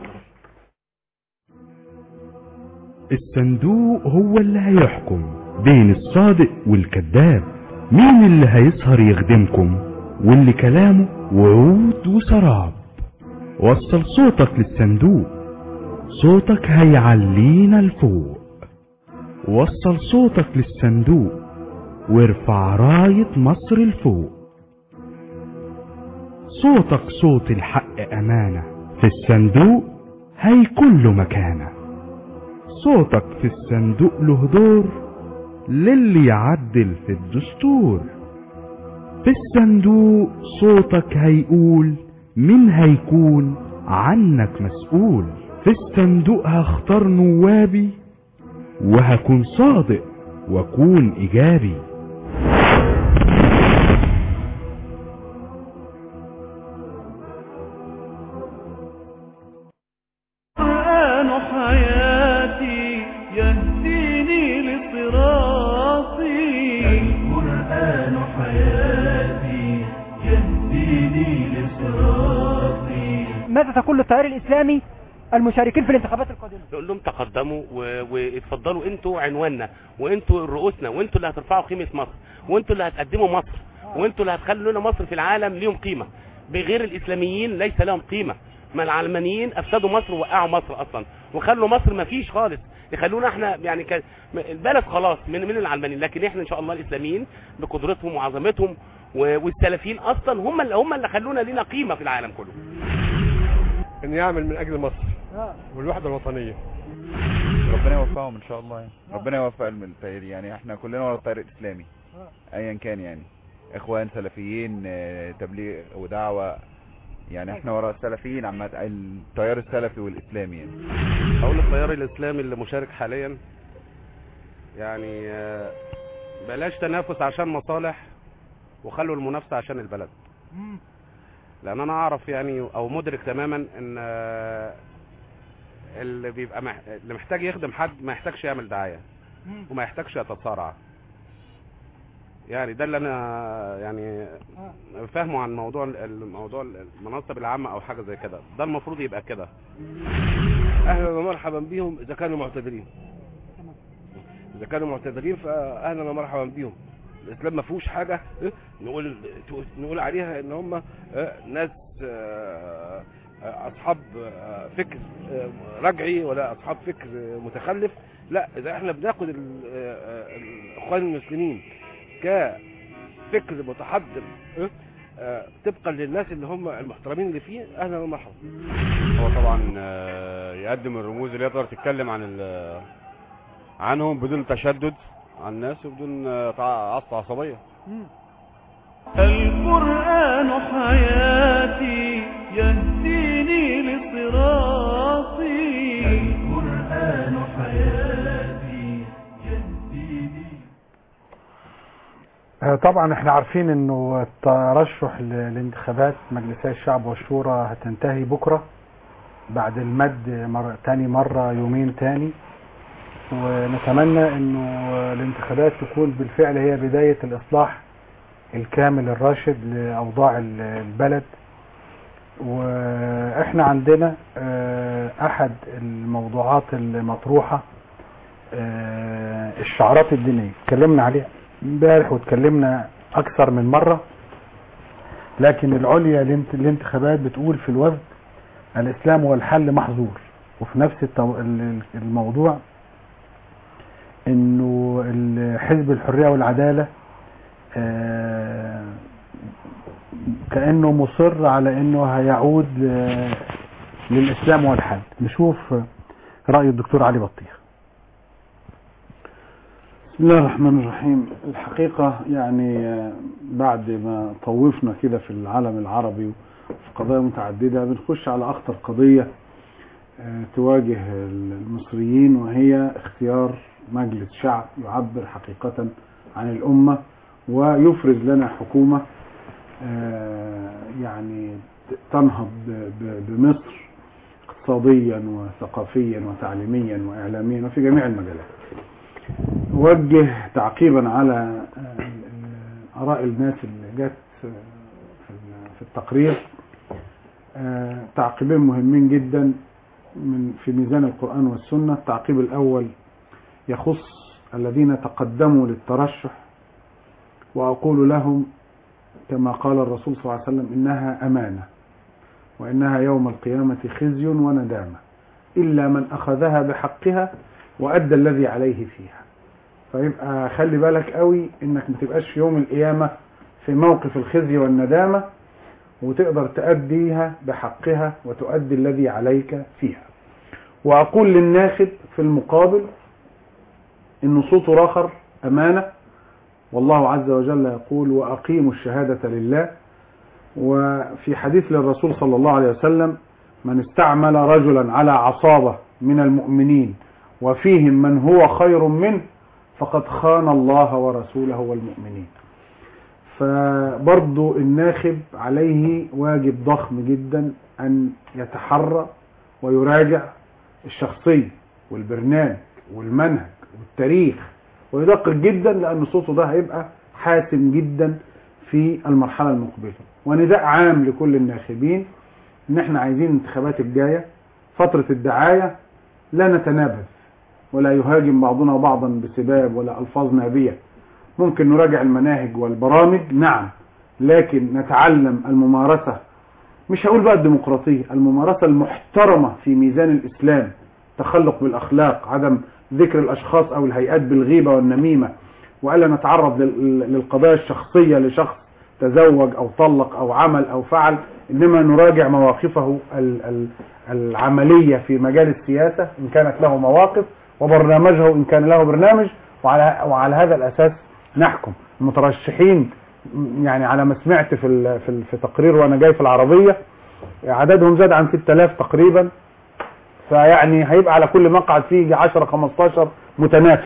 الصندوق هو اللي هيحكم بين الصادق والكذاب، مين اللي هيسهر يخدمكم واللي كلامه وعود وسراب. وصل صوتك للصندوق، صوتك هيعلينا لفوق. وصل صوتك للصندوق وارفع راية مصر لفوق. صوتك صوت الحق أمانة، في الصندوق هيكون له مكانة. صوتك في الصندوق له دور للي يعدل في الدستور. في الصندوق صوتك هيقول مين هيكون عنك مسؤول. في الصندوق هختار نوابي وهكون صادق واكون ايجابي. القرآن حياتي يهديني لصراطي، القرآن حياتي يهديني لصراطي. ماذا تقول للتيار الإسلامي المشاركين في الانتخابات القادمة؟ نقول لهم تقدموا واتفضلوا، انتوا عنواننا وانتوا رؤوسنا وانتوا اللي هترفعوا قيمة مصر وانتوا اللي هتقدموا مصر وانتوا اللي هتخلوا لنا مصر في العالم ليهم قيمة. بغير الإسلاميين ليس لهم قيمة. ما العلمانيين افسدوا مصر ووقعوا مصر اصلا وخلوا مصر ما فيش خالص، يخلونا احنا يعني ك... البلد خلاص من من العلمانيين، لكن احنا ان شاء الله الاسلاميين بقدرتهم وعظمتهم والسلفيين اصلا هم اللي هم اللي خلونا لنا قيمه في العالم كله. ان يعمل من اجل مصر والوحده الوطنيه. ربنا يوفقهم ان شاء الله يعني. ربنا يوفق التيار، يعني احنا كلنا ورا التيار الاسلامي ايا كان، يعني اخوان سلفيين تبليغ ودعوه، يعني احنا وراء السلفيين عامه، التيار السلفي والاسلامي. يعني اقول التيار الاسلامي اللي مشارك حاليا يعني بلاش تنافس عشان مصالح وخلوا المنافسه عشان البلد. لان انا اعرف يعني او مدرك تماما ان اللي بيبقى مح... اللي محتاج يخدم حد ما يحتاجش يعمل دعايه وما يحتاجش يتصارع. يعني ده اللي انا يعني فاهمه عن موضوع الموضوع المناصب العامه او حاجه زي كده، ده المفروض يبقى كده. اهلا ومرحبا بيهم اذا كانوا معتذرين، اذا كانوا معتذرين فاهلا ومرحبا بيهم. الاسلام ما فيهوش حاجه نقول نقول عليها ان هم ناس اصحاب فكر رجعي ولا اصحاب فكر متخلف. لا، اذا احنا بناخد الاخوان المسلمين كفكر متحضر طبقا للناس اللي هم المحترمين اللي فيه، اهلا ومرحبا. هو طبعا يقدم الرموز اللي يقدر تتكلم عن عنهم بدون تشدد على الناس وبدون عصبيه. القرآن حياتي يهديني طبعا احنا عارفين انه الترشح للانتخابات مجلسي الشعب والشورى هتنتهي بكرة بعد المد مرة تاني مرة يومين تاني، ونتمنى انه الانتخابات تكون بالفعل هي بداية الاصلاح الكامل الراشد لاوضاع البلد. واحنا عندنا احد الموضوعات المطروحة الشعارات الدينية، اتكلمنا عليها امبارح واتكلمنا اكثر من مرة، لكن العليا للانتخابات بتقول في الوفد الاسلام والحل محظور، وفي نفس الموضوع انه حزب الحرية والعدالة كأنه مصر على انه هيعود للاسلام والحل. نشوف رأي الدكتور علي بطيخ. بسم الله الرحمن الرحيم. الحقيقة يعني بعد ما طوفنا كده في العالم العربي في قضايا متعددة، بنخش على أخطر قضية تواجه المصريين، وهي اختيار مجلس شعب يعبر حقيقة عن الأمة ويفرز لنا حكومة يعني تنهض بمصر اقتصاديا وثقافيا وتعليميا وإعلاميا وفي جميع المجالات. وجه تعقيبا على آراء الناس اللي جت في التقرير تعقيبين مهمين جدا من في ميزان القرآن والسنة. التعقيب الأول يخص الذين تقدموا للترشح، وأقول لهم كما قال الرسول صلى الله عليه وسلم إنها أمانة، وإنها يوم القيامة خزي وندامة إلا من أخذها بحقها وأدى الذي عليه فيها. فيبقى خلي بالك قوي إنك ما تبقاش في يوم القيامة في موقف الخزي والندامة، وتقدر تأديها بحقها وتؤدي الذي عليك فيها. وأقول للناخب في المقابل إن صوته راخر أمانة، والله عز وجل يقول وأقيموا الشهادة لله. وفي حديث للرسول صلى الله عليه وسلم من استعمل رجلا على عصابة من المؤمنين وفيهم من هو خير منه فقد خان الله ورسوله والمؤمنين. فبرضو الناخب عليه واجب ضخم جدا أن يتحرى ويراجع الشخصية والبرنامج والمنهج والتاريخ، ويدقق جدا، لأن صوته ده هيبقى حاسم جدا في المرحلة المقبلة. ونداء عام لكل الناخبين ان احنا عايزين الانتخابات الجاية فترة الدعاية لا نتنابذ ولا يهاجم بعضنا بعضا بسباب ولا ألفاظ نابية. ممكن نراجع المناهج والبرامج نعم، لكن نتعلم الممارسة، مش هقول بقى الديمقراطية، الممارسة المحترمة في ميزان الإسلام، تخلق بالأخلاق، عدم ذكر الأشخاص أو الهيئات بالغيبة والنميمة، وألا نتعرض للقضايا الشخصية لشخص تزوج أو طلق أو عمل أو فعل، إنما نراجع مواقفه العملية في مجال السياسة إن كانت له مواقف، وبرنامجه إن كان له برنامج، وعلى, وعلى هذا الأساس نحكم. المترشحين يعني على ما سمعت في, في, في تقرير وأنا جاي في العربية عددهم زاد عن ستة آلاف تقريبا، فيعني هيبقى على كل مقعد فيه عشرة خمستاشر متنافس،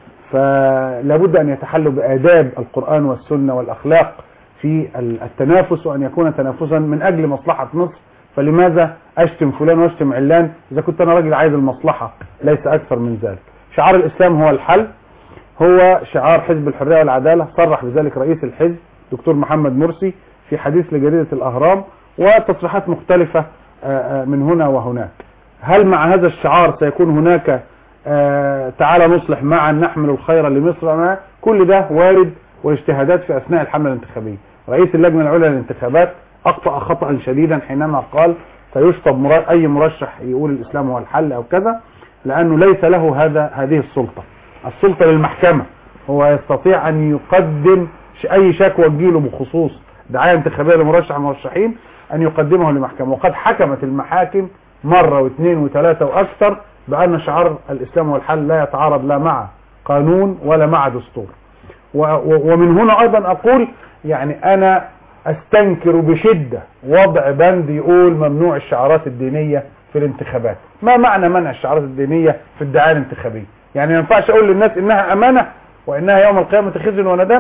فلابد أن يتحلوا بآداب القرآن والسنة والأخلاق في التنافس، وأن يكون تنافسا من أجل مصلحة مصر. فلماذا أشتم فلان وأشتم علان إذا كنت أنا راجل عايز المصلحة ليس أكثر من ذلك. شعار الإسلام هو الحل، هو شعار حزب الحرية والعدالة، صرح بذلك رئيس الحزب دكتور محمد مرسي في حديث لجريدة الأهرام، وتصريحات مختلفة من هنا وهناك. هل مع هذا الشعار سيكون هناك تعالى نصلح معا نحمل الخير لمصر؟ ما كل ده وارد واجتهادات في أثناء الحملة الانتخابية. رئيس اللجنة العليا للانتخابات أخطأ خطأ شديدا حينما قال سيشطب أي مرشح يقول الإسلام هو الحل أو كذا، لأنه ليس له هذا هذه السلطة. السلطة للمحكمة، هو يستطيع أن يقدم أي شكوى تجيله بخصوص دعاية انتخابية لمرشح مرشحين أن يقدمه للمحكمة. وقد حكمت المحاكم مرة واثنين وثلاثة وأكثر بأن شعار الإسلام والحل لا يتعارض لا مع قانون ولا مع دستور. ومن هنا أيضا أقول يعني أنا أستنكر بشدة وضع بند يقول ممنوع الشعارات الدينية في الانتخابات. ما معنى منع الشعارات الدينية في الدعاية الانتخابية؟ يعني ما ينفعش أقول للناس إنها أمانة وإنها يوم القيامة خزي وندامة؟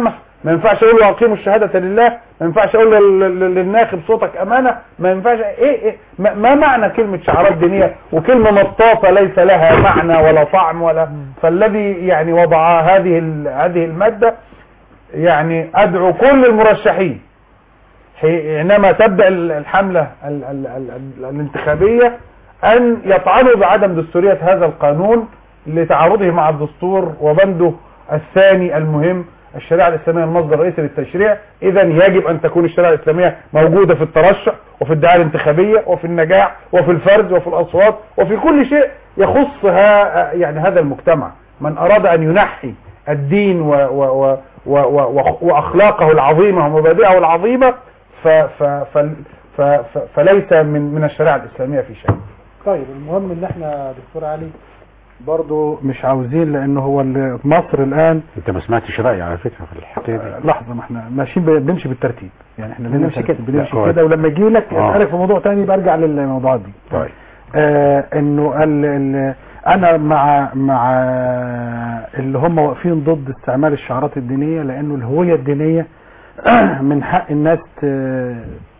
ما ينفعش اقول له اقيموا الشهاده لله، ما ينفعش اقول لل- لل- للناخب صوتك امانه، ما ينفعش ايه, إيه ما, ما معنى كلمه شعارات دينيه وكلمه مطاطه ليس لها معنى ولا طعم ولا. فالذي يعني وضع هذه ال- هذه الماده يعني ادعو كل المرشحين حينما تبدا الحمله ال ال ال ال الانتخابيه ان يطعنوا بعدم دستوريه هذا القانون لتعارضه مع الدستور وبنده الثاني المهم الشريعه الاسلاميه المصدر الرئيسي للتشريع. اذا يجب ان تكون الشريعه الاسلاميه موجوده في الترشح وفي الدعايه الانتخابيه وفي النجاح وفي الفرز وفي الاصوات وفي كل شيء يخص ها يعني هذا المجتمع. من اراد ان ينحي الدين و و و و و واخلاقه العظيمه ومبادئه العظيمه ف ف ف ف ف فليس من من الشريعه الاسلاميه في شيء. طيب المهم ان احنا دكتور علي برضو مش عاوزين، لانه هو ال- مصر الان انت ما سمعتش رايي على فكره في الحكايه دي. لحظه، ما احنا ماشيين ب- بنمشي بالترتيب، يعني احنا بنمشي كده بنمشي لا، كده ولما يجي لك آه. اسالك في موضوع تاني برجع للموضوعات دي. طيب آه انه ال ال انا مع مع اللي هم واقفين ضد استعمال الشعارات الدينيه، لانه الهويه الدينيه من حق الناس ت-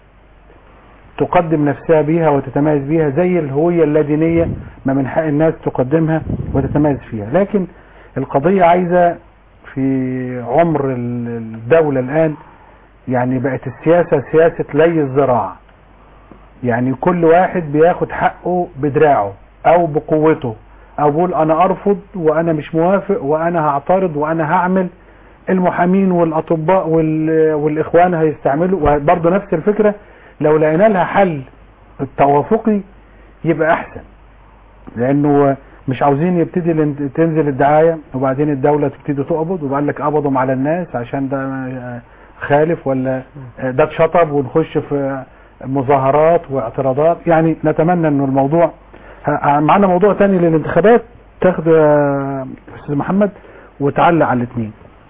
تقدم نفسها بيها وتتميز بيها زي الهويه اللادينيه ما من حق الناس تقدمها وتتميز فيها. لكن القضيه عايزه في عمر ال- الدوله الان، يعني بقت السياسه سياسه لي الزراعه، يعني كل واحد بياخد حقه بدراعه او بقوته، او بقول انا ارفض وانا مش موافق وانا هعترض وانا هعمل. المحامين والاطباء وال- والاخوان هيستعملوا وبرضه نفس الفكره. لو لقينا لها حل التوافقي يبقى احسن، لانه مش عاوزين يبتدي الان- تنزل الدعايه وبعدين الدوله تبتدي تقبض وبقول لك قبضوا على الناس عشان ده خالف ولا ده اتشطب ونخش في مظاهرات واعتراضات. يعني نتمنى انه الموضوع ه- معانا موضوع تاني للانتخابات تاخد يا استاذ محمد وتعلق على الاثنين.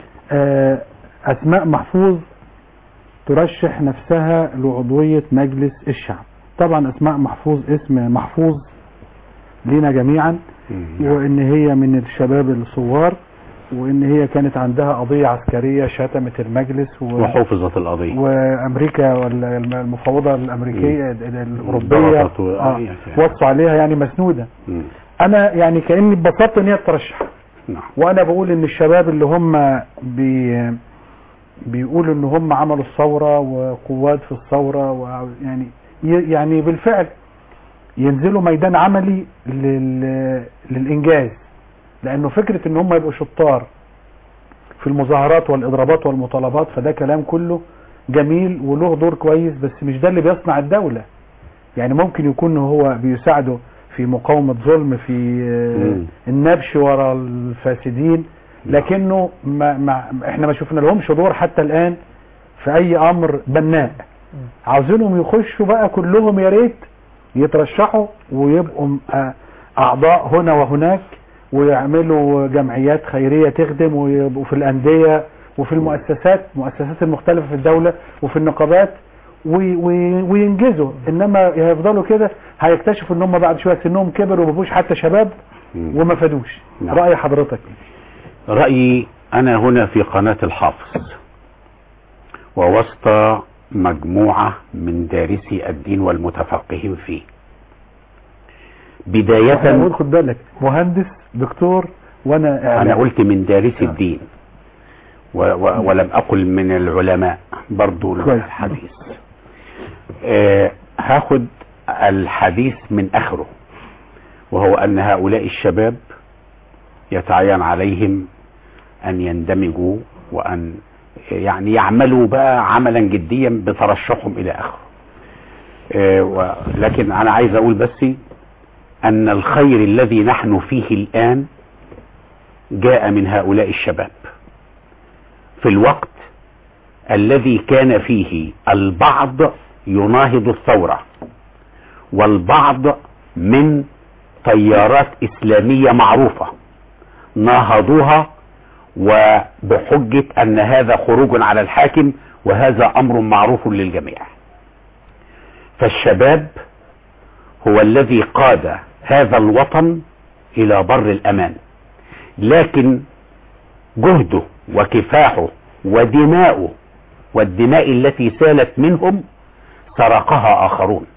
اسماء محفوظ ترشح نفسها لعضوية مجلس الشعب. طبعا اسماء محفوظ اسم محفوظ لينا جميعا، وان هي من الشباب الثوار، وان هي كانت عندها قضية عسكرية شتمت المجلس و... وحفظت القضيه وامريكا والمفوضة الامريكيه الاوروبيه ضغطت و- آه يعني. وصوا عليها يعني مسنودة. مم. انا يعني كأني اتبسطت ان هي ترشح، نعم. وانا بقول ان الشباب اللي هم بي بيقولوا ان هم عملوا الثورة وقوات في الثورة ويعني يعني بالفعل ينزلوا ميدان عملي لل... للانجاز، لانه فكرة ان هم يبقوا شطار في المظاهرات والاضرابات والمطالبات فده كلام كله جميل وله دور كويس، بس مش ده اللي بيصنع الدولة. يعني ممكن يكون هو بيساعده في مقاومة ظلم، في النبش وراء الفاسدين، لكنه ما ما احنا ما شفنا لهمش دور حتى الان في اي امر بناء. عاوزينهم يخشوا بقى كلهم يا ريت يترشحوا ويبقوا اعضاء هنا وهناك ويعملوا جمعيات خيرية تخدم، ويبقوا في الاندية وفي المؤسسات مؤسسات المختلفة في الدولة وفي النقابات وي وي وينجزوا. انما يفضلوا كده هيكتشفوا ان هم بعد شوية سنهم كبر ومبقوش حتى شباب وما فادوش. نعم. رأي حضرتك؟ رأيي أنا هنا في قناة الحافظ ووسط مجموعة من دارسي الدين والمتفقهين فيه. بداية خد بالك مهندس دكتور وانا أنا قلت من دارسي الدين و و ولم أقل من العلماء برضو الحديث. آه هاخد الحديث من آخره، وهو أن هؤلاء الشباب يتعين عليهم أن يندمجوا وأن يعني يعملوا بقى عملا جديا بترشحهم إلى آخره. آه لكن أنا عايز أقول بس أن الخير الذي نحن فيه الآن جاء من هؤلاء الشباب في الوقت الذي كان فيه البعض يناهض الثورة والبعض من تيارات إسلامية معروفة ناهضوها وبحجة أن هذا خروج على الحاكم وهذا أمر معروف للجميع. فالشباب هو الذي قاد هذا الوطن إلى بر الأمان، لكن جهده وكفاحه ودماؤه والدماء التي سالت منهم سرقها آخرون،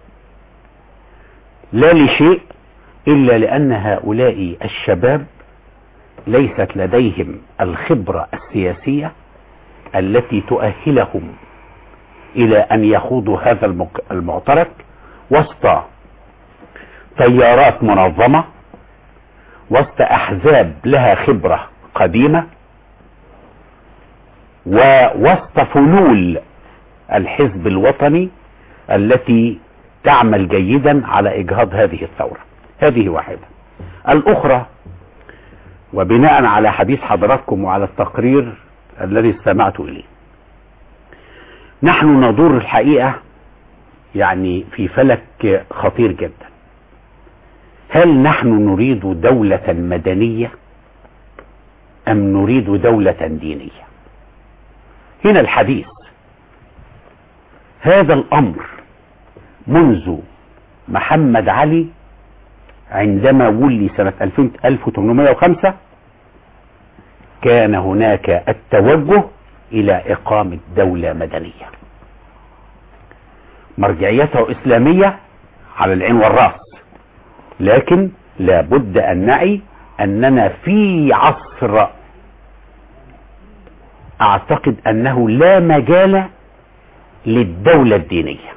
لا لشيء إلا لأن هؤلاء الشباب ليست لديهم الخبرة السياسية التي تؤهلهم إلى أن يخوضوا هذا المعترك وسط تيارات منظمة، وسط أحزاب لها خبرة قديمة، ووسط فلول الحزب الوطني التي تعمل جيدا على إجهاض هذه الثورة. هذه واحدة. الأخرى، وبناء على حديث حضراتكم وعلى التقرير الذي استمعت إليه، نحن ندور الحقيقة يعني في فلك خطير جدا. هل نحن نريد دولة مدنية أم نريد دولة دينية؟ هنا الحديث. هذا الأمر منذ محمد علي عندما ولي سنة ألف وثمانمائة وخمسة كان هناك التوجه إلى إقامة دولة مدنية مرجعيتها إسلامية على العين والرأس، لكن لابد أن نعي أننا في عصر أعتقد أنه لا مجال للدولة الدينية،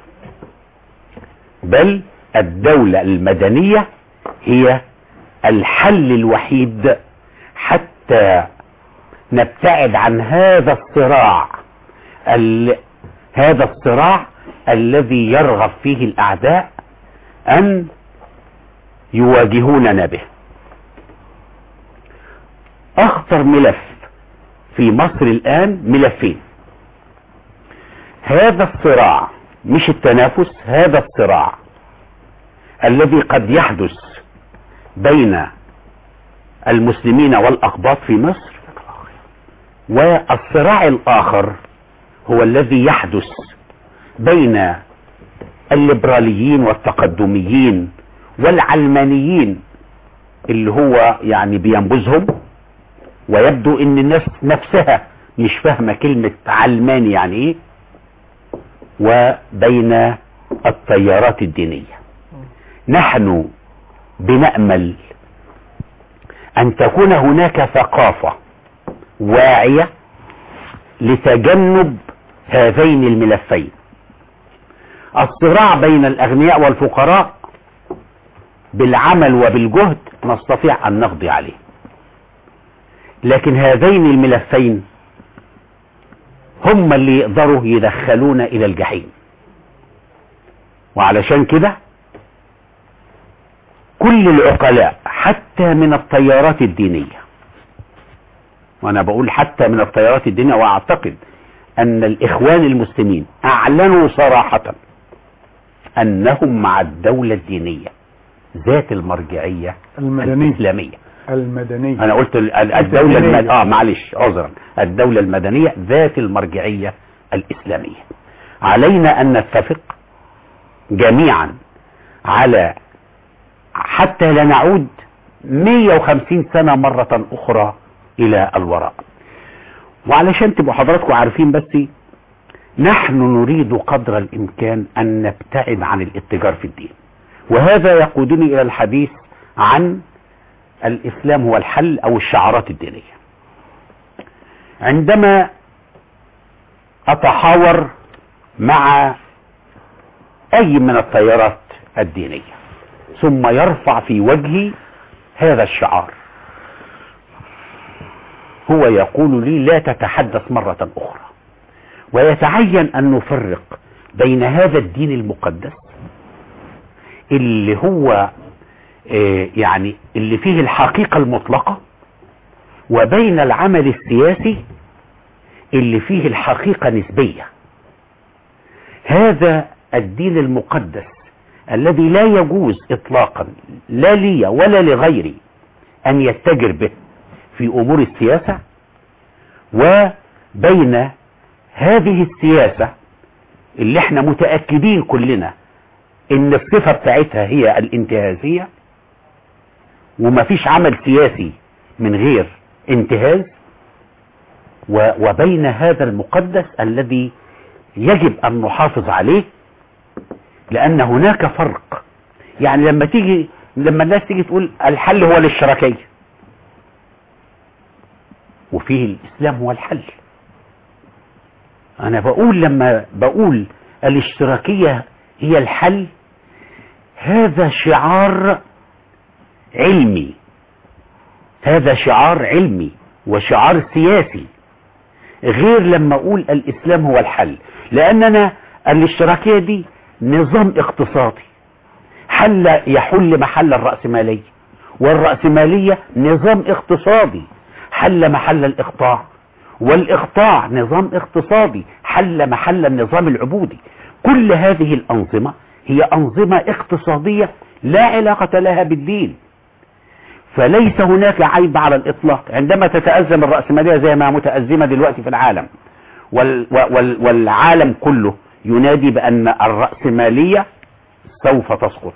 بل الدولة المدنية هي الحل الوحيد حتى نبتعد عن هذا الصراع ال... هذا الصراع الذي يرغب فيه الأعداء أن يواجهوننا به. أخطر ملف في مصر الآن ملفين. هذا الصراع، مش التنافس، هذا الصراع الذي قد يحدث بين المسلمين والأقباط في مصر، والصراع الآخر هو الذي يحدث بين الليبراليين والتقدميين والعلمانيين اللي هو يعني بينبذهم، ويبدو ان الناس نفسها مش فاهمة كلمة علماني يعني ايه، وبين التيارات الدينية. نحن بنأمل أن تكون هناك ثقافة واعية لتجنب هذين الملفين. الصراع بين الأغنياء والفقراء بالعمل وبالجهد نستطيع أن نقضي عليه، لكن هذين الملفين هم اللي يقدروا يدخلونا إلى الجحيم. وعلشان كده كل العقلاء حتى من التيارات الدينية، وانا بقول حتى من التيارات الدينية، واعتقد ان الاخوان المسلمين اعلنوا صراحة انهم مع الدولة الدينية ذات المرجعية المدنية الاسلامية المدنية انا قلت الدولة المد... اه معلش عذرا الدولة المدنية ذات المرجعية الاسلامية. علينا ان نتفق جميعا على حتى لا نعود مئة وخمسين سنة مرة اخرى الى الوراء. وعلشان تبقوا حضراتكم عارفين بس، نحن نريد قدر الامكان ان نبتعد عن الاتجار في الدين، وهذا يقودني الى الحديث عن الاسلام هو الحل او الشعارات الدينية. عندما اتحاور مع اي من التيارات الدينية ثم يرفع في وجهي هذا الشعار، هو يقول لي لا تتحدث مرة اخرى، ويتعين ان نفرق بين هذا الدين المقدس اللي هو اه يعني اللي فيه الحقيقة المطلقة، وبين العمل السياسي اللي فيه الحقيقة نسبية. هذا الدين المقدس الذي لا يجوز اطلاقا لا لي ولا لغيري ان يتجر به في امور السياسة، وبين هذه السياسة اللي احنا متأكدين كلنا ان الصفة بتاعتها هي الانتهازية، ومفيش عمل سياسي من غير انتهاز. وبين هذا المقدس الذي يجب أن نحافظ عليه، لأن هناك فرق. يعني لما تيجي لما الناس تيجي تقول الحل هو الاشتراكية، وفيه الإسلام هو الحل. أنا بقول لما بقول الاشتراكية هي الحل، هذا شعار علمي، هذا شعار علمي وشعار سياسي، غير لما اقول الاسلام هو الحل. لاننا الاشتراكية دي نظام اقتصادي حل يحل محل الرأسمالية، والرأسمالية نظام اقتصادي حل محل الاقطاع، والاقطاع نظام اقتصادي حل محل النظام العبودي. كل هذه الأنظمة هي أنظمة اقتصادية لا علاقة لها بالدين. فليس هناك عيب على الإطلاق عندما تتأزم الرأسمالية زي ما متأزمة دلوقتي في العالم، وال وال والعالم كله ينادي بأن الرأسمالية سوف تسقط.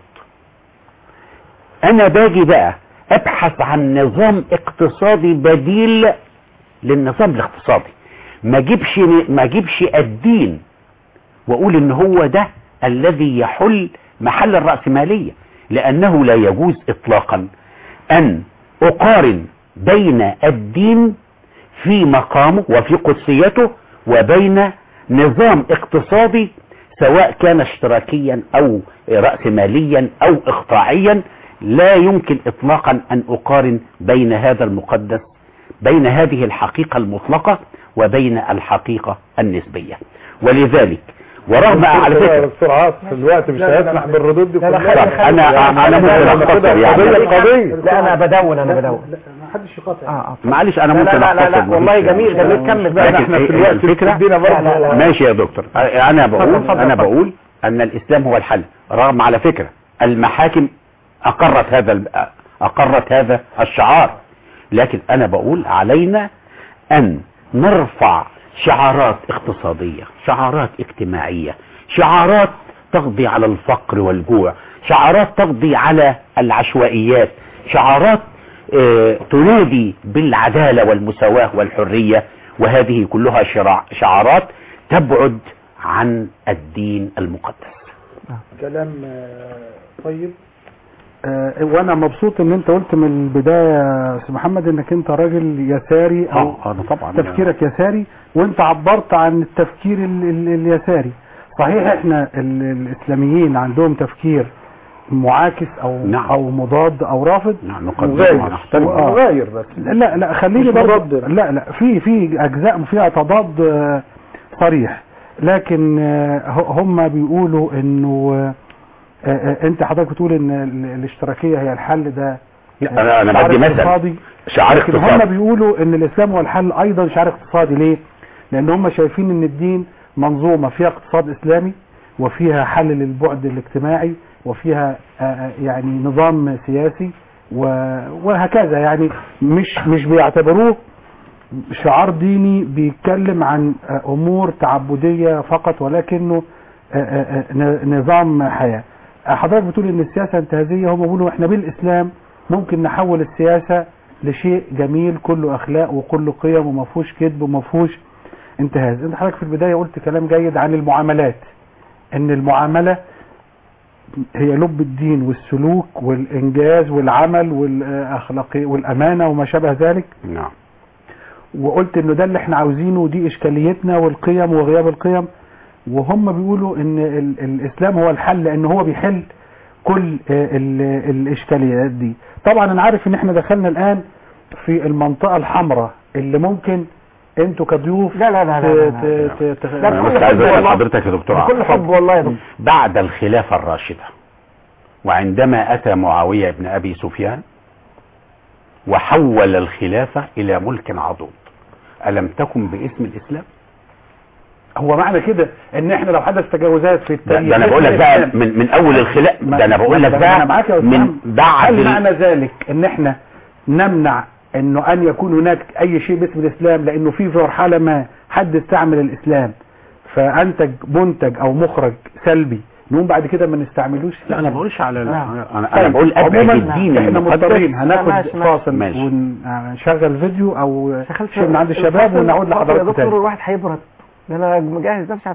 أنا باجي بقى أبحث عن نظام اقتصادي بديل للنظام الاقتصادي، ما جيبش ما جيبش الدين وأقول إن هو ده الذي يحل محل الرأسمالية، لأنه لا يجوز إطلاقا أن أقارن بين الدين في مقامه وفي قدسيته وبين نظام اقتصادي سواء كان اشتراكيا أو رأسماليا أو إقطاعيا. لا يمكن إطلاقا أن أقارن بين هذا المقدس، بين هذه الحقيقة المطلقة وبين الحقيقة النسبية. ولذلك ورغم على فكرة السرعات في الوقت مش هيسمح بالردود دي كلها. انا انا ممكن اختصر يعني قضية. لا انا بدون انا بدون ما حدش يقاطع. اه معلش انا ممكن لا لا لا والله جميل جميل كمل بقى. احنا في الوقت الفكرة ماشي يا دكتور. انا بقول انا بقول ان الاسلام هو الحل، رغم على فكرة المحاكم اقرت هذا اقرت هذا الشعار، لكن انا بقول علينا ان نرفع شعارات اقتصادية، شعارات اجتماعية، شعارات تقضي على الفقر والجوع، شعارات تقضي على العشوائيات، شعارات اه تنادي بالعدالة والمساواة والحرية، وهذه كلها شعارات تبعد عن الدين المقدس. كلام طيب. آه وانا مبسوط ان انت قلت من البداية يا استاذ محمد انك انت راجل يساري او آه طبعا تفكيرك يساري، وانت عبرت عن التفكير ال ال اليساري. صحيح احنا ال الاسلاميين عندهم تفكير معاكس او نعم. او مضاد او رافض، نعم مغاير بس لا لا خليني برضه لا لا في في اجزاء فيها تضاد آه صريح، لكن آه هم بيقولوا انه انت حضرتك بتقول ان الاشتراكية هي الحل، ده انا انا بدي مثل شعار اقتصادي. هم بيقولوا ان الاسلام هو الحل ايضا شعار اقتصادي. ليه؟ لان هم شايفين ان الدين منظومة فيها اقتصاد اسلامي وفيها حل للبعد الاجتماعي وفيها يعني نظام سياسي وهكذا، يعني مش مش بيعتبروه شعار ديني بيتكلم عن امور تعبدية فقط، ولكنه نظام حياة. حضرتك بتقول ان السياسة انتهازية، هم بيقولوا احنا بالاسلام ممكن نحول السياسة لشيء جميل كله اخلاق وكله قيم وما فيهوش كذب وما فيهوش انتهاز. انت حضرتك في البداية قلت كلام جيد عن المعاملات، ان المعاملة هي لب الدين والسلوك والانجاز والعمل والاخلاقي والامانة وما شابه ذلك. نعم. وقلت انه ده اللي احنا عاوزينه ودي اشكاليتنا والقيم وغياب القيم، وهم بيقولوا ان الاسلام هو الحل لان هو بيحل كل الاشكاليات دي. طبعا انا عارف ان احنا دخلنا الان في المنطقة الحمراء اللي ممكن انتوا كضيوف لا لا لا لا انا مش عايز اسال حضرتك يا دكتور بكل حب والله يا دكتور. بعد الخلافة الراشدة وعندما اتى معاوية بن ابي سفيان وحول الخلافة الى ملك عضوض، الم تكن باسم الاسلام؟ هو معنى كده ان احنا لو حدث تجاوزات في التاريخ، ده انا بقول لك بقى من من اول الخلاف، ده انا بقول لك بقى من بعد. هل معنى ذلك ان احنا نمنع انه ان يكون هناك اي شيء باسم الاسلام لانه في مرحله ما حد استعمل الاسلام فانتج منتج او مخرج سلبي نقوم بعد كده ما نستعملوش. لا انا بقولش على ال... آه. انا, طيب. أنا بقول ابعد الدين احنا مضطرين هناخد ماشي فاصل ماشي. ونشغل فيديو او شيء من عند الشباب ونعود يا لحضراتكم دكتور تاني. الواحد هيبرد، انا مجهز نفسي.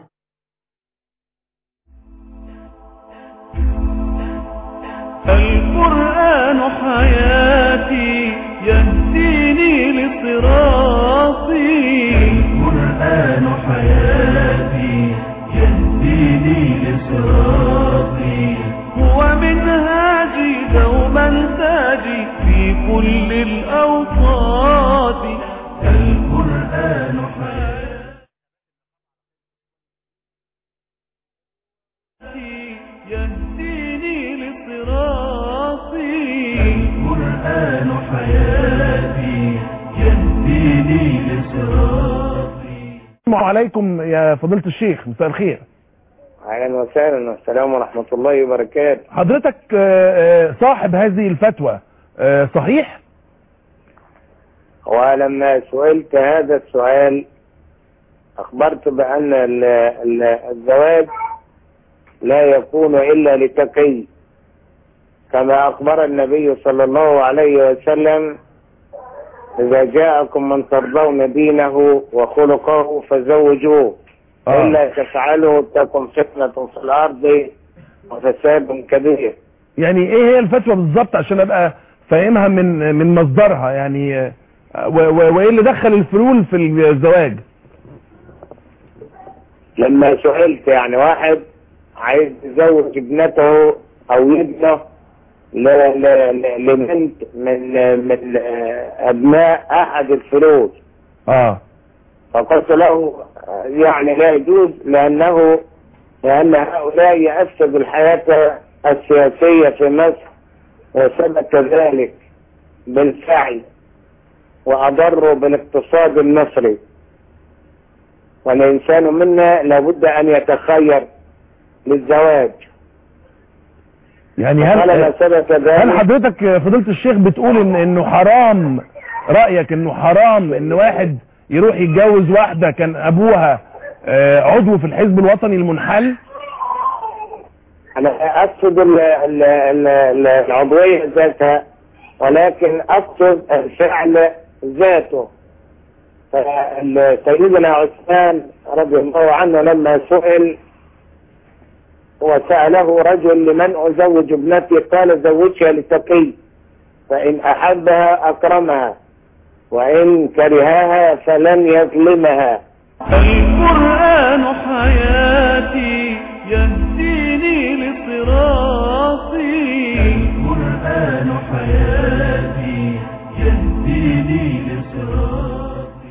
القرآن حياتي يهديني لصراطي. القرآن حياتي يهديني لصراطي. هو منهاجي دوما تاجي في كل الأوقات. القرآن حياتي يهديني لصراطي. القرآن حياتي يهديني لصراطي. السلام عليكم يا فضيلة الشيخ، مساء الخير. اهلا وسهلا والسلام ورحمة الله وبركاته. حضرتك صاحب هذه الفتوى صحيح؟ ولما سئلت هذا السؤال اخبرت بان الزواج لا يكون الا لتقي، كما اخبر النبي صلى الله عليه وسلم: اذا جاءكم من ترضون دينه وخلقه فزوجوه، آه. الا تفعلوا تكن فتنة في الارض وفساد كبير. يعني ايه هي الفتوى بالظبط عشان ابقى فاهمها من من مصدرها، يعني وايه اللي دخل الفلول في الزواج؟ لما سئلت يعني واحد عايز يزوج ابنته او ابنه لبنت من من ابناء احد الفلول، اه فقلت له يعني لا يجوز، لانه لان هؤلاء يفسدوا الحياة السياسية في مصر، وثبت ذلك بالفعل، واضروا بالاقتصاد المصري، والانسان منا لابد ان يتخير للزواج. يعني هل هل حضرتك فضيلة الشيخ بتقول ان انه حرام، رأيك انه حرام ان واحد يروح يتجوز واحدة كان ابوها عضو في الحزب الوطني المنحل؟ انا اقصد ال ال ال العضوية ذاتها، ولكن اقصد الفعل ذاته. فسيدنا عثمان رضي الله عنه لما سئل وسأله رجل: لمن أزوج ابنتي؟ قال: زوجها لتقي، فإن أحبها أكرمها، وإن كرهها فلن يظلمها. القرآن حياتي يهديني لصراطي. القرآن حياتي يهديني لصراطي.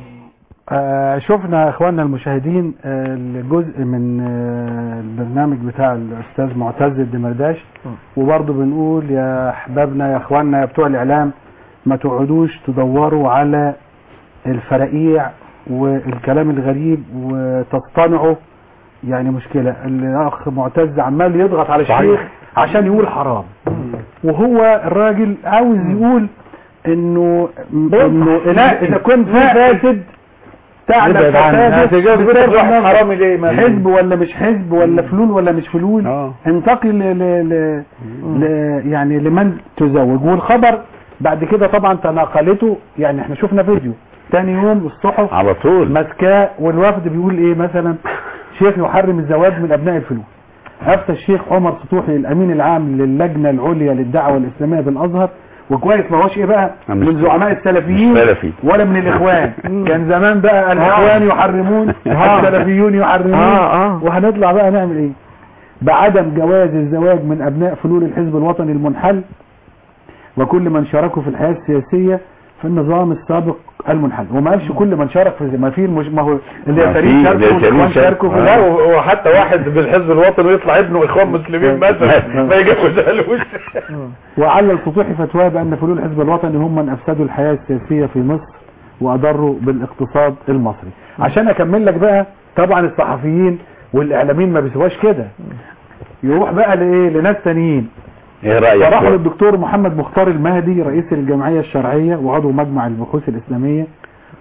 آه شفنا اخواننا المشاهدين آه الجزء من آه البرنامج بتاع الاستاذ معتز الدمرداش، وبرضه بنقول يا احبابنا يا اخواننا يا بتوع الاعلام ما تقعدوش تدوروا على الفرائيع والكلام الغريب وتصطنعوا، يعني مشكلة. الاخ معتز عمال يضغط على الشيخ عشان يقول حرام، وهو الراجل عاوز يقول انه انه اذا كنت فاسد تعلم فساد حرام ليه، حزب ولا مش حزب ولا فلول ولا مش فلول، اه انتقل ل... ل... ل... يعني لمن تزوج. والخبر بعد كده طبعا تناقلته، يعني احنا شفنا فيديو تاني يوم الصحف على طول ماسكاه، والوفد بيقول ايه مثلا: شيخ يحرم الزواج من ابناء الفلول. افتى الشيخ عمر سطوحي الامين العام للجنة العليا للدعوة الاسلامية بالازهر، وكويس ما هوش ايه بقى من زعماء السلفيين ولا من الاخوان. كان زمان بقى الاخوان يحرمون السلفيون يحرمون، وهنطلع بقى نعمل ايه؟ بعدم جواز الزواج من ابناء فلول الحزب الوطني المنحل وكل من شاركوا في الحياة السياسية في النظام السابق المنحل. وما قالش كل من شارك في ما في المش... ما هو اللي فريق شاركوا والاخوان شاركوا في لا، وحتى واحد بالحزب الوطني ويطلع ابنه اخوان مسلمين مثلا ما يجوزهالوش. وعلل سطوحي فتواه بان فلول الحزب الوطني هم من افسدوا الحياة السياسية في مصر واضروا بالاقتصاد المصري. عشان اكمل لك بقى، طبعا الصحفيين والاعلاميين ما بيسواش كده، يروح بقى لايه لناس تانيين. ايه رايك؟ فراح للدكتور محمد مختار المهدي رئيس الجمعية الشرعية وعضو مجمع البحوث الإسلامية،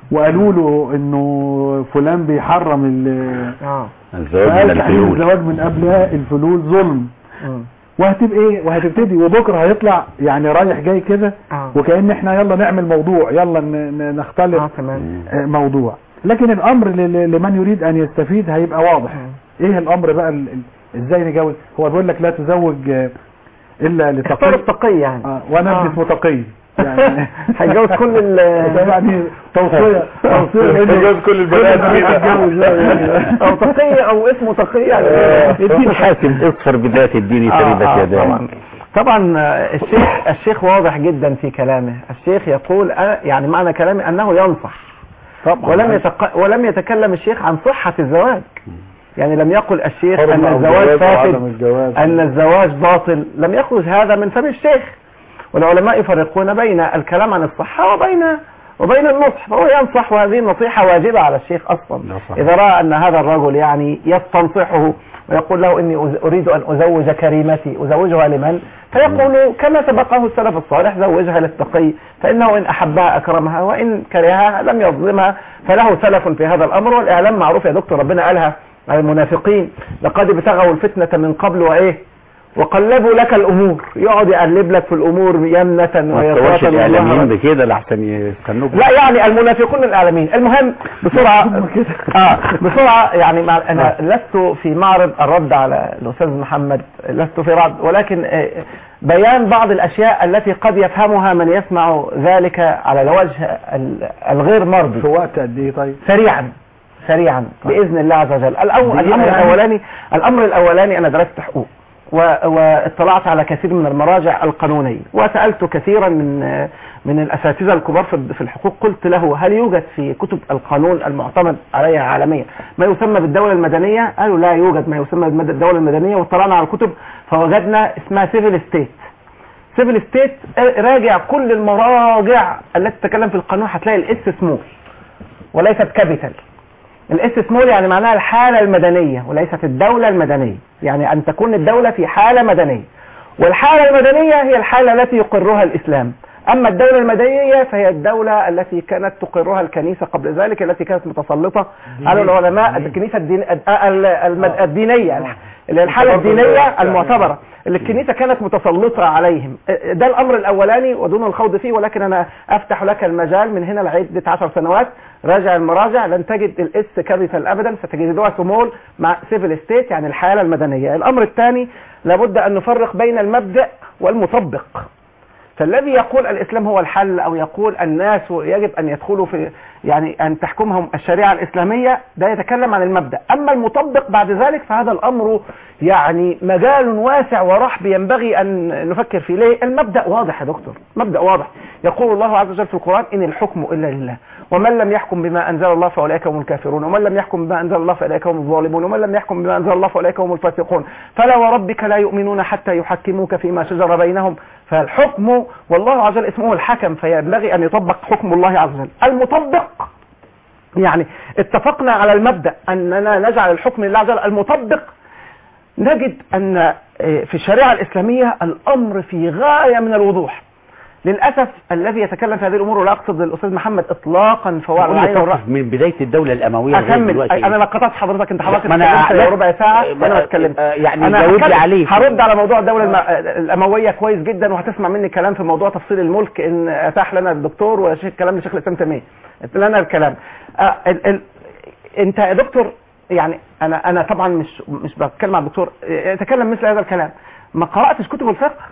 وقالوا له انه فلان بيحرم ال- اه الزواج من تحريم الفلول. الزواج من قبلها الفلول ظلم، وهتبقى ايه وهتبتدي وبكره هيطلع يعني رايح جاي كده، آه. وكأن احنا يلا نعمل موضوع، يلا ن- ن- نختلف اه تمام. آه، موضوع. لكن الامر ل- ل- لمن يريد ان يستفيد هيبقى واضح. ايه الامر بقى ال- ال- ازاي نجوز؟ هو بيقول لك لا تزوج آه، الا اختار لتقي، التقي يعني. آه، وانا آه. ابني متقي يعني هيتجوز كل ال ده يعني توصيه توصيه هيتجوز كل البنات كده. او تقي او اسمه تقي يعني. الدين حاكم، اصفر بذات الدين تربت آه، آه، يداه. طبعا طبعا. آه، الشيخ الشيخ واضح جدا في كلامه. الشيخ يقول آه، يعني معنى كلامه انه ينصح طبعا. ولم يتق... ولم يتكلم الشيخ عن صحة الزواج. يعني لم يقل الشيخ حرم ان أو الزواج جواز أو عدم فاسد، الجواز. ان الزواج باطل، لم يخرج هذا من فم الشيخ. والعلماء يفرقون بين الكلام عن الصحة وبين وبين النصح، فهو ينصح، وهذه النصيحة واجبة على الشيخ أصلا. إذا رأى أن هذا الرجل يعني يستنصحه ويقول له إني أريد أن أزوج كريمتي، أزوجها لمن؟ فيقول كما سبقه السلف الصالح: زوجها للتقي، فإنه إن أحبها أكرمها وإن كرهها لم يظلمها. فله سلف في هذا الأمر، والإعلام معروف يا دكتور، ربنا قالها على المنافقين: لقد ابتغوا الفتنة من قبل وإيه وقلبوا لك الامور. يقعد يقلب لك في الامور يمنة ويسرة. الاعلاميين بكده لحسن يستنوك. لا يعني المنافقون الاعلاميين. المهم بسرعة اه بسرعة يعني مع انا لست في معرض الرد على الاستاذ محمد، لست في رد، ولكن آه بيان بعض الاشياء التي قد يفهمها من يسمع ذلك على الوجه الغير مرضي. في وقت قد ايه؟ طيب سريعا سريعا باذن الله عز وجل. الامر الاولاني الامر الاولاني انا درست حقوق واطلعت على كثير من المراجع القانونية، وسألت كثيرا من من الأساتذة الكبار في الحقوق. قلت له: هل يوجد في كتب القانون المعتمد عليها عالميا ما يسمى بالدولة المدنية؟ قالوا لا يوجد ما يسمى بالدولة المدنية. واطلعنا على الكتب فوجدنا اسمها سيفل ستيت. سيفل ستيت راجع كل المراجع التي تتكلم في القانون هتلاقي الاس سمول وليست كابيتال. الاس سمول يعني معناها الحالة المدنية وليست الدولة المدنية، يعني أن تكون الدولة في حالة مدنية، والحالة المدنية هي الحالة التي يقرها الإسلام. أما الدولة المدنية فهي الدولة التي كانت تقرها الكنيسة قبل ذلك، التي كانت متسلطة على العلماء. الكنيسة الدين الدينية اللي الحالة الدينية المعتبرة اللي الكنيسة كانت متسلطة عليهم. ده الأمر الأولاني ودون الخوض فيه، ولكن أنا أفتح لك المجال من هنا لعدة عشر سنوات. راجع المراجع لن تجد الاس كابيتال أبدا، ستجدها سمول مع سيفل ستيت يعني الحالة المدنية. الأمر الثاني لابد أن نفرق بين المبدأ والمطبق. فالذي يقول الإسلام هو الحل أو يقول الناس يجب أن يدخلوا في يعني أن تحكمهم الشريعة الإسلامية، ده يتكلم عن المبدأ. أما المطبق بعد ذلك فهذا الأمر يعني مجال واسع ورحب ينبغي أن نفكر فيه. ليه؟ المبدأ واضح يا دكتور، مبدأ واضح. يقول الله عز وجل في القرآن: إن الحكم إلا لله ومن لم يحكم بما أنزل الله فأولئك هم الكافرون ومن لم يحكم بما أنزل الله فأولئك هم الظالمون ومن لم يحكم بما أنزل الله فأولئك هم الفاسقون. فلا وربك لا يؤمنون حتى يحكموك فيما شجر بينهم. فالحكم والله عز وجل اسمه الحكم، فينبغي أن يطبق حكم الله عز وجل. المطبق يعني اتفقنا على المبدأ أننا نجعل الحكم لله عز وجل. المطبق نجد أن في الشريعة الإسلامية الأمر في غاية من الوضوح. للأسف الذي يتكلم في هذه الأمور، ولا أقصد الأستاذ محمد إطلاقا، فهو من بداية الدولة الأموية أكمل. أنا ما قطعت حضرتك، أنت حضرتك اتكلمت ربع ساعة وأنا ما اتكلمت. يعني جاوب لي عليه. هرد على موضوع الدولة الأموية كويس جدا، وهتسمع مني كلام في موضوع تفصيل الملك إن أتاح لنا الدكتور وشيخ كلام لشيخ الإسلام تيمية لنا الكلام. آه ال ال أنت يا دكتور يعني أنا أنا طبعا مش مش بتكلم عن الدكتور يتكلم مثل هذا الكلام. ما قرأتش كتب الفقه.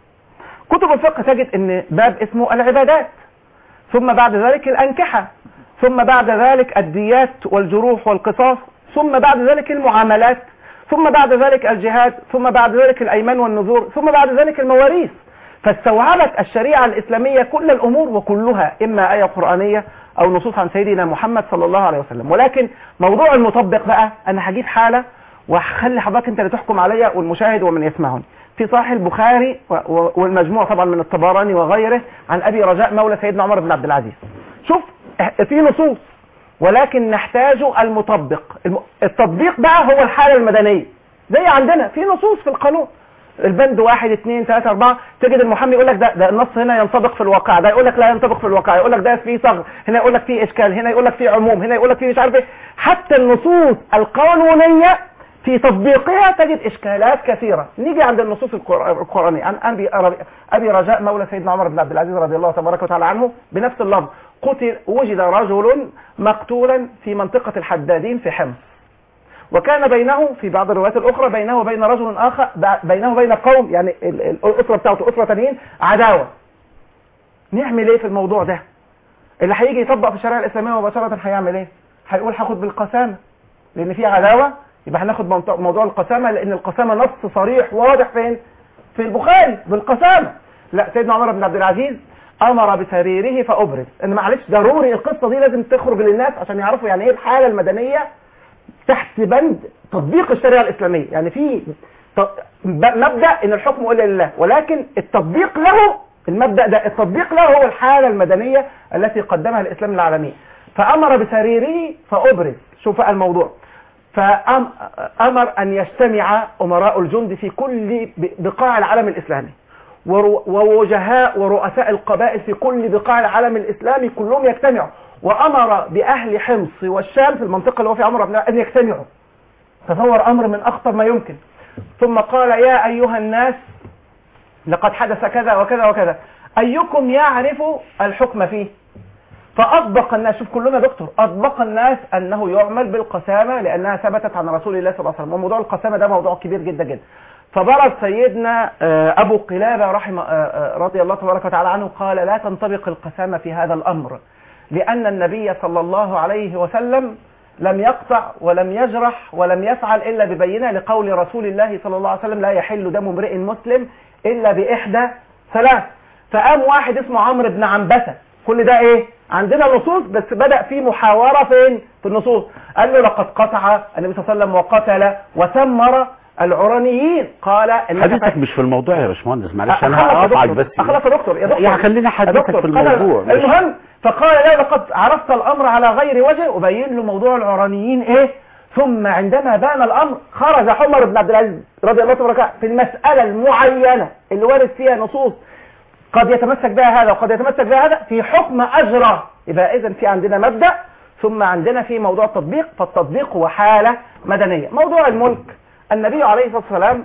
كتب الفقه تجد ان باب اسمه العبادات، ثم بعد ذلك الأنكحة، ثم بعد ذلك الديات والجروح والقصاص، ثم بعد ذلك المعاملات، ثم بعد ذلك الجهاد، ثم بعد ذلك الأيمان والنذور، ثم بعد ذلك المواريث. فاستوعبت الشريعة الإسلامية كل الأمور، وكلها إما آية قرآنية أو نصوص عن سيدنا محمد صلى الله عليه وسلم. ولكن موضوع المطبق بقى أنا هجيب حالة وهخلي حضرتك أنت اللي تحكم عليا والمشاهد ومن يسمعني. في صحيح البخاري والمجموع طبعا من الطبراني وغيره عن أبي رجاء مولى سيدنا عمر بن عبد العزيز. شوف في نصوص، ولكن نحتاج المطبق. التطبيق بقى هو الحالة المدنية. زي عندنا في نصوص في القانون البند واحد اثنين ثلاثة أربعة، تجد المحامي يقول لك ده ده النص هنا ينطبق في الواقع، ده يقول لك لا ينطبق في الواقع، يقول لك ده فيه صغر، هنا يقول لك فيه إشكال، هنا يقول لك فيه عموم، هنا يقول لك فيه مش عارف ايه. حتى النصوص القانونية في تطبيقها تجد إشكالات كثيرة. نيجي عند النصوص القرآنية عن أبي أبي رجاء مولى سيدنا عمر بن عبد العزيز رضي الله تبارك وتعالى عنه بنفس اللفظ، قتل وجد رجل مقتولا في منطقة الحدادين في حمص، وكان بينه في بعض الروايات الأخرى بينه وبين رجل آخر، بينه وبين قوم يعني الأسرة بتاعته أسرة تانيين عداوة. نعمل إيه في الموضوع ده؟ اللي هيجي يطبق في الشريعة الإسلامية مباشرة هيعمل إيه؟ هيقول هاخد بالقسامة لأن في عداوة، يبقى هناخد موضوع القسامة لأن القسامة نص صريح واضح فين؟ في البخاري بالقسامة. لا، سيدنا عمر بن عبد العزيز أمر بسريره فأبرز. إن معلش ضروري القصة دي لازم تخرج للناس عشان يعرفوا يعني إيه الحالة المدنية تحت بند تطبيق الشريعة الإسلامية. يعني في مبدأ إن الحكم إلا لله، ولكن التطبيق له المبدأ ده التطبيق له هو الحالة المدنية التي قدمها الإسلام للعالمين. فأمر بسريره فأبرز. شوف الموضوع، فأمر أن يجتمع أمراء الجند في كل بقاع العالم الإسلامي، ووجهاء ورؤساء القبائل في كل بقاع العالم الإسلامي كلهم يجتمعوا، وأمر بأهل حمص والشام في المنطقة اللي هو في عمر أن يجتمعوا. تصور أمر من أخطر ما يمكن. ثم قال يا أيها الناس لقد حدث كذا وكذا وكذا، أيكم يعرف الحكم فيه؟ فأطبق الناس، شوف كلنا دكتور، أطبق الناس أنه يعمل بالقسامة لأنها ثبتت عن رسول الله صلى الله عليه وسلم، وموضوع القسامة ده موضوع كبير جدا جدا. فبرز سيدنا أبو قلابة رحمه رضي الله تبارك وتعالى عنه قال لا تنطبق القسامة في هذا الأمر، لأن النبي صلى الله عليه وسلم لم يقطع ولم يجرح ولم يفعل إلا ببينة لقول رسول الله صلى الله عليه وسلم لا يحل دم امرئ مسلم إلا بإحدى ثلاث. فقام واحد اسمه عمرو بن عنبسة، كل ده ايه عندنا نصوص بس بدأ في محاورة فين في النصوص، قال له لقد قطع النبي صلى الله عليه وسلم وقتل وثمر العرانيين. قال حديثك مش في الموضوع يا باشمهندس، معلش انا هقطعك بس. اخلص يا دكتور يا دكتور يعني خلينا حديثك في الموضوع. المهم فقال لا لقد عرفت الامر على غير وجه، وبين له موضوع العرانيين ايه. ثم عندما بان الامر خرج عمر بن عبد العزيز رضي الله عنه في المسألة المعينة اللي وارد فيها نصوص قد يتمسك بها هذا وقد يتمسك بها هذا في حكم أجرى. يبقى إذن في عندنا مبدأ، ثم عندنا في موضوع التطبيق، فالتطبيق هو حالة مدنية. موضوع الملك، النبي عليه الصلاة والسلام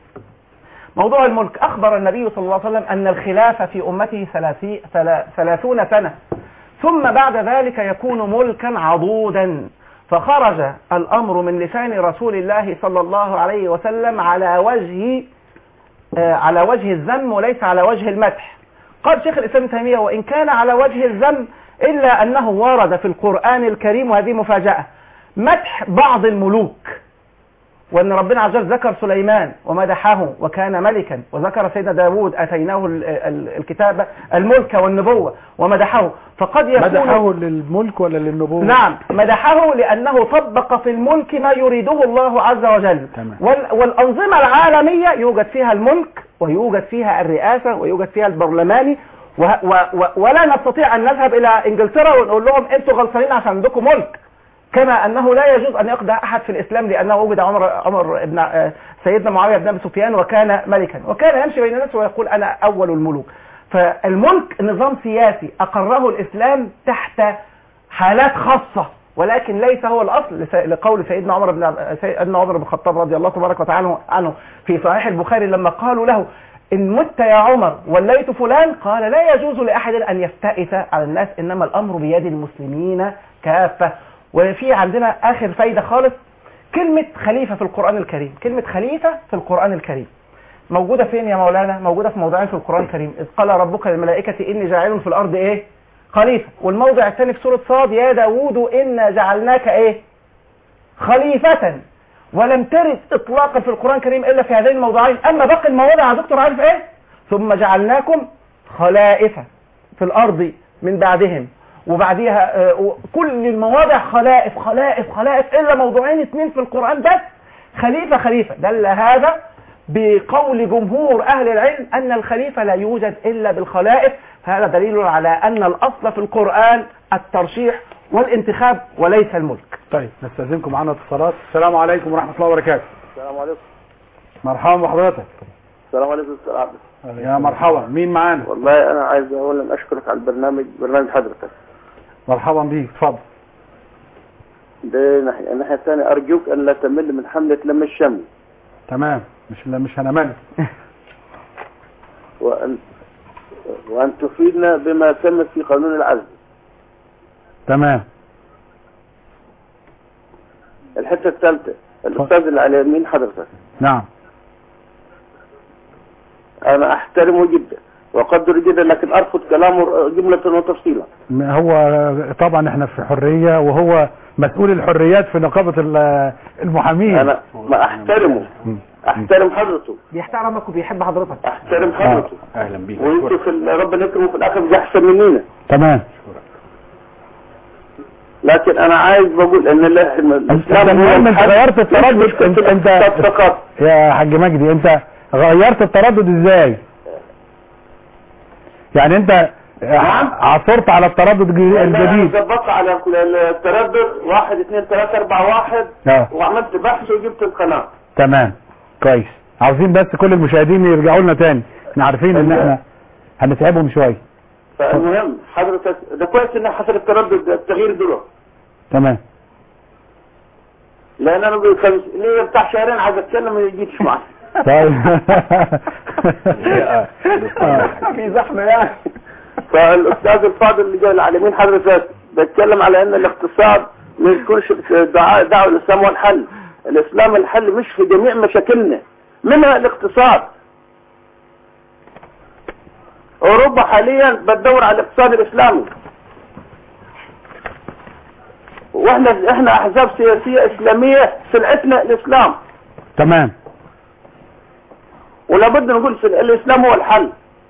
موضوع الملك أخبر النبي صلى الله عليه وسلم أن الخلافة في أمته ثلاثون سنة، ثم بعد ذلك يكون ملكا عضودا. فخرج الأمر من لسان رسول الله صلى الله عليه وسلم على وجه على وجه الذم وليس على وجه المدح. قال شيخ الإسلام ابن تيمية وإن كان على وجه الذم إلا أنه ورد في القرآن الكريم، وهذه مفاجأة، مدح بعض الملوك، وأن ربنا عز وجل ذكر سليمان ومدحه وكان ملكا، وذكر سيدنا داود أتيناه الكتاب الملك والنبوة ومدحه. فقد يكون مدحه للملك ولا للنبوة؟ نعم، مدحه لأنه طبق في الملك ما يريده الله عز وجل. وال والأنظمة العالمية يوجد فيها الملك ويوجد فيها الرئاسة ويوجد فيها البرلماني، و و و ولا نستطيع أن نذهب إلى إنجلترا ونقول لهم أنتوا غلطانين عشان عندكم ملك، كما أنه لا يجوز أن يقضي أحد في الإسلام لأنه وجد عمر عمر ابن سيدنا معاوية بن أبي سفيان وكان ملكا وكان يمشي بين الناس ويقول أنا أول الملوك. فالملك نظام سياسي أقره الإسلام تحت حالات خاصة، ولكن ليس هو الأصل، لقول سيدنا عمر بن سيدنا عمر بن الخطاب رضي الله تبارك وتعالى عنه في صحيح البخاري لما قالوا له إن مت يا عمر وليت فلان، قال لا يجوز لأحد أن يفتئت على الناس، إنما الأمر بيد المسلمين كافة. وفي عندنا آخر فايدة خالص، كلمة خليفة في القرآن الكريم. كلمة خليفة في القرآن الكريم موجودة فين يا مولانا؟ موجودة في موضعين في القرآن الكريم. إذ قال ربك للملائكة إني جاعل في الأرض إيه؟ خليفة. والموضع الثاني في سورة صاد يا داوود إنا جعلناك إيه؟ خليفة. ولم ترد إطلاقا في القرآن الكريم إلا في هذين الموضعين. أما باقي المواضع يا دكتور عارف إيه؟ ثم جعلناكم خلائفة في الأرض من بعدهم، وبعديها كل المواضع خلائف خلائف خلائف إلا موضوعين اثنين في القرآن بس خليفة خليفة. دل هذا بقول جمهور أهل العلم أن الخليفة لا يوجد إلا بالخلائف. هذا دليل على أن الأصل في القرآن الترشيح والانتخاب وليس الملك. طيب نستأذنكم معنا اتصالات. السلام عليكم ورحمة الله وبركاته. السلام عليكم. مرحبا بحضرتك. السلام عليكم استاذ عبد. يا مرحبا، مين معانا؟ والله انا عايز اولا اشكرك على البرنامج، برنامج حضرتك. مرحبا بيك، اتفضل. ده ناحيه، الناحيه الثانيه ارجوك ان لا تمل من حمله لم الشمل. تمام، مش مش هنمل. وان وان تفيدنا بما تم في قانون العزل. تمام. الحته الثالثه الاستاذ اللي على يمين حضرتك. نعم. انا احترمه جدا واقدره جدا، لكن ارفض كلامه جمله وتفصيلا. هو طبعا احنا في حريه، وهو مسؤول الحريات في نقابه المحامين. انا ما احترمه، احترم حضرته. بيحترمك وبيحب حضرتك. احترم حضرته. اهلا بيك. وانتوا في ربنا يكرمه في الاخر مش احسن مننا. تمام. لكن انا عايز بقول ان الاسلام المهم انت غيرت التردد. انت, انت يا حاج مجدي انت غيرت التردد ازاي؟ يعني انت عثرت على التردد الجديد. ظبطت على التردد واحد اثنين ثلاثة اربعة واحد اه. وعملت بحث وجبت القناة. تمام كويس. عاوزين بس كل المشاهدين يرجعوا لنا تاني، احنا عارفين ان احنا هنتعبهم شويه. فالمهم حضرتك ده كويس ان حصل التردد التغيير دلوقتي. تمام. لان انا بخمس ليه بتاع شهرين عايز اتكلم ما يجيش معي. طيب. في زحمه يعني. فالاستاذ الفاضل اللي جاي على يمين حضرتك بيتكلم على ان الاقتصاد ما يكونش دعاء دعوه الاسلام هو الحل. الاسلام الحل مش في جميع مشاكلنا، منها الاقتصاد. اوروبا حاليا بتدور على الاقتصاد الاسلامي، واحنا احنا احزاب سياسيه اسلاميه سلعتنا الاسلام. تمام. ولابد نقول الاسلام هو الحل.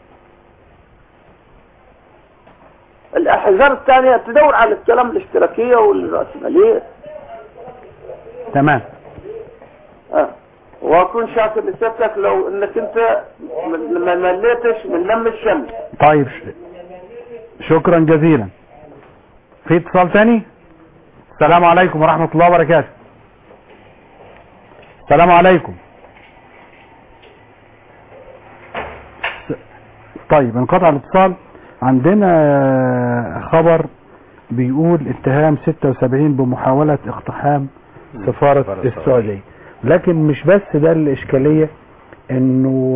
الاحزاب الثانيه تدور على الكلام الاشتراكيه والراسماليه. تمام. اه واكون شاكر لسيادتك لو انك انت ما مليتش من لم الشمس. طيب شكرا جزيلا. في اتصال ثاني؟ السلام عليكم ورحمه الله وبركاته. السلام عليكم. طيب انقطع الاتصال. عندنا خبر بيقول اتهام ستة وسبعين بمحاولة اقتحام سفارة السعودية، لكن مش بس ده الاشكالية، انه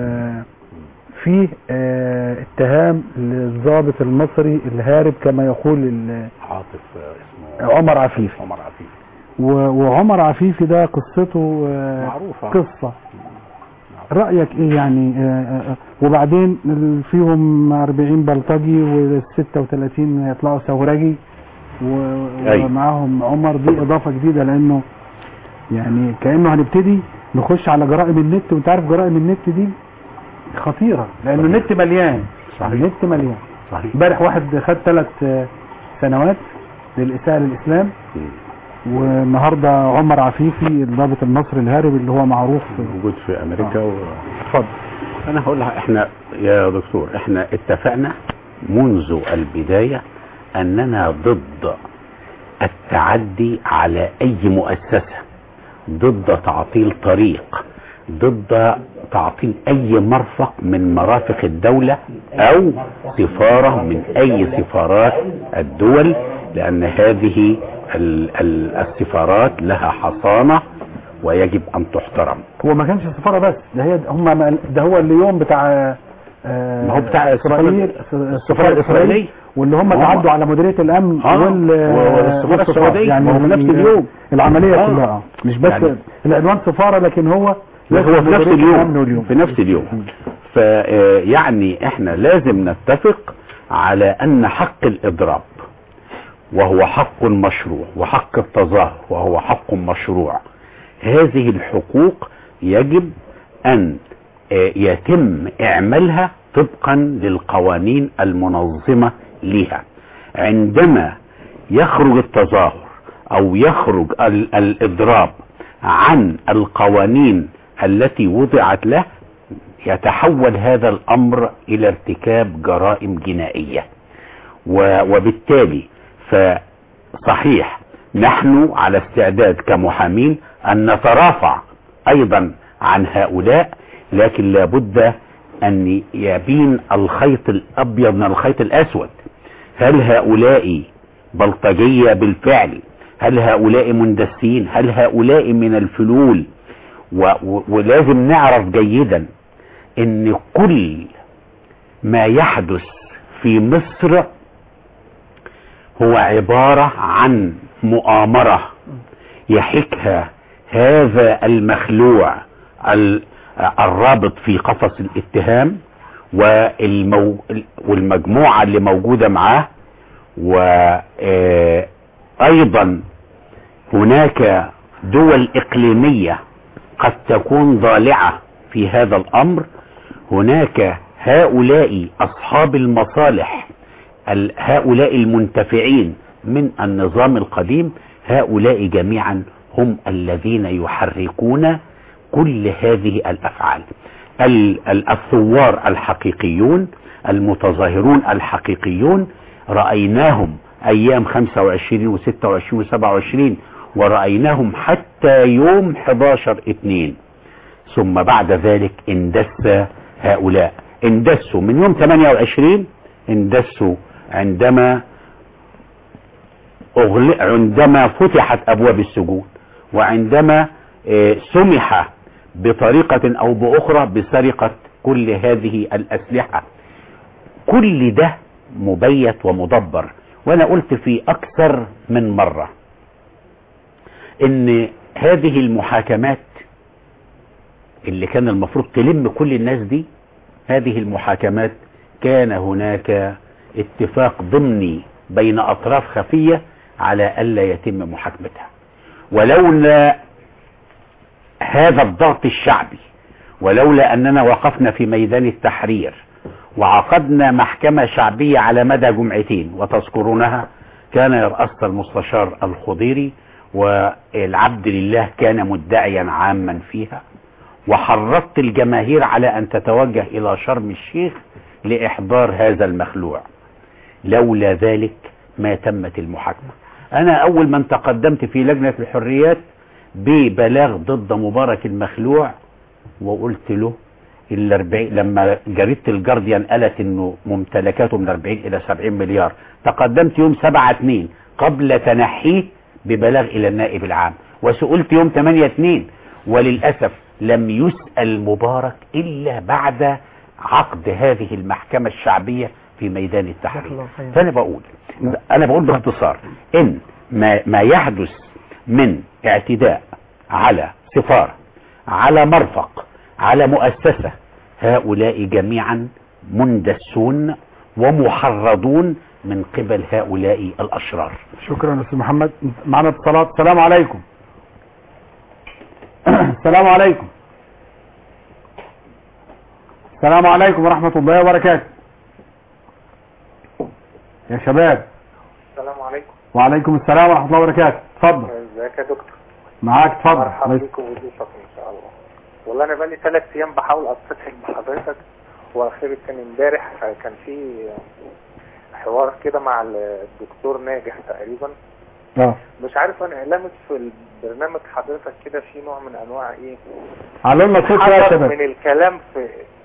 فيه اتهام للضابط المصري الهارب كما يقول عاطف اسمه عمر عفيفي. عمر عفيفي وعمر عفيفي ده قصته معروفة. قصة رأيك ايه يعني؟ آآ آآ وبعدين فيهم أربعين بلطجي والستة وثلاثين يطلعوا ثورجي ومعاهم عمر. دي اضافة جديدة، لانه يعني كأنه هنبتدي نخش على جرائم النت، وانت عارف جرائم النت دي خطيرة لانه النت مليان. صحيح. النت مليان. صحيح. امبارح واحد خد ثلاث سنوات للإساءة للإسلام، والنهارده عمر عفيفي الضابط المصري الهارب اللي هو معروف موجود في امريكا. آه. اتفضل. و... انا هقول لها احنا يا دكتور احنا اتفقنا منذ البداية اننا ضد التعدي على اي مؤسسة، ضد تعطيل طريق، ضد تعطيل اي مرفق من مرافق الدولة او سفارة من اي سفارات الدول، لان هذه السفارات لها حصانة ويجب ان تحترم. هو ما كانش السفارة بس، ده هي هم ده هو اليوم بتاع آه ما هو بتاع اسرائيل، السفارة الاسرائيلية، واللي هم تعدوا على مديرية الامن آه والسفارة السعودية يعني في نفس اليوم العملية آه كلها مش بس يعني العنوان سفارة، لكن هو هو في نفس اليوم في نفس اليوم. فيعني احنا لازم نتفق على ان حق الاضراب وهو حق مشروع، وحق التظاهر وهو حق مشروع، هذه الحقوق يجب ان يتم اعمالها طبقا للقوانين المنظمة لها. عندما يخرج التظاهر او يخرج الاضراب عن القوانين التي وضعت له، يتحول هذا الامر الى ارتكاب جرائم جنائية، وبالتالي فصحيح نحن على استعداد كمحامين ان نترافع ايضا عن هؤلاء، لكن لابد ان يبين الخيط الابيض من الخيط الاسود. هل هؤلاء بلطجية بالفعل؟ هل هؤلاء مندسين؟ هل هؤلاء من الفلول؟ و و ولازم نعرف جيدا ان كل ما يحدث في مصر هو عبارة عن مؤامرة يحكها هذا المخلوع الرابط في قفص الاتهام والمو... والمجموعة اللي موجودة معاه. وأيضا هناك دول إقليمية قد تكون ضالعة في هذا الأمر. هناك هؤلاء أصحاب المصالح، هؤلاء المنتفعين من النظام القديم، هؤلاء جميعا هم الذين يحركون كل هذه الأفعال. الثوار الحقيقيون، المتظاهرون الحقيقيون رأيناهم أيام خمسة وعشرين وستة وعشرين وسبعة وعشرين، ورأيناهم حتى يوم حداشر اثنين. ثم بعد ذلك اندس هؤلاء، اندسوا من يوم ثمانية وعشرين، اندسوا عندما أغلق عندما فتحت أبواب السجون، وعندما سمح بطريقة أو بأخرى بسرقة كل هذه الأسلحة. كل ده مبيت ومدبر. وأنا قلت في أكثر من مرة إن هذه المحاكمات اللي كان المفروض تلم كل الناس دي، هذه المحاكمات كان هناك اتفاق ضمني بين أطراف خفية على ألا يتم محاكمتها. ولولا هذا الضغط الشعبي، ولولا أننا وقفنا في ميدان التحرير وعقدنا محكمة شعبية على مدى جمعتين وتذكرونها، كان يرأسها المستشار الخضيري، والعبد لله كان مدعيا عاما فيها، وحرضت الجماهير على أن تتوجه إلى شرم الشيخ لإحضار هذا المخلوع. لولا ذلك ما تمت المحاكمة. أنا أول من تقدمت في لجنة الحريات ببلاغ ضد مبارك المخلوع، وقلت له الأربعين لما جريدة الجارديان قالت انه ممتلكاته من أربعين الى سبعين مليار، تقدمت يوم سبعة اثنين قبل تنحيه ببلاغ الى النائب العام، وسئلت يوم ثمانية اثنين، وللأسف لم يسأل مبارك الا بعد عقد هذه المحكمة الشعبية في ميدان التحرير. فانا بقول انا بقول باختصار ان ما, ما يحدث من اعتداء على سفارة، على مرفق، على مؤسسة، هؤلاء جميعا مندسون ومحرضون من قبل هؤلاء الأشرار. شكرا أستاذ محمد. معنا اتصالات. السلام عليكم. السلام عليكم. السلام عليكم ورحمة الله وبركاته. يا شباب. السلام عليكم. وعليكم السلام ورحمة الله وبركاته. اتفضل. ازيك يا دكتور؟ معاك اتفضل. مرحبا بكم وضيوفك ان شاء الله. والله انا بقالي ثلاث ايام بحاول اتصل بحضرتك، واخيرا كان امبارح كان في حوار كده مع الدكتور ناجح تقريبا. اه مش عارف انا لامس في البرنامج حضرتك كده في نوع من انواع ايه، علمنا الصوت يا شباب، من الكلام في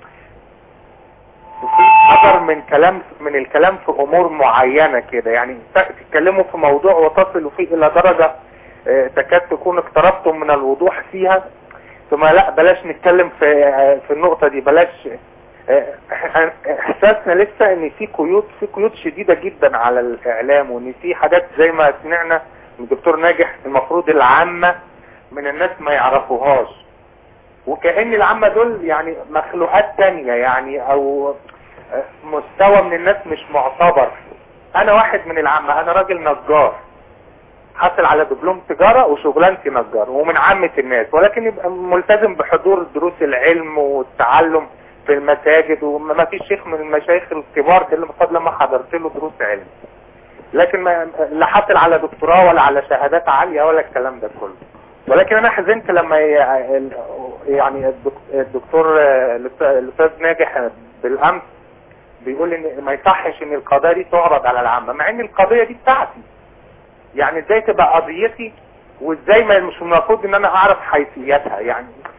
في حذر من كلام من الكلام في امور معينه كده، يعني تتكلموا في موضوع وتصلوا فيه الى درجه تكاد تكون اقتربتم من الوضوح فيها، ثم لا بلاش نتكلم في في النقطه دي، بلاش. احساسنا لسه ان في قيود في قيود شديده جدا على الاعلام، وان في حاجات زي ما سمعنا من الدكتور ناجح المفروض العامه من الناس ما يعرفوهاش، وكأن العامه دول يعني مخلوقات تانية يعني، او مستوى من الناس مش معتبر. انا واحد من العامه، انا راجل نجار حصل على دبلوم تجارة وشغلانتي نجار ومن عامة الناس، ولكن يبقى ملتزم بحضور دروس العلم والتعلم في المساجد، وما فيش شيخ من المشايخ الكبار اللي قبل ما حضرت له دروس علم، لكن ما لا حصل على دكتوراه ولا على شهادات عالية ولا الكلام ده كله. ولكن انا حزنت لما يعني الدكتور الاستاذ ناجح بالامس بيقول ان ما يصحش ان القضايا دي تعرض على العامة، مع ان القضية دي بتاعتي. يعني ازاي تبقى قضيتي، وازاي ما مش المفروض ان انا اعرف حيثياتها؟ يعني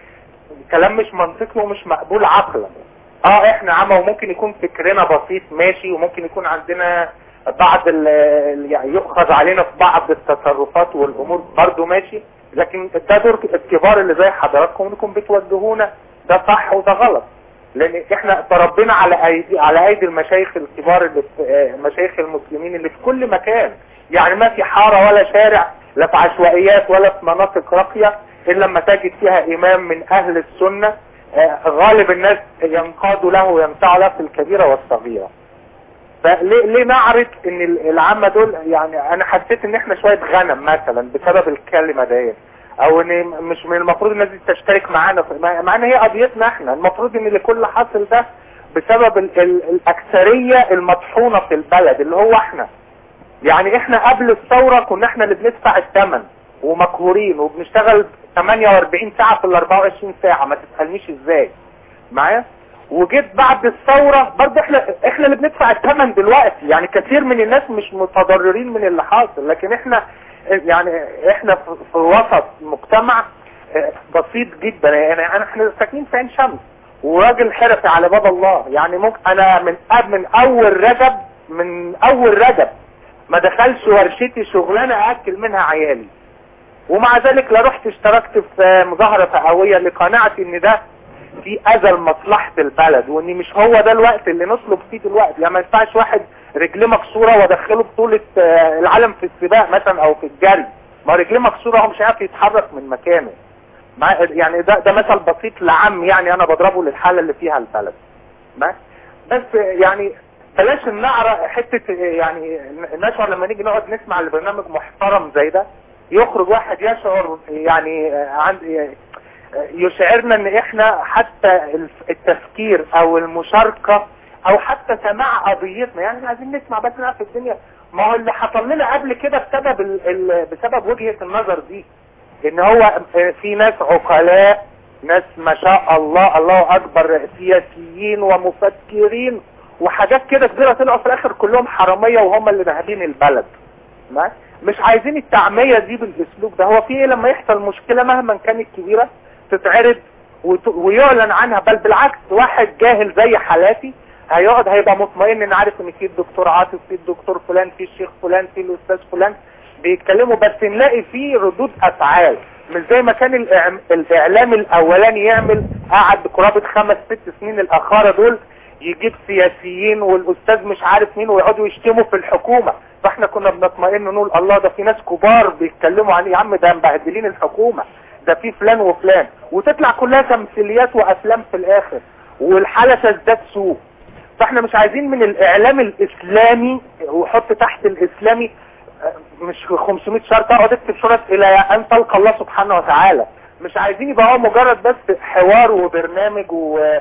كلام مش منطقي ومش مقبول عقلا. اه احنا عامة وممكن يكون فكرنا بسيط ماشي، وممكن يكون عندنا بعض ال يعني يؤخذ علينا في بعض التصرفات والامور برضو ماشي، لكن ده دور الكبار اللي زي حضراتكم انكم بتوجهونا ده صح وده غلط، لان احنا تربينا على ايدي على ايدي المشايخ الكبار اللي في مشايخ المسلمين اللي في كل مكان، يعني ما في حارة ولا شارع لا في عشوائيات ولا في مناطق راقية الا لما تجد فيها امام من اهل السنة غالب الناس ينقادوا له وينفعوا له في الكبيرة والصغيرة. فليه ليه نعرض ان العامة دول، يعني انا حسيت ان احنا شوية غنم مثلا بسبب الكلمة ديت، او ان مش من المفروض الناس دي تشترك معانا مع ان هي قضيتنا احنا، المفروض ان اللي كل حاصل ده بسبب ال ال الاكثرية المطحونة في البلد اللي هو احنا. يعني احنا قبل الثورة كنا احنا اللي بندفع الثمن ومقهورين وبنشتغل ثمانية وأربعين ساعة في ال أربعة وعشرين ساعة، ما تسألنيش ازاي معايا. وجيت بعد الثورة برضه احنا احنا اللي بندفع الثمن دلوقتي، يعني كثير من الناس مش متضررين من اللي حاصل، لكن احنا يعني احنا في وسط مجتمع بسيط جدا. يعني احنا ساكنين في عين شمس وراجل حرفي على باب الله، يعني ممكن انا من من اول رجب من اول رجب ما دخلش ورشتي شغلانه اكل منها عيالي، ومع ذلك لا رحت اشتركت في مظاهرة فئوية لقناعتي ان ده في اذى لمصلحة البلد، وان مش هو ده الوقت اللي نطلب فيه دلوقتي. يعني ما ينفعش واحد رجليه مكسورة وادخله بطولة العالم في السباق مثلا او في الجري، ما رجليه مكسورة هو مش عارف يتحرك من مكانه. يعني ده ده مثل بسيط لعم يعني انا بضربه للحالة اللي فيها البلد. بس يعني بلاش النعرة حتة، يعني نشعر لما نيجي نقعد نسمع البرنامج محترم زي ده يخرج واحد يشعر يعني عند يشعرنا ان احنا حتى التفكير او المشاركة او حتى سماع قضيتنا، يعني عايزين نسمع بس نعرف الدنيا. ما هو اللي حصل لنا قبل كده بسبب ال ال بسبب وجهة النظر دي، ان هو في ناس عقلاء، ناس ما شاء الله الله اكبر سياسيين ومفكرين وحاجات كده كبيرة طلعوا في الاخر كلهم حرامية وهم اللي نهبين البلد. ما مش عايزين التعمية دي بالاسلوب ده. هو في ايه لما يحصل مشكلة مهما كانت كبيرة تتعرض ويعلن عنها؟ بل بالعكس، واحد جاهل زي حالاتي هيقعد هيبقى مطمئن ان عارف ان في الدكتور عاطف، في الدكتور فلان، في الشيخ فلان، في الاستاذ فلان بيتكلموا، بس نلاقي فيه ردود افعال مش زي ما كان الاعلام الاولاني يعمل. قعد قرابة خمس ست سنين الاخارة دول يجيب سياسيين والاستاذ مش عارف مين ويقعدوا يشتموا في الحكومة، فاحنا كنا بنطمئن نقول الله ده في ناس كبار بيتكلموا عن يا عم ده مبهدلين الحكومة، ده في فلان وفلان، وتطلع كلها تمثيليات وافلام في الاخر والحالة تزداد سوء. فاحنا مش عايزين من الاعلام الاسلامي وحط تحت الاسلامي مش خمسمائة شرط اقعد اكتب شرط الى ان تلقى الله سبحانه وتعالى. مش عايزين يبقى هو مجرد بس حوار وبرنامج و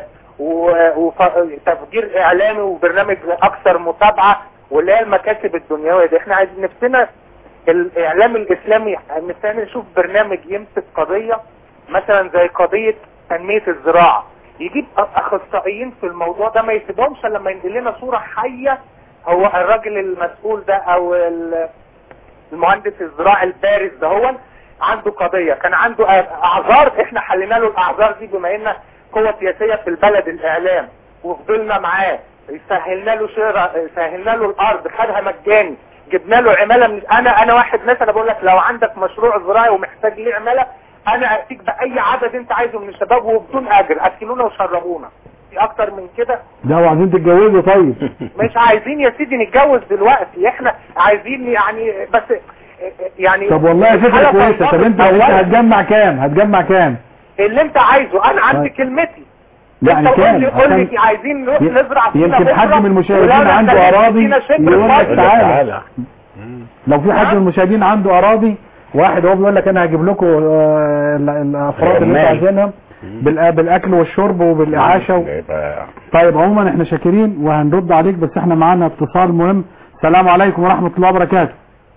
وتفجير اعلامي وبرنامج اكثر متابعة واللي هي المكاسب الدنيوية دي. احنا عايزين نفسنا الاعلام الاسلامي نفسنا نشوف برنامج يمسك قضية مثلا زي قضية تنمية الزراعة، يجيب اخصائيين في الموضوع ده، ما يسيبهمش لما ينقل لنا صورة حية هو الراجل المسؤول ده او المهندس الزراعي البارز ده هو عنده قضية كان عنده اعذار، احنا حلينا له الاعذار دي بما ان قوة سياسية في البلد الاعلام وفضلنا معاه، سهلنا له شراء، سهلنا له الارض، خدها مجاني، جبنا له عمالة من انا انا واحد مثلا بقول لك لو عندك مشروع زراعي ومحتاج ليه عمالة انا اتيك باي عدد انت عايزه من الشباب وبدون اجر، اكلونا وشربونا. في اكتر من كده؟ لا وعايزين تتجوزوا طيب؟ مش عايزين يا سيدي نتجوز دلوقتي، احنا عايزين يعني بس يعني. طب والله يا فكرة كويسة. طب انت انت هتجمع كام؟ هتجمع كام؟ اللي انت عايزه، انا عندي كلمتي. يعني كام؟ قول لي عايزين نروح نزرع فينا يمكن حد من المشاهدين عنده اراضي يقول لك تعالى. لو في حد من المشاهدين عنده اراضي، واحد هو بيقول لك انا هجيب لكم الافراد اللي انتوا عايزينها بالاكل والشرب وبالاعاشه و... طيب عموما احنا شاكرين وهنرد عليك، بس احنا معانا اتصال مهم. السلام عليكم ورحمه الله وبركاته.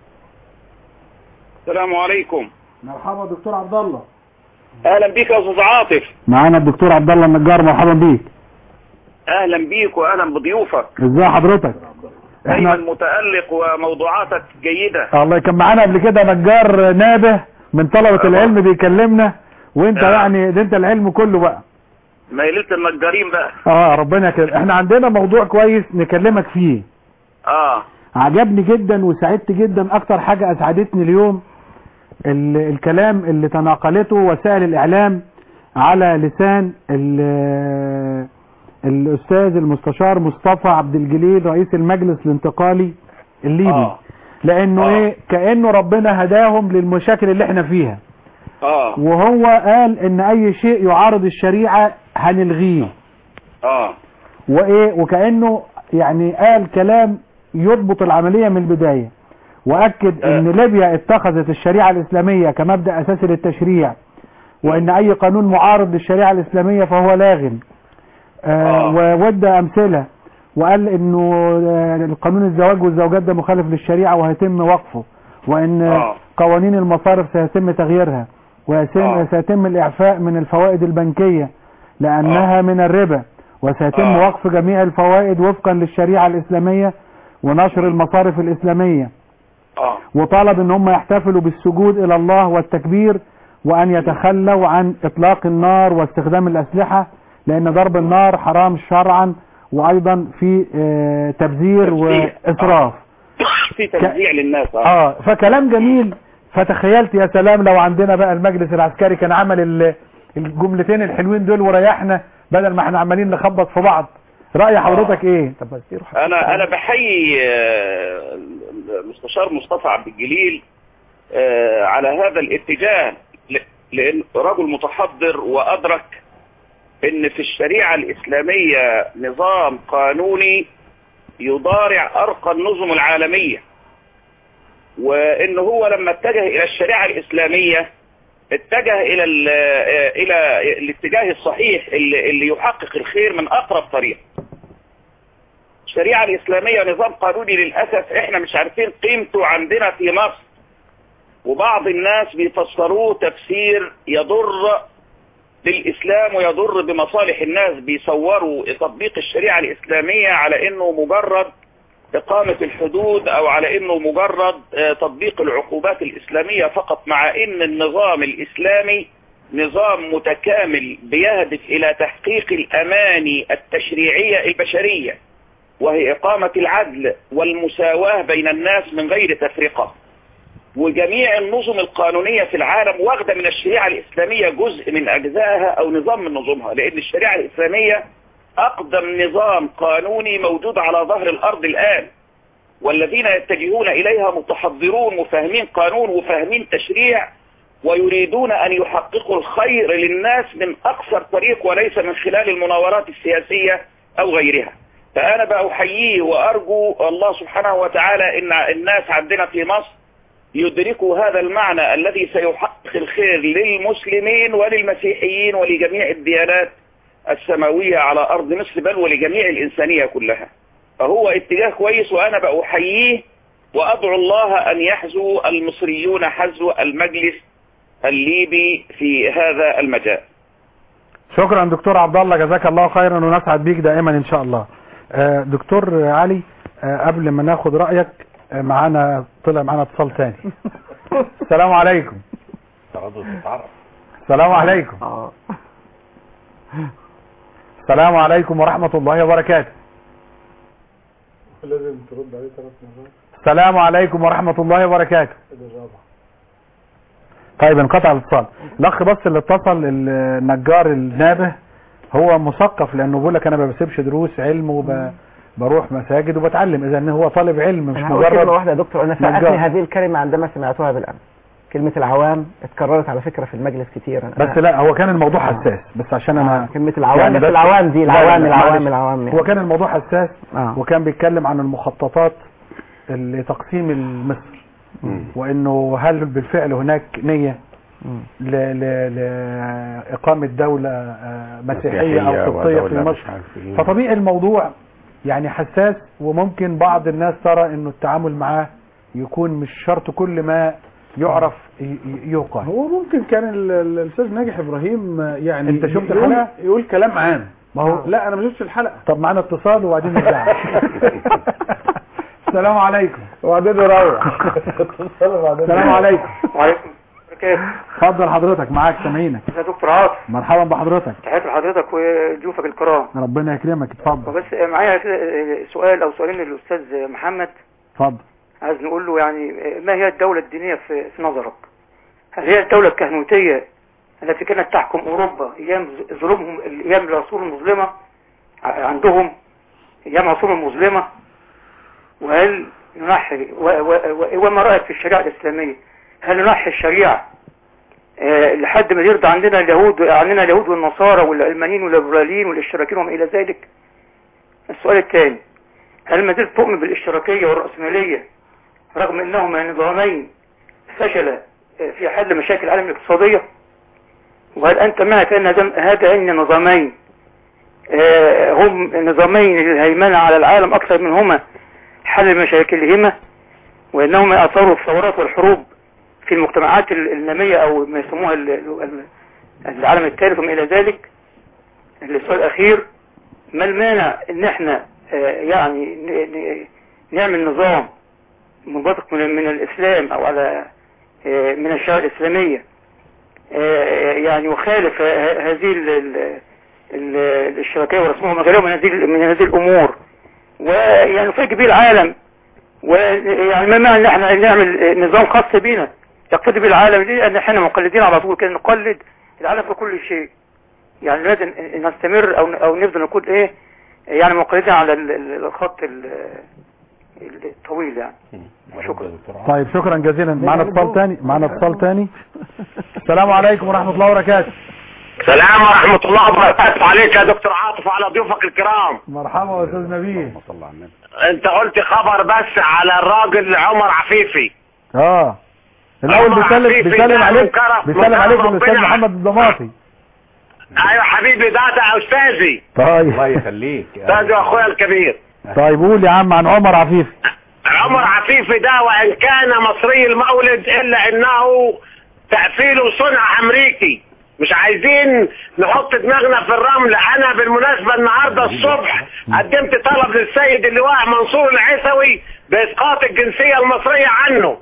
السلام عليكم. مرحبا دكتور عبد الله. اهلا بيك يا استاذ عاطف. معانا الدكتور عبد الله النجار، مرحبا بيك. اهلا بيك واهلا بضيوفك. ازي حضرتك؟ دايما متألق وموضوعاتك جيدة. الله. كان معانا قبل كده نجار نابه من طلبة العلم بيكلمنا وانت آه. يعني ده انت العلم كله بقى. ميلة النجارين بقى. اه ربنا كده. احنا عندنا موضوع كويس نكلمك فيه. اه عجبني جدا وسعدت جدا. اكتر حاجة اسعدتني اليوم ال الكلام اللي تناقلته وسائل الاعلام على لسان الاستاذ المستشار مصطفى عبد الجليل رئيس المجلس الانتقالي الليبي. آه. لانه آه. ايه كأنه ربنا هداهم للمشاكل اللي احنا فيها. اه وهو قال ان اي شيء يعارض الشريعة هنلغيه. اه وايه وكأنه يعني قال كلام يضبط العملية من البداية. واكد ان ليبيا اتخذت الشريعة الاسلامية كمبدأ اساسي للتشريع، وان اي قانون معارض للشريعة الاسلامية فهو لاغ. آه وودى امثلة وقال انه القانون الزواج والزوجات ده مخالف للشريعة وهيتم وقفه، وان آه. قوانين المصارف سيتم تغييرها وسيتم الاعفاء من الفوائد البنكية لانها آه. من الربا، وسيتم آه. وقف جميع الفوائد وفقا للشريعة الاسلامية ونشر المصارف الاسلامية. آه. وطلب ان هم يحتفلوا بالسجود الى الله والتكبير، وان يتخلوا عن اطلاق النار واستخدام الاسلحة، لان ضرب النار حرام شرعا، وايضا في اه تبذير واسراف. آه. في تنزيع للناس. اه, آه فكلام جميل. فتخيلت يا سلام لو عندنا بقى المجلس العسكري كان عمل الجملتين الحلوين دول وريحنا، بدل ما احنا عمالين نخبط في بعض. رأي حضرتك آه. ايه؟ طب انا انا بحيي المستشار مصطفى عبد الجليل على هذا الاتجاه، لان رجل متحضر وادرك ان في الشريعة الاسلامية نظام قانوني يضارع ارقى النظم العالمية، وان هو لما اتجه الى الشريعة الاسلامية اتجه الى الى الاتجاه الصحيح اللي, اللي يحقق الخير من اقرب طريق. الشريعة الاسلامية نظام قانوني للاسف احنا مش عارفين قيمته عندنا في مصر، وبعض الناس بيفسروه تفسير يضر بالإسلام ويضر بمصالح الناس. بيصوروا تطبيق الشريعة الإسلامية على إنه مجرد إقامة الحدود، أو على إنه مجرد تطبيق العقوبات الإسلامية فقط، مع إن النظام الإسلامي نظام متكامل بيهدف إلى تحقيق الأماني التشريعية البشرية، وهي إقامة العدل والمساواة بين الناس من غير تفرقة. وجميع النظم القانونية في العالم واخدة من الشريعة الإسلامية جزء من أجزائها أو نظام من نظامها، لأن الشريعة الإسلامية أقدم نظام قانوني موجود على ظهر الأرض الآن، والذين يتجهون إليها متحضرون وفاهمين قانون وفاهمين تشريع، ويريدون أن يحققوا الخير للناس من أقصر طريق وليس من خلال المناورات السياسية أو غيرها. فأنا بأحييه وأرجو الله سبحانه وتعالى إن الناس عندنا في مصر يدركوا هذا المعنى الذي سيحقق الخير للمسلمين وللمسيحيين ولجميع الديانات السماوية على أرض مصر، بل ولجميع الإنسانية كلها. فهو اتجاه كويس، وأنا بأحييه وأدعو الله أن يحزو المصريون حزو المجلس الليبي في هذا المجال. شكرا دكتور عبد الله، جزاك الله خيرا، ونسعد بيك دائما إن شاء الله. دكتور علي، قبل ما ناخد رأيك، معانا طلع معانا اتصال ثاني. السلام عليكم. السلام عليكم. السلام عليكم ورحمة الله وبركاته. لازم ترد عليه ثلاث مرات. السلام عليكم ورحمة الله وبركاته. طيب انقطع الاتصال. الاخ بس اللي اتصل النجار النابه هو مثقف، لانه بيقول لك انا ما بسيبش دروس علم وب بروح مساجد وبتعلم، اذا ان هو طالب علم مش مجرد. كلمة واحدة يا دكتور، انا فاتني هذه الكلمة عندما سمعتها بالامس. كلمة العوام اتكررت على فكرة في المجلس كتير. بس لا، هو كان الموضوع حساس، بس عشان انا آه. كلمة العوام يعني، بس العوام دي العوام العوام العوام يعني. هو كان الموضوع حساس آه. وكان بيتكلم عن المخططات لتقسيم مصر، وانه هل بالفعل هناك نية لإقامة دولة مسيحية أو قبطية في مصر. فطبيعي الموضوع يعني حساس، وممكن بعض الناس ترى انه التعامل معاه يكون مش شرط كل ما يعرف يوقع. هو ممكن كان الاستاذ ناجح ابراهيم يعني انت شفت الحلقة يقول كلام عام. ما هو لا انا ما شفتش الحلقة. طب معانا اتصال وبعدين نرجع. السلام عليكم. وبعدين نروح. السلام عليكم. وعليكم وبركاته. اتفضل حضرتك، معاك سامعينك يا دكتور عاطف. مرحبا بحضرتك. تحياتي لحضرتك وضيوفك الكرام. ربنا يكرمك، اتفضل. وبس معايا كده سؤال او سؤالين للاستاذ محمد. اتفضل. عايز نقول له يعني ما هي الدولة الدينية في في نظرك؟ هل هي الدولة الكهنوتية التي كانت تحكم اوروبا ايام ظلمهم، ايام العصور المظلمة عندهم، ايام العصور المظلمة؟ وهل ننحي وما رأيك في الشريعة الإسلامية؟ هل ننحي الشريعة أه لحد ما يرضى عندنا اليهود عندنا اليهود والنصارى والعلمانيين والليبراليين والاشتراكيين وما إلى ذلك؟ السؤال الثاني، هل ما زلت تؤمن بالاشتراكية والرأسمالية رغم أنهما نظامين فشل في حل مشاكل العالم الاقتصادية؟ وهل أنت معك أن هذين النظامين أه هم نظامين الهيمنة على العالم أكثر منهما حل مشاكلهما، وانهما اثاروا الثورات والحروب في المجتمعات النامية او ما يسموها العالم الثالث وما الى ذلك؟ السؤال الاخير، ما المانع ان احنا يعني نعمل نظام منبثق من, من الاسلام او على من الشريعة الاسلامية يعني يخالف هذه الاشتراكية ورسمهم وغيرهم من هذه من هذه الامور، ويعني نفاجئ بيه العالم؟ ويعني ما معنى ان احنا نعمل نظام خاص بينا يقتدي بالعالم؟ ليه؟ ان احنا مقلدين على طول كده، نقلد العالم في كل شيء. يعني لازم نستمر او او نفضل نكون ايه يعني مقلدين على الخط الطويل يعني. شكرا. طيب شكرا جزيلا. معنا اتصال ثاني، معنا اتصال ثاني. السلام عليكم ورحمة الله وبركاته. السلام ورحمة الله وبركاته عليك يا دكتور عاطف وعلى ضيوفك الكرام. مرحبا يا استاذ نبيل. انت قلت خبر بس على الراجل عمر عفيفي. اه الاول بيسلم بيسلم عليك بيسلم عليك الاستاذ محمد الضماطي. ايوه حبيبي، ده ده استاذي. طيب الله يخليك. استاذي واخويا الكبير. طيب قول يا عم عن عمر عفيفي. عمر عفيفي ده وان كان مصري المولد الا انه تأثيره صنع امريكي. مش عايزين نحط دماغنا في الرمل. انا بالمناسبة النهاردة الصبح قدمت طلب للسيد اللواء منصور العيسوي باسقاط الجنسية المصرية عنه،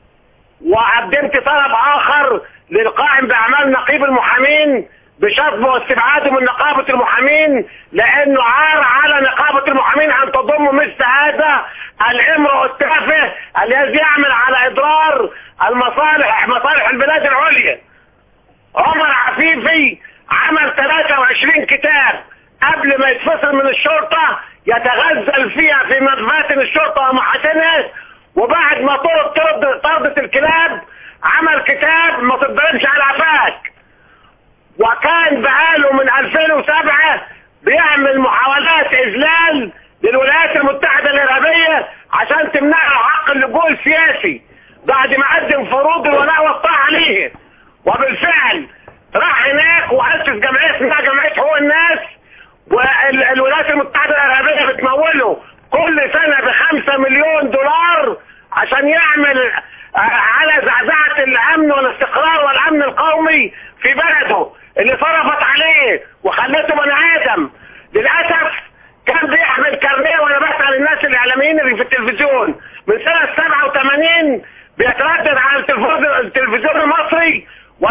وقدمت طلب اخر للقائم باعمال نقيب المحامين بشطبه واستبعاده من نقابة المحامين، لانه عار على نقابة المحامين ان تضم مثل هذا الامرؤ التافه الذي يعمل على اضرار المصالح مصالح البلاد العليا. عمر عفيفي عمل ثلاثة وعشرين كتاب قبل ما يتفصل من الشرطة يتغزل فيها في مدفاتن الشرطة ومحاسنها، وبعد ما طرد طرد طردت الكلاب عمل كتاب ما تضربش على عفاك. وكان بقاله من ألفين وسبعة بيعمل محاولات اذلال للولايات المتحدة الارهابية عشان تمنعه حق اللجوء السياسي بعد ما قدم فروض الولاء والطاعة عليه. وبالفعل راح هناك وأسس جمعية اسمها جمعية حقوق الناس، والولايات المتحدة الارهابية بتموله كل سنة بخمسة مليون دولار عشان يعمل على زعزعة الامن والاستقرار والامن القومي في بلده اللي صرفت عليه وخلته بني ادم. للأسف كان بيحمل كارنيه، وانا بسأل الناس الاعلاميين اللي في التلفزيون من سنة سبعة وثمانين بيتردد على التلفزيون المصري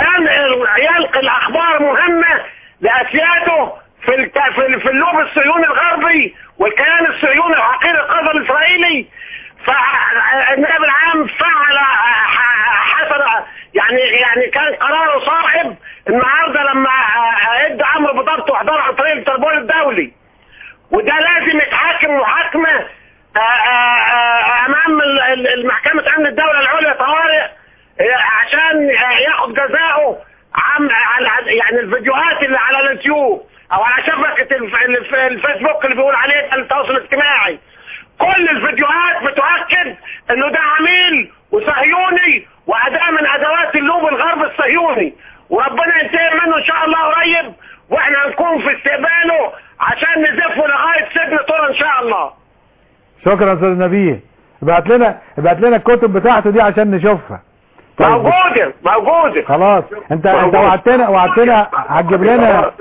ويلقي الاخبار مهمة لاسياده في في اللوب الصهيوني الغربي والكيان الصهيوني الحقير القذر الاسرائيلي. فالنائب العام فعل حسن يعني يعني كان قراره صائب النهارده لما ادى امر بضبط واحضار عن طريق التربول الدولي، وده لازم يتحاكم محاكمه امام المحكمة امن الدولة العليا طوارئ عشان ياخد جزاؤه عن يعني الفيديوهات اللي على اليوتيوب او على شبكة الفيسبوك اللي بيقول عليه التواصل الاجتماعي. كل الفيديوهات بتؤكد انه ده عميل وصهيوني واداة من ادوات اللوب الغرب الصهيوني، وربنا ينتهي منه ان شاء الله قريب، واحنا هنكون في استقباله عشان نزفه لغاية سجن طول ان شاء الله. شكرا استاذ نبيل. ابعت لنا ابعت لنا الكتب بتاعته دي عشان نشوفها. طيب. موجودة موجودة خلاص. انت موجودة. انت وعدتنا وعدتنا هتجيب لنا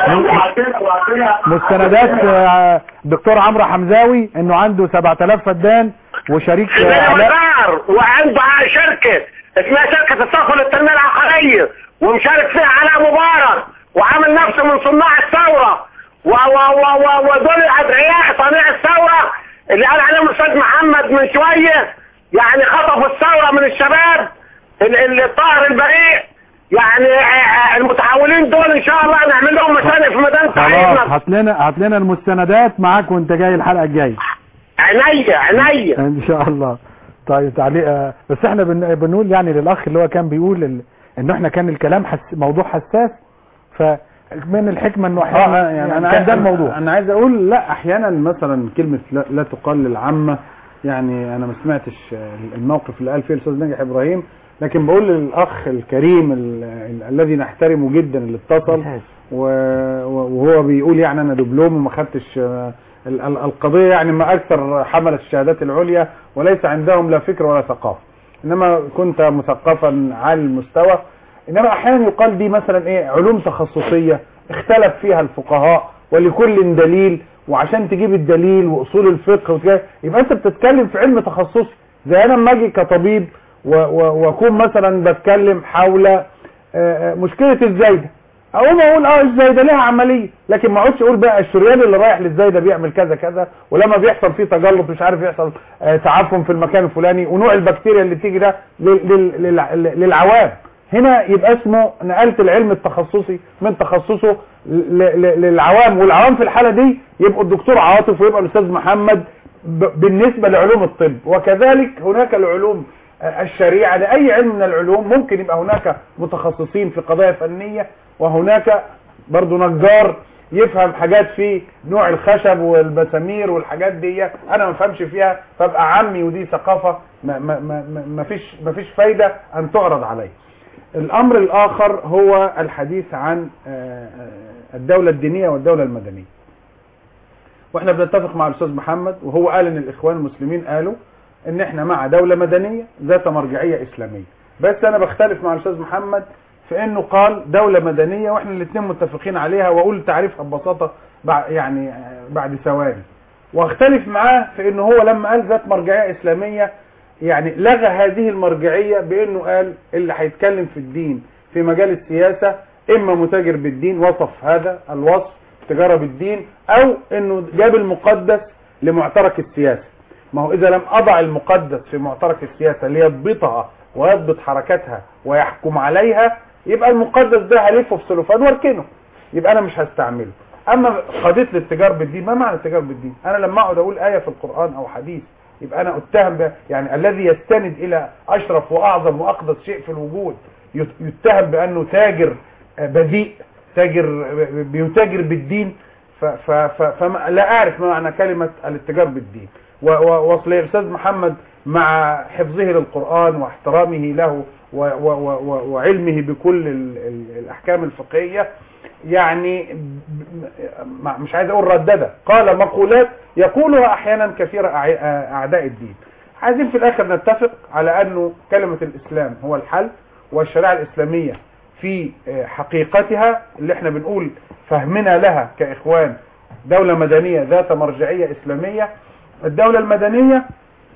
مستندات دكتور عمرو حمزاوي انه عنده سبعة آلاف فدان وشريك علاء وعنده شركة اسمها شركة الصفوة للتنمية العقارية، ومشارك فيها علاء مبارك، وعامل نفسه من صناع الثورة، و و و و ودول الأدعياء صانع الثورة اللي قال عليهم الأستاذ محمد من شوية، يعني خطفوا الثورة من الشباب اللي الطاهر البريء. يعني المتحولين دول ان شاء الله نعمل لهم مساند في ميدان خلاص. هات لنا هات لنا المستندات معاك وانت جاي الحلقه الجايه. عينيا عينيا ان شاء الله. طيب تعليق آه بس احنا بن... بنقول يعني للاخ اللي هو كان بيقول ال... انه احنا كان الكلام حس... موضوع حساس، فمن الحكمه انه احيانا يعني, يعني انا كان ده الموضوع. انا عايز اقول لا، احيانا مثلا كلمه لا, لا تقال للعامه، يعني انا ما سمعتش الموقف اللي قال فيه الاستاذ ناجح ابراهيم، لكن بقول للاخ الكريم ال... ال... الذي نحترمه جدا اللي اتصل و... وهو بيقول يعني انا دبلوم وما خدتش القضية، يعني ما أكثر حملة الشهادات العليا وليس عندهم لا فكر ولا ثقافة، إنما كنت مثقفا عالي المستوى. إنما أحيانا يقال دي مثلا إيه علوم تخصصية اختلف فيها الفقهاء ولكل دليل، وعشان تجيب الدليل وأصول الفقه وكده يبقى أنت بتتكلم في علم تخصصي. زي أنا لما أجي كطبيب وأكون مثلا بتكلم حول مشكلة الزايدة، اقوم اقول اه الزايده ليها عمليه، لكن ما اقعدش اقول بقى الشريان اللي رايح للزايده بيعمل كذا كذا، ولما بيحصل فيه تجلط مش عارف يحصل آه تعفن في المكان الفلاني، ونوع البكتيريا اللي تيجي ده للعوام. هنا يبقى اسمه نقلت العلم التخصصي من تخصصه للعوام، والعوام في الحاله دي يبقوا الدكتور عاطف ويبقى الاستاذ محمد بالنسبه لعلوم الطب. وكذلك هناك العلوم الشريعه، لاي علم من العلوم ممكن يبقى هناك متخصصين في قضايا فنيه، وهناك برضو نجار يفهم حاجات في نوع الخشب والبسامير والحاجات دي انا ما فهمش فيها، فابقى عمي، ودي ثقافه ما, ما, ما, ما فيش ما فيش فايده ان تعرض عليه. الامر الاخر هو الحديث عن الدوله الدينيه والدوله المدنيه. واحنا بنتفق مع الاستاذ محمد، وهو قال ان الاخوان المسلمين قالوا ان احنا مع دوله مدنيه ذات مرجعيه اسلاميه، بس انا بختلف مع الاستاذ محمد في انه قال دولة مدنية واحنا الاثنين متفقين عليها، واقول تعريفها ببساطة يعني بعد ثواني. واختلف معاه في انه هو لما قال ذات مرجعية اسلامية يعني لغى هذه المرجعية بانه قال اللي هيتكلم في الدين في مجال السياسة اما متاجر بالدين، وصف هذا الوصف تجارة بالدين، او انه جاب المقدس لمعترك السياسة. ما هو اذا لم اضع المقدس في معترك السياسة ليضبطها ويضبط حركتها ويحكم عليها، يبقى المقدس ده هلفه في سلوفان واركنه، يبقى انا مش هستعمله. اما قضيه الاتجار بالدين، ما معنى الاتجار بالدين؟ انا لما اقعد اقول ايه في القران او حديث يبقى انا اتهم ب... يعني الذي يستند الى اشرف واعظم واقدس شيء في الوجود يتهم بانه تاجر بذيء، تاجر بيتاجر بالدين، ف... ف... ف... فلا اعرف ما معنى كلمه الاتجار بالدين. ووصل الاستاذ محمد مع حفظه للقرآن واحترامه له و و و وعلمه بكل ال ال الأحكام الفقهية، يعني مش عايز أقول رددة، قال مقولات يقولها أحيانا كثير أعداء الدين. عايزين في الآخر نتفق على أنه كلمة الإسلام هو الحل، والشريعة الإسلامية في حقيقتها اللي احنا بنقول فهمنا لها كإخوان دولة مدنية ذات مرجعية إسلامية. الدولة المدنية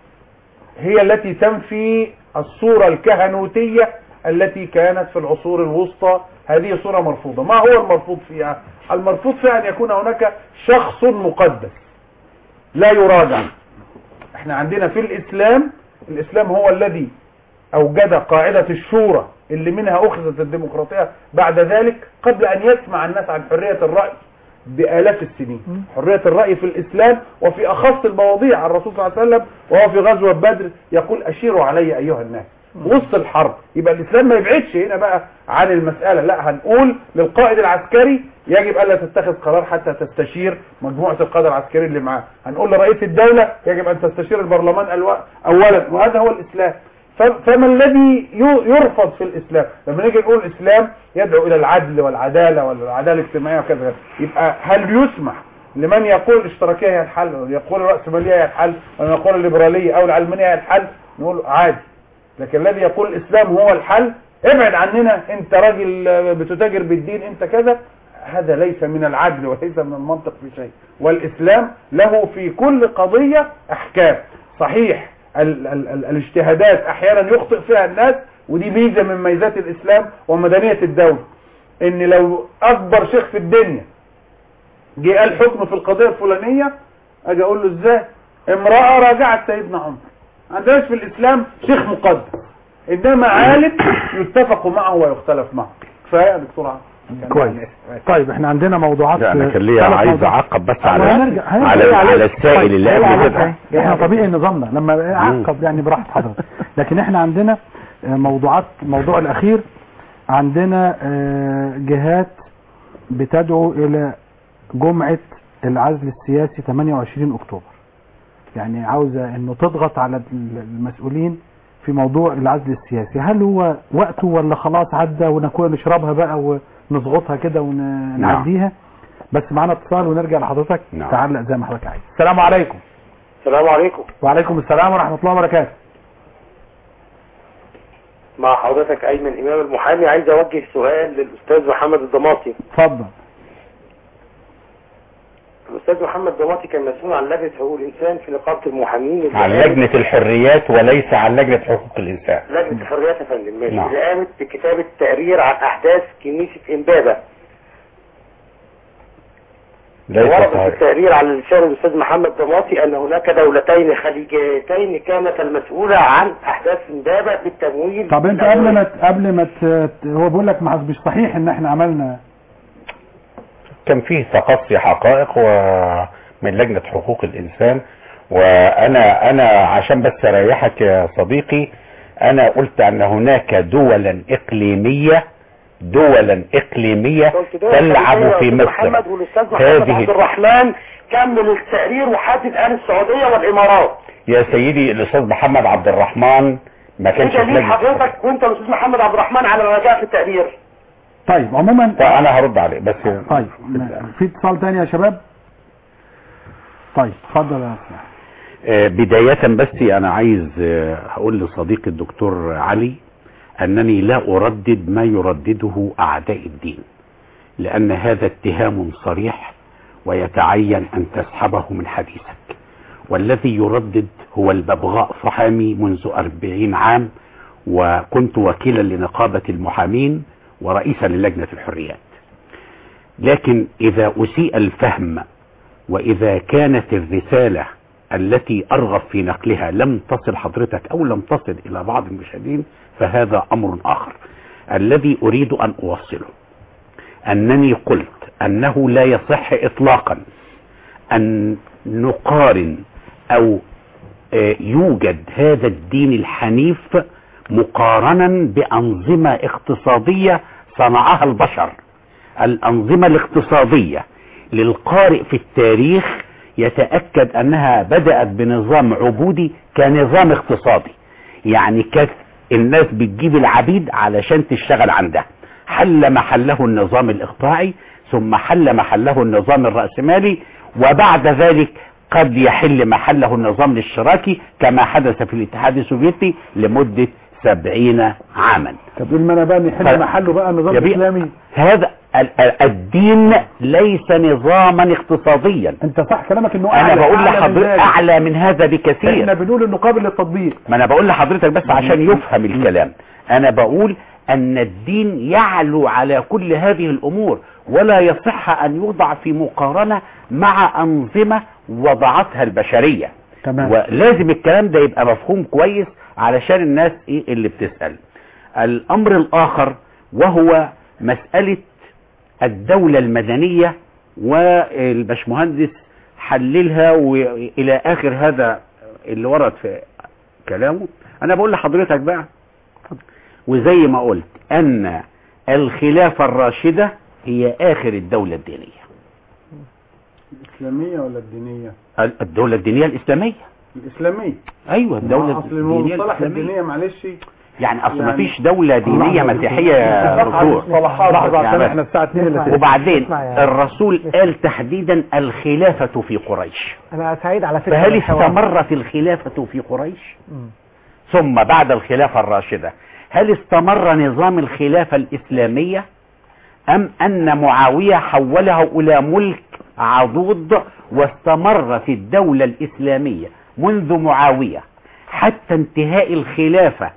هي التي تنفي الصورة الكهنوتية التي كانت في العصور الوسطى. هذه صورة مرفوضة. ما هو المرفوض فيها؟ المرفوض فيها أن يكون هناك شخص مقدس لا يراجع. احنا عندنا في الإسلام، الإسلام هو الذي أوجد قاعدة الشورى اللي منها أخذت الديمقراطية بعد ذلك، قبل أن يسمع الناس عن حرية الرأي بآلاف السنين. حرية الرأي في الإسلام، وفي أخص المواضيع الرسول صلى الله عليه وسلم وهو في غزوة بدر يقول أشيروا علي أيها الناس وسط الحرب. يبقى الإسلام ما يبعدش هنا بقى عن المسألة، لا هنقول للقائد العسكري يجب ألا تتخذ قرار حتى تستشير مجموعة القادة العسكري اللي معاه. هنقول لرئيس الدولة يجب أن تستشير البرلمان أولا، وهذا هو الإسلام. فما الذي يرفض في الإسلام؟ لما نيجي نقول الإسلام يدعو إلى العدل والعدالة والعدالة الاجتماعية وكذا، يبقى هل يسمح لمن يقول الاشتراكية هي الحل، ولا يقول الرأسمالية هي الحل، ولا يقول الليبرالية أو العلمانية هي الحل؟ نقول عادي. لكن الذي يقول الإسلام هو الحل، ابعد عننا، أنت راجل بتتاجر بالدين، أنت كذا، هذا ليس من العدل وليس من المنطق في شيء. والإسلام له في كل قضية أحكام. صحيح ال ال ال الاجتهادات احيانا يخطئ فيها الناس، ودي ميزة من ميزات الإسلام ومدنية الدولة، إن لو أكبر شيخ في الدنيا جه قال حكم في القضية الفلانية أجي أقول له إزاي؟ امرأة راجعت سيدنا عمر. عندناش في الإسلام شيخ مقدس، إنما عالم يتفق معه ويختلف معه. كفاية يا دكتور عمرو. كويس. طيب احنا عندنا موضوعات. لا انا كان ليا عايز اعقب بس على هنرجع. على على السائل اللي قبل كده. احنا طبيعي نظامنا لما اعقب يعني براحه حضرتك، لكن احنا عندنا موضوعات. الموضوع الاخير عندنا جهات بتدعو الى جمعة العزل السياسي ثمانية وعشرين اكتوبر، يعني عاوزة انه تضغط على المسؤولين في موضوع العزل السياسي. هل هو وقته ولا خلاص عدى ونكون نشربها بقى ونضغطها كده ونعديها؟ نعم. بس معانا اتصال ونرجع لحضرتك. نعم. تعلق زي ما حضرتك عايز. السلام عليكم. السلام عليكم. وعليكم السلام ورحمة الله وبركاته. مع حضرتك ايمن امام المحامي، عايز اوجه سؤال للاستاذ محمد الضماطي. اتفضل. الاستاذ محمد الضماطي كان مسؤول عن لجنه حقوق الانسان في نقابه المحامين، عن لجنه الحريات وليس عن لجنه حقوق الانسان. لجنه الحريات يا فندم. ماشي. نعم. اللي قامت بكتابه تقرير عن احداث كنيسه امبابه. ورد في التقرير على لسان الاستاذ محمد ضماطي ان هناك دولتين خليجيتين كانت المسؤوله عن احداث امبابه بالتمويل. طب انت قبل ما قبل ما هو بيقول لك مش صحيح ان احنا عملنا، كان فيه تقصي حقائق ومن لجنة حقوق الإنسان. وأنا أنا عشان بس أريحك يا صديقي، أنا قلت أن هناك دولا إقليمية دولا إقليمية تلعب في مصر. محمد والاستاذ محمد عبد الرحمن كمل التقرير وحدد الآن السعودية والإمارات. يا سيدي الأستاذ محمد عبد الرحمن ما كانش في لجنة حضرتك وأنت الأستاذ محمد عبد الرحمن على ما جاء في التقرير. طيب عموما انا هرد عليه بس. طيب في اتصال تاني يا شباب. طيب اتفضل يا اسمع. آه بداية بس انا عايز آه هقول لصديقي الدكتور علي انني لا اردد ما يردده اعداء الدين، لان هذا اتهام صريح ويتعين ان تسحبه من حديثك. والذي يردد هو الببغاء فحامي منذ أربعين عام، وكنت وكيلا لنقابة المحامين ورئيسا للجنة الحريات. لكن إذا أسيء الفهم وإذا كانت الرسالة التي أرغب في نقلها لم تصل حضرتك أو لم تصل إلى بعض المشاهدين فهذا أمر آخر. الذي أريد أن أوصله أنني قلت أنه لا يصح إطلاقا أن نقارن أو يوجد هذا الدين الحنيف مقارنا بأنظمة اقتصادية صنعها البشر. الأنظمة الاقتصادية للقارئ في التاريخ يتأكد أنها بدأت بنظام عبودي كنظام اقتصادي، يعني كانت الناس بتجيب العبيد علشان تشتغل عندها. حل محله النظام الإقطاعي، ثم حل محله النظام الرأسمالي، وبعد ذلك قد يحل محله النظام الاشتراكي كما حدث في الاتحاد السوفيتي لمدة سبعين عاما. طب لما بقى يحل محله بقى النظام الاسلامي؟ هذا الدين ليس نظاما اقتصاديا. انت صح كلامك انه انا بقول لحضرتك اعلى من هذا بكثير. احنا بنقول انه قابل للتطبيق. ما انا بقول لحضرتك بس عشان يفهم الكلام. انا بقول ان الدين يعلو على كل هذه الامور، ولا يصح ان يوضع في مقارنة مع انظمة وضعتها البشرية. تمام. ولازم الكلام ده يبقى مفهوم كويس علشان الناس ايه اللي بتسأل. الامر الاخر وهو مسألة الدولة المدنية، والبشمهندس حللها والى اخر هذا اللي ورد في كلامه. انا بقول لحضرتك بقى وزي ما قلت ان الخلافة الراشدة هي اخر الدولة الدينية. الاسلامية ولا الدينية؟ الدولة الدينية الاسلامية. الاسلامية ايوه الدولة الدينية الاسلامية. الدينية معلش يعني اصل ما فيش دولة دينية مسيحية يا دكتور. لحظة عشان احنا الساعة اتنين. وبعدين الرسول قال تحديدا الخلافة في قريش. انا سعيد على فكرة. فهل استمرت الخلافة في قريش؟ م. ثم بعد الخلافة الراشدة هل استمر نظام الخلافة الاسلامية ام ان معاوية حوله الى ملك عضوض واستمرت الدولة الاسلامية منذ معاوية حتى انتهاء الخلافة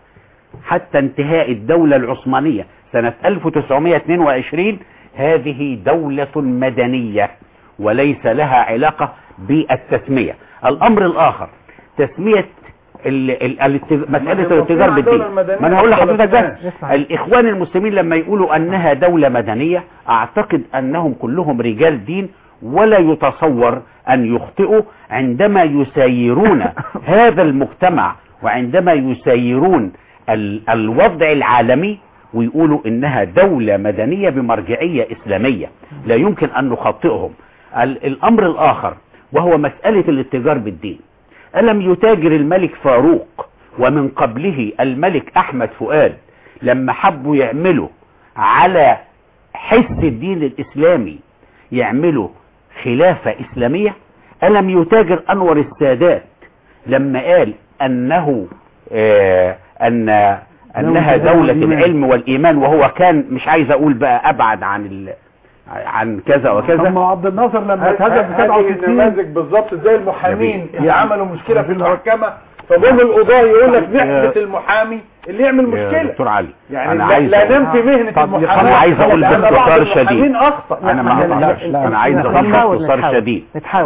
حتى انتهاء الدولة العثمانية سنة ألف وتسعمائة واثنين وعشرين هذه دولة مدنية وليس لها علاقة بالتسمية. الأمر الآخر تسمية ال ال ال مسألة الاتجار بالدين. ما أنا هقول لحضرتك ده الإخوان المسلمين لما يقولوا أنها دولة مدنية أعتقد أنهم كلهم رجال دين ولا يتصور أن يخطئوا عندما يسيرون هذا المجتمع وعندما يسيرون ال الوضع العالمي ويقولوا إنها دولة مدنية بمرجعية إسلامية. لا يمكن أن نخطئهم. الأمر الآخر وهو مسألة الاتجار بالدين. ألم يتاجر الملك فاروق ومن قبله الملك أحمد فؤاد لما حبوا يعملوا على حس الدين الإسلامي يعملوا خلافة إسلامية؟ ألم يتاجر أنور السادات لما قال أنه آه أن أنها دولة العلم والإيمان وهو كان مش عايز أقول بقى أبعد عن ال عن كذا وكذا. ثم عبد الناصر لما اتهزم في سبعة وستين النماذج بالظبط زي المحامين اللي عملوا مشكله في المحكمه فجم القضاه يقول لك نحبس المحامي اللي يعمل مشكله. دكتور علي يعني أنا عايز لا ننفي مهنه المحاماه. انا عايز اقول باختصار شديد انا ما انا عايز اقول باختصار شديد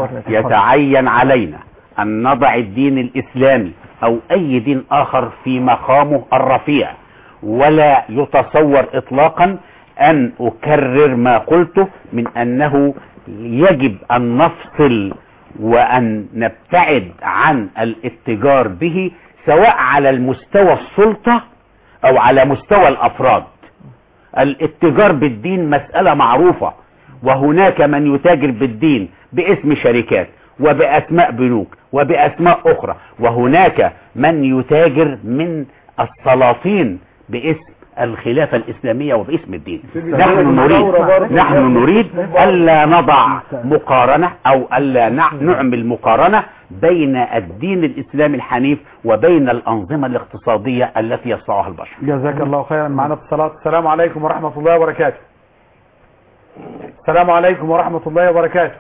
يتعين علينا ان نضع الدين الاسلامي او اي دين اخر في مقامه الرفيع ولا يتصور اطلاقا أن أكرر ما قلته من أنه يجب أن نفصل وأن نبتعد عن الاتجار به سواء على المستوى السلطة أو على مستوى الأفراد. الاتجار بالدين مسألة معروفة وهناك من يتاجر بالدين باسم شركات وبأسماء بنوك وبأسماء أخرى وهناك من يتاجر من السلاطين باسم الخلافة الإسلامية وباسم الدين. نحن نريد نحن نريد ألا نضع مقارنة أو ألا نعمل مقارنة بين الدين الإسلامي الحنيف وبين الأنظمة الاقتصادية التي يصنعها البشر. جزاك الله خيرا. معنا اتصالات. السلام عليكم ورحمة الله وبركاته. السلام عليكم ورحمة الله وبركاته.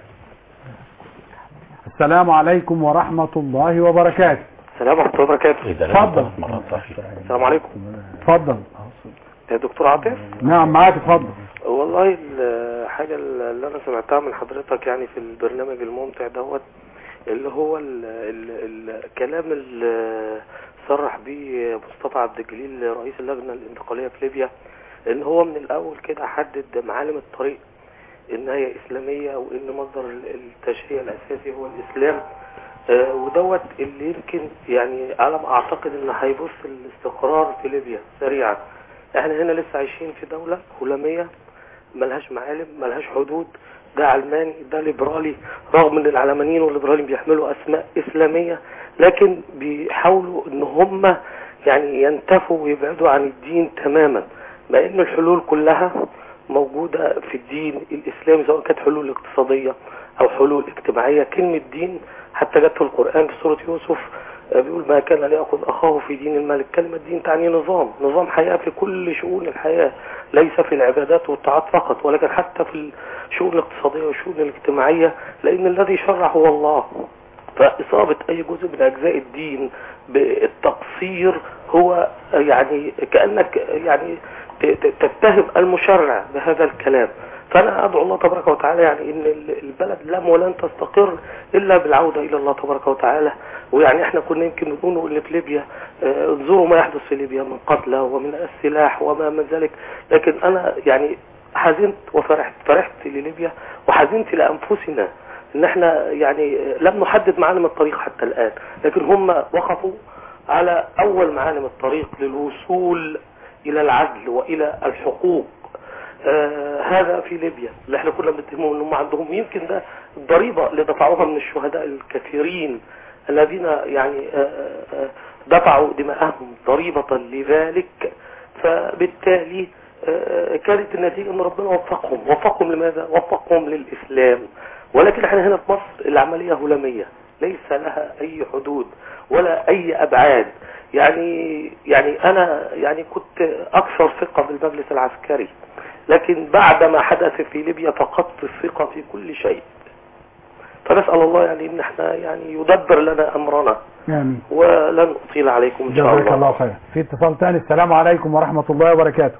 السلام عليكم ورحمة الله وبركاته. السلام ورحمة الله وبركاته. اتفضل. السلام عليكم. اتفضل. يا دكتور عاطف. نعم معاك اتفضل. والله الحاجة اللي انا سمعتها من حضرتك يعني في البرنامج الممتع دوت اللي هو ال ال الكلام اللي صرح به مصطفى عبد الجليل رئيس اللجنة الانتقالية في ليبيا ان هو من الاول كده حدد معالم الطريق ان هي اسلامية وان مصدر التشريع الاساسي هو الاسلام. آه ودوت اللي يمكن يعني على ما اعتقد ان هيبص الاستقرار في ليبيا سريعا. احنا هنا لسه عايشين في دولة هلامية ملهاش معالم ملهاش حدود. ده علماني ده ليبرالي رغم ان العلمانيين والليبراليين بيحملوا اسماء اسلامية لكن بيحاولوا ان هم يعني ينتفوا ويبعدوا عن الدين تماما مع ان الحلول كلها موجودة في الدين الاسلامي سواء كانت حلول اقتصادية او حلول اجتماعية. كلمة دين حتى جت في القرآن في سورة يوسف بيقول ما كان ليأخذ أخاه في دين الملك. كلمة دين تعني نظام نظام حياة في كل شؤون الحياة ليس في العبادات والطاعات فقط ولكن حتى في الشؤون الاقتصادية والشؤون الاجتماعية لأن الذي شرع هو الله. فإصابة أي جزء من أجزاء الدين بالتقصير هو يعني كأنك يعني تتهم المشرع بهذا الكلام. فأنا أدعو الله تبارك وتعالى يعني إن البلد لم ولن تستقر إلا بالعودة إلى الله تبارك وتعالى. ويعني إحنا كنا يمكن نقول إن في ليبيا انظروا ما يحدث في ليبيا من قتلى ومن السلاح وما من ذلك. لكن أنا يعني حزنت وفرحت فرحت لليبيا وحزنت لأنفسنا إن إحنا يعني لم نحدد معالم الطريق حتى الآن لكن هم وقفوا على أول معالم الطريق للوصول إلى العدل وإلى الحقوق. آه هذا في ليبيا اللي احنا كنا بنتهمهم انهم عندهم يمكن ده الضريبة اللي دفعوها من الشهداء الكثيرين الذين يعني آه آه دفعوا دماءهم ضريبة لذلك. فبالتالي آه كانت النتيجة ان ربنا وفقهم. وفقهم لماذا؟ وفقهم للإسلام. ولكن احنا هنا في مصر العملية هلامية ليس لها اي حدود ولا اي ابعاد. يعني يعني انا يعني كنت اكثر ثقة بالمجلس العسكري لكن بعد ما حدث في ليبيا فقدت الثقة في كل شيء. فنسأل الله يعني ان احنا يعني يدبر لنا امرنا يعني ولن اطيل عليكم ان شاء جزاك الله. الله خير. في اتصال ثاني. السلام عليكم ورحمة الله وبركاته.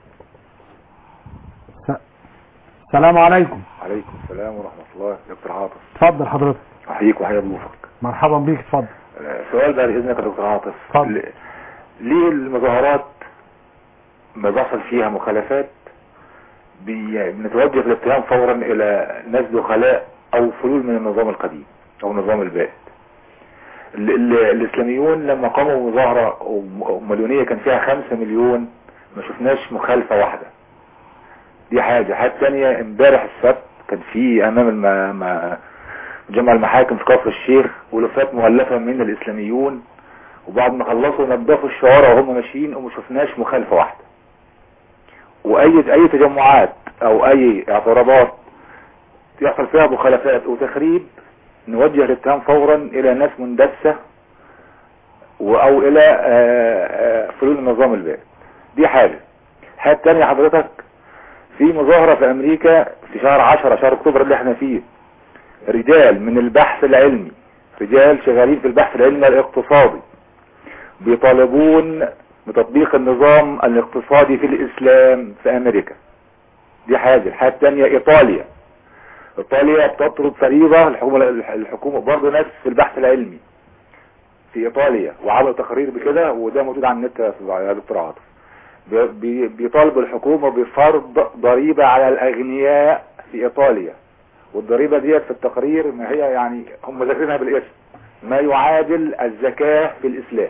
س- السلام عليكم. عليكم السلام ورحمة الله. دكتور عاطف، اتفضل حضرتك. احييك واحيي ضيوفك. مرحبا بيك. اتفضل. سؤال بعد اذنك يا دكتور عاطف. اتفضل. ليه المظاهرات ما بيحصل فيها مخالفات بي- بنتوجه الاتهام فورا الى ناس دخلاء او فلول من النظام القديم او النظام البائد؟ ال- ال- الاسلاميون لما قاموا مظاهرة مليونية كان فيها خمسة مليون، ما شفناش مخالفة واحدة. دي حاجة. حاجة تانية، امبارح السبت كان في امام الم... ما- جمع المحاكم في كفر الشيخ ولفات مؤلفة من الاسلاميون، وبعد ما خلصوا نظفوا الشوارع وهم ماشيين وما شفناش مخالفة واحدة. واي اي تجمعات او اي اعتراضات يحصل فيها مخالفات وتخريب نوجه الاتهام فورا الى ناس مندسة او الى آه، آه، فلول النظام البائد. دي حاجة. حاجة تانية حضرتك، في مظاهرة في امريكا في شهر عشرة شهر اكتوبر اللي احنا فيه، رجال من البحث العلمي، رجال شغالين في البحث العلمي الاقتصادي بيطالبون بتطبيق النظام الاقتصادي في الاسلام في امريكا. دي حاجة. الحاجة الثانية ايطاليا. ايطاليا بتطرد فريضة الحكومة الحكومة برضه ناس في البحث العلمي في ايطاليا، وعملوا تقرير بكده وده موجود على النت يا دكتور عاطف. بي- بي- بيطالب الحكومة بفرض ضريبة على الاغنياء في ايطاليا، والضريبة ديت في التقرير ما هي يعني هم ذاكرينها بالاسم ما يعادل الزكاة في الاسلام.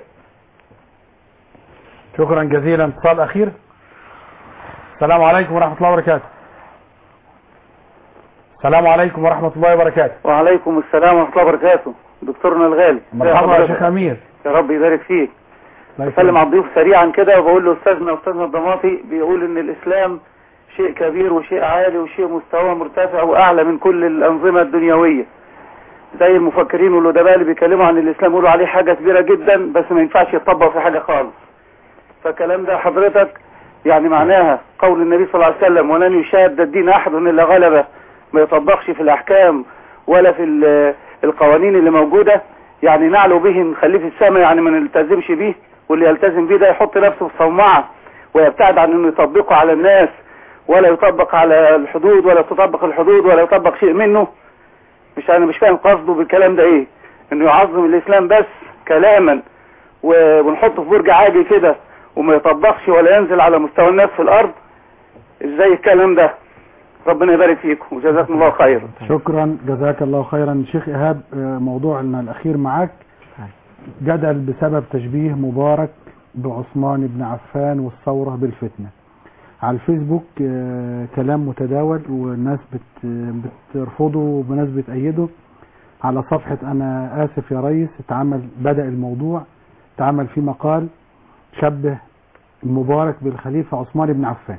شكرا جزيلا. اتصال اخير. السلام عليكم ورحمة الله وبركاته. السلام عليكم ورحمة الله وبركاته. وعليكم السلام ورحمة الله وبركاته. دكتورنا الغالي. مرحبا يا شيخ امير. يا رب يبارك فيك. الله بسلم على الضيوف سريعا كده وبقول له استاذنا استاذنا الضماطي بيقول ان الاسلام شيء كبير وشيء عالي وشيء مستوى مرتفع واعلى من كل الانظمة الدنيوية. زي المفكرين والادباء اللي بيتكلموا عن الاسلام يقولوا عليه حاجة كبيرة جدا بس ما ينفعش يتطبق في حاجة خالص. فالكلام ده حضرتك يعني معناها قول النبي صلى الله عليه وسلم ولن يشاد الدين احد الا غلبه، ما يطبقش في الاحكام ولا في ال- القوانين اللي موجودة، يعني نعلو به نخليه في السماء، يعني ما نلتزمش به، واللي يلتزم به ده يحط نفسه في صومعة ويبتعد عن انه يطبقه على الناس ولا يطبق على الحدود ولا تطبق الحدود ولا يطبق شيء منه. مش انا مش فاهم قصده بالكلام ده ايه، انه يعظم الاسلام بس كلاما و- ونحطه في برج عاجي كده وما يطبقش ولا ينزل على مستوى الناس في الارض. ازاي الكلام ده؟ ربنا يبارك فيكم وجزاكم الله خيرا. شكرا جزاك الله خيرا. شيخ ايهاب، آه، موضوعنا الاخير معاك جدل بسبب تشبيه مبارك بعثمان بن عفان والثورة بالفتنة على الفيسبوك. آه، كلام متداول والناس بت بترفضه وناس بتأيده. على صفحة انا اسف يا ريس اتعمل بدأ الموضوع اتعمل فيه مقال شبه مبارك بالخليفة عثمان بن عفان،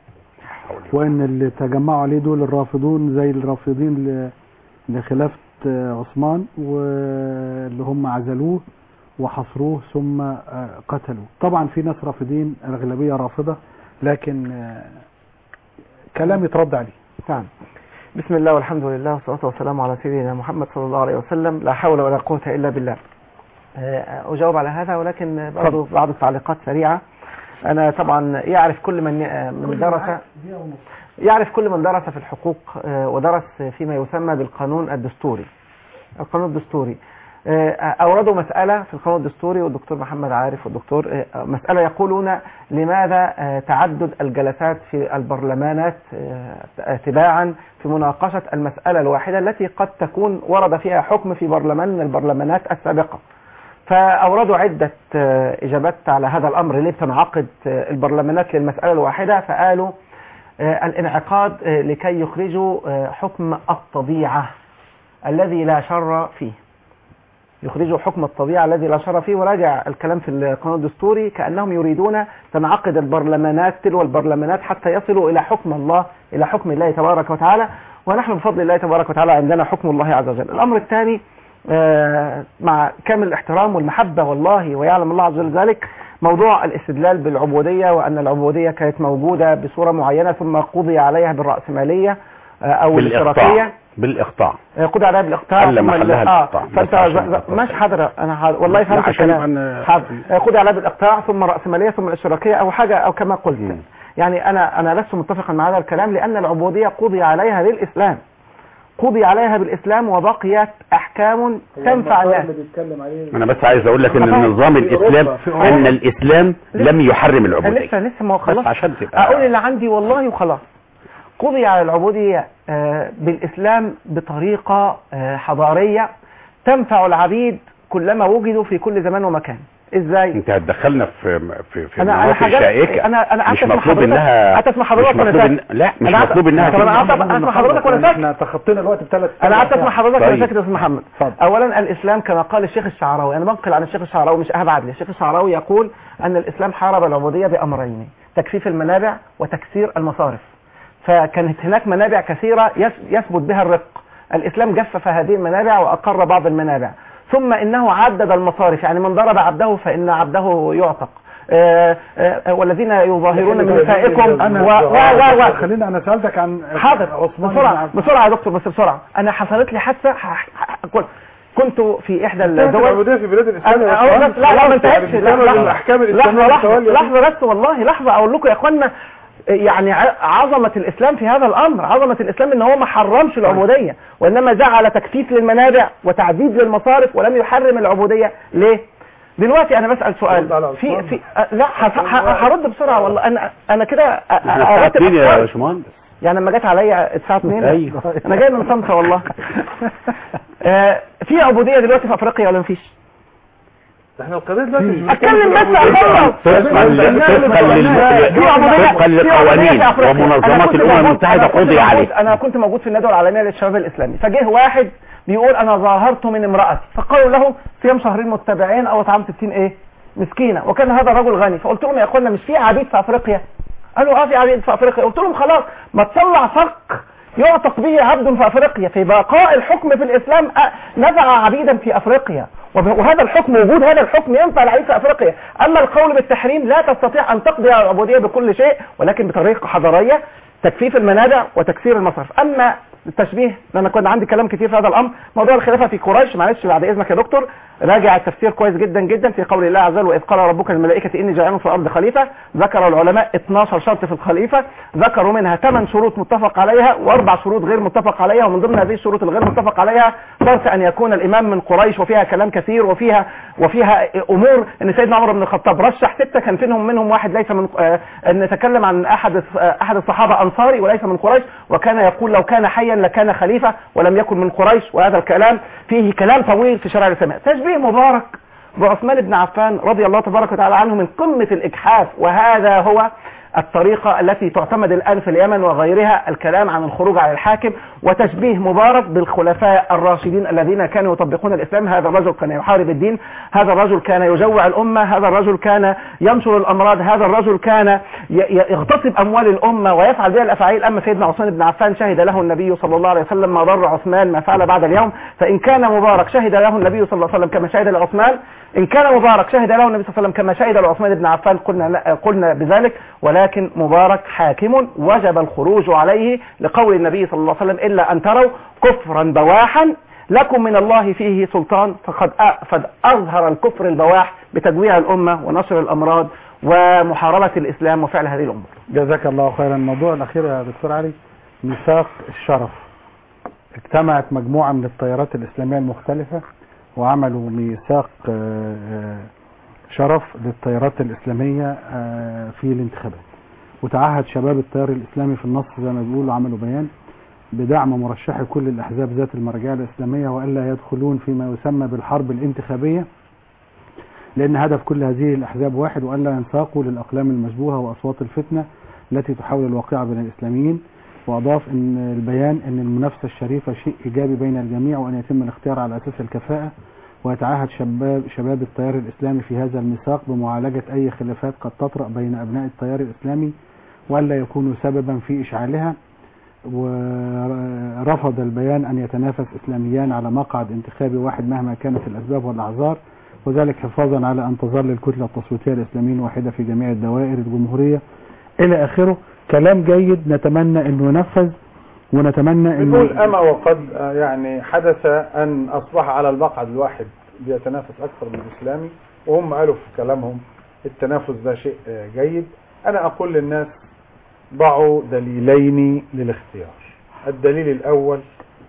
وان اللي تجمعوا عليه دول الرافضون زي الرافضين ل- لخلافة آه، عثمان، واللي هم عزلوه وحصروه ثم آه، قتلوه. طبعا في ناس رافضين، الاغلبية رافضة، لكن آه، كلام يترد عليه. نعم. بسم الله والحمد لله والصلاة والسلام على سيدنا محمد صلى الله عليه وسلم. لا حول ولا قوة إلا بالله. آه، أجاوب على هذا، ولكن برضو بعض التعليقات سريعة. أنا طبعا يعرف كل من من درس يعرف كل من درس في الحقوق آه، ودرس فيما يسمى بالقانون الدستوري. القانون الدستوري آه، أوردوا مسألة في القانون الدستوري، والدكتور محمد عارف والدكتور آه، مسألة يقولون لماذا آه، تعدد الجلسات في البرلمانات آه، تباعا في مناقشة المسألة الواحدة التي قد تكون ورد فيها حكم في برلمان من البرلمانات السابقة. فأوردوا عدة آه، إجابات على هذا الأمر، ليه بتنعقد آه، البرلمانات للمسألة الواحدة. فقالوا آه، الانعقاد آه، لكي يخرجوا آه، حكم الطبيعة الذي لا شر فيه، يخرجوا حكم الطبيعة الذي لا شر فيه. وراجع الكلام في القانون الدستوري كأنهم يريدون تنعقد البرلمانات تلو البرلمانات حتى يصلوا إلى حكم الله، إلى حكم الله تبارك وتعالى، ونحن بفضل الله تبارك وتعالى عندنا حكم الله عز وجل. الأمر الثاني آه، مع كامل الاحترام والمحبة والله ويعلم الله عز وجل ذلك، موضوع الاستدلال بالعبودية، وأن العبودية كانت موجودة بصورة معينة ثم قضي عليها بالرأسمالية آه، أو الاشتراكية بالاقطاع آه، قضي عليها بالاقطاع حل ثم محلها ال- اه الاقطاع. فانت بس عشان ز- ماشي حاضر انا حاضر. والله فهمت عشان الكلام يبقى حاضر. آه، قضي عليها بالاقطاع ثم رأسمالية ثم الاشتراكية او حاجة او كما قلت. مم. يعني انا انا لست متفقا مع هذا الكلام لان العبودية قضي عليها بالاسلام قضي عليها بالاسلام وبقيت احكام تنفع الناس. انا بس عايز اقول لك ان النظام الاسلام ان الاسلام لم يحرم العبودية. لسه لسه ما هو خلاص بس عشان تبقى اقول اللي عندي والله وخلاص. قضي على العبودية آه، بالاسلام بطريقة آه، حضارية تنفع العبيد كلما وجدوا في كل زمان ومكان. ازاي؟ انت هتدخلنا في في في انا انا مناطق حاجات شائكة. انا انا مش قعدت اسمع مطلوب حضرتك انها قعدت اسمع مش حضرتك وانا مطلوب ساكت. إن... لا مش أنا قعدت- مطلوب انها طب انا قعدت اسمع حضرتك وانا ساكت. احنا تخطينا الوقت بثلاث انا قعدت اسمع حضرتك وانا طيب. ساكت يا استاذ محمد. اولا الاسلام كما قال الشيخ الشعراوي، انا بنقل عن الشيخ الشعراوي مش اهب عدلي. الشيخ الشعراوي يقول ان الاسلام حارب العبودية بامرين: تكثيف المنابع وتكسير المصارف. فكانت هناك منابع كثيرة يس- يثبت بها الرق. الاسلام جفف هذه المنابع واقر بعض المنابع، ثم انه عدد المصارف، يعني من ضرب عبده فان عبده يعتق. آه، آه، والذين يظاهرون من نسائكم انا و و و و خلينا انا سالتك عن حاضر عثمان بسرعه بن بسرعه يا دكتور بس بسرعه. انا حصلت لي حادثه ح- ح- كنت- كنت في احدى الدول العبودية في بلاد الاسلام أنا أقول بس لا لا ما انتهتش لحظه الاحكام لحظه الاسلاميه لحظه المتولية. لحظه بس والله لحظه اقول لكم يا اخوانا يعني ع- عظمه الاسلام في هذا الامر. عظمه الاسلام ان هو ما حرمش العبوديه وانما جعل تكثيف للمنابع وتعديد للمصارف ولم يحرم العبوديه. ليه؟ دلوقتي انا بسال سؤال في في أه، لا هف- ه- هرد بسرعه والله. انا انا كده أ- احنا الساعة أرتب اتنين يا أفكاري. باشمهندس. يعني لما جت عليا الساعه اتنين أيوه. انا جاي من طنطا والله. آه، في عبوديه دلوقتي في افريقيا ولا مفيش؟ احنا القضيه دلوقتي مش اتكلم بس اخلص. طبقا لل- طبقا لل- في عبودية- طبقا في عبودية للقوانين في أفريقيا. أنا ومنظمات كنت الامم موجود- المتحده أنا كنت قضي موجود- عليه. انا كنت موجود في الندوه العالميه للشباب الاسلامي، فجه واحد بيقول انا ظاهرت من امرأتي، فقالوا له صيام شهرين متبعين او اطعام ستين ايه مسكينه، وكان هذا الرجل غني. فقلت لهم يا اخوانا مش في عبيد في افريقيا؟ قالوا اه في عبيد في افريقيا. قلت لهم خلاص ما تطلع فق يعتق به عبد في افريقيا. في بقاء الحكم في الاسلام أ- نزع عبيدا في افريقيا، وب- وهذا الحكم وجود هذا الحكم ينفع العبيد في افريقيا. اما القول بالتحريم لا تستطيع ان تقضي على العبوديه بكل شيء ولكن بطريقه حضاريه تكفيف المنابع وتكسير المصرف. اما التشبيه انا كنت عندي كلام كتير في هذا الامر. موضوع الخلافه في قريش معلش بعد اذنك يا دكتور راجع التفسير كويس جدا جدا في قول الله عز وجل واذ قال ربك للملائكه اني جاعل في الارض خليفه. ذكر العلماء اثناشر شرط في الخليفه، ذكروا منها ثمان شروط متفق عليها واربع شروط غير متفق عليها، ومن ضمن هذه الشروط الغير متفق عليها شرط ان يكون الامام من قريش، وفيها كلام كثير وفيها وفيها امور ان سيدنا عمر بن الخطاب رشح سته كان فيهم منهم واحد ليس من آه نتكلم عن احد آه احد الصحابه انصاري وليس من قريش، وكان يقول لو كان حيا لكان خليفه ولم يكن من قريش. وهذا الكلام فيه كلام طويل في شرع الاسلام. تشبيه مبارك بعثمان بن عفان رضي الله تبارك وتعالى عنه من قمه الاجحاف، وهذا هو الطريقة التي تعتمد الآن في اليمن وغيرها، الكلام عن الخروج على الحاكم. وتشبيه مبارك بالخلفاء الراشدين الذين كانوا يطبقون الإسلام. هذا الرجل كان يحارب الدين، هذا الرجل كان يجوع الأمة، هذا الرجل كان ينشر الأمراض، هذا الرجل كان يغتصب أموال الأمة ويفعل بها الأفعال. أما سيدنا عثمان بن عفان شهد له النبي صلى الله عليه وسلم ما ضر عثمان ما فعل بعد اليوم. فإن كان مبارك شهد له النبي صلى الله عليه وسلم كما شهد لعثمان، إن كان مبارك شهد له النبي صلى الله عليه وسلم كما شهد لعثمان بن عفان قلنا قلنا بذلك. ولكن مبارك حاكم وجب الخروج عليه لقول النبي صلى الله عليه وسلم إلا أن تروا كفرا بواحا لكم من الله فيه سلطان. فقد فقد أظهر الكفر البواح بتجويع الأمة ونشر الأمراض ومحاربة الإسلام وفعل هذه الأمور. جزاك الله خيرا. الموضوع الأخير يا دكتور علي ميثاق الشرف. اجتمعت مجموعة من التيارات الإسلامية المختلفة وعملوا ميثاق شرف للتيارات الإسلامية في الانتخابات، وتعهد شباب التيار الإسلامي في النص زي ما بيقولوا عملوا بيان بدعم مرشحي كل الأحزاب ذات المرجعية الإسلامية وألا يدخلون فيما يسمى بالحرب الانتخابية، لأن هدف كل هذه الأحزاب واحد وألا ينساقوا للأقلام المشبوهة وأصوات الفتنة التي تحاول الواقعة بين الإسلاميين. وأضاف أن البيان أن المنافسة الشريفة شيء إيجابي بين الجميع وأن يتم الاختيار على أساس الكفاءة. ويتعهد شباب شباب التيار الإسلامي في هذا الميثاق بمعالجة أي خلافات قد تطرأ بين أبناء التيار الإسلامي وألا يكونوا سببا في إشعالها. ورفض البيان أن يتنافس إسلاميان على مقعد انتخابي واحد مهما كانت الأسباب والأعذار، وذلك حفاظا على أن تظل الكتلة التصويتية الإسلاميين واحدة في جميع الدوائر الجمهورية إلى آخره. كلام جيد نتمنى أنه ينفذ ونتمنى ان بنقول أما وقد آه، يعني حدث أن أصبح على المقعد الواحد بيتنافس أكثر من الإسلامي، وهم قالوا في كلامهم التنافس ده شيء آه، جيد. أنا أقول للناس ضعوا دليلين للاختيار. الدليل الأول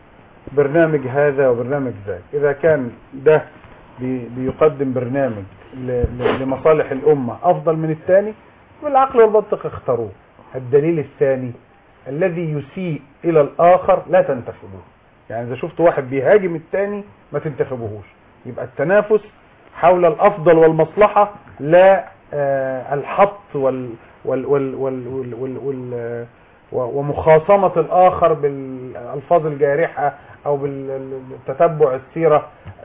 برنامج هذا وبرنامج ذاك. إذا كان ده بي- بيقدم برنامج ل- ل- لمصالح الأمة أفضل من الثاني، بالعقل والمنطق اختاروه. الدليل الثاني الذي يسيء إلى الآخر لا تنتخبوه. يعني إذا شفت واحد بيهاجم الثاني ما تنتخبوهوش. يبقى التنافس حول الأفضل والمصلحة، لا آه الحط وال وال وال وال وال وال وال ومخاصمة الآخر بالألفاظ الجارحة أو بالتتبع السيرة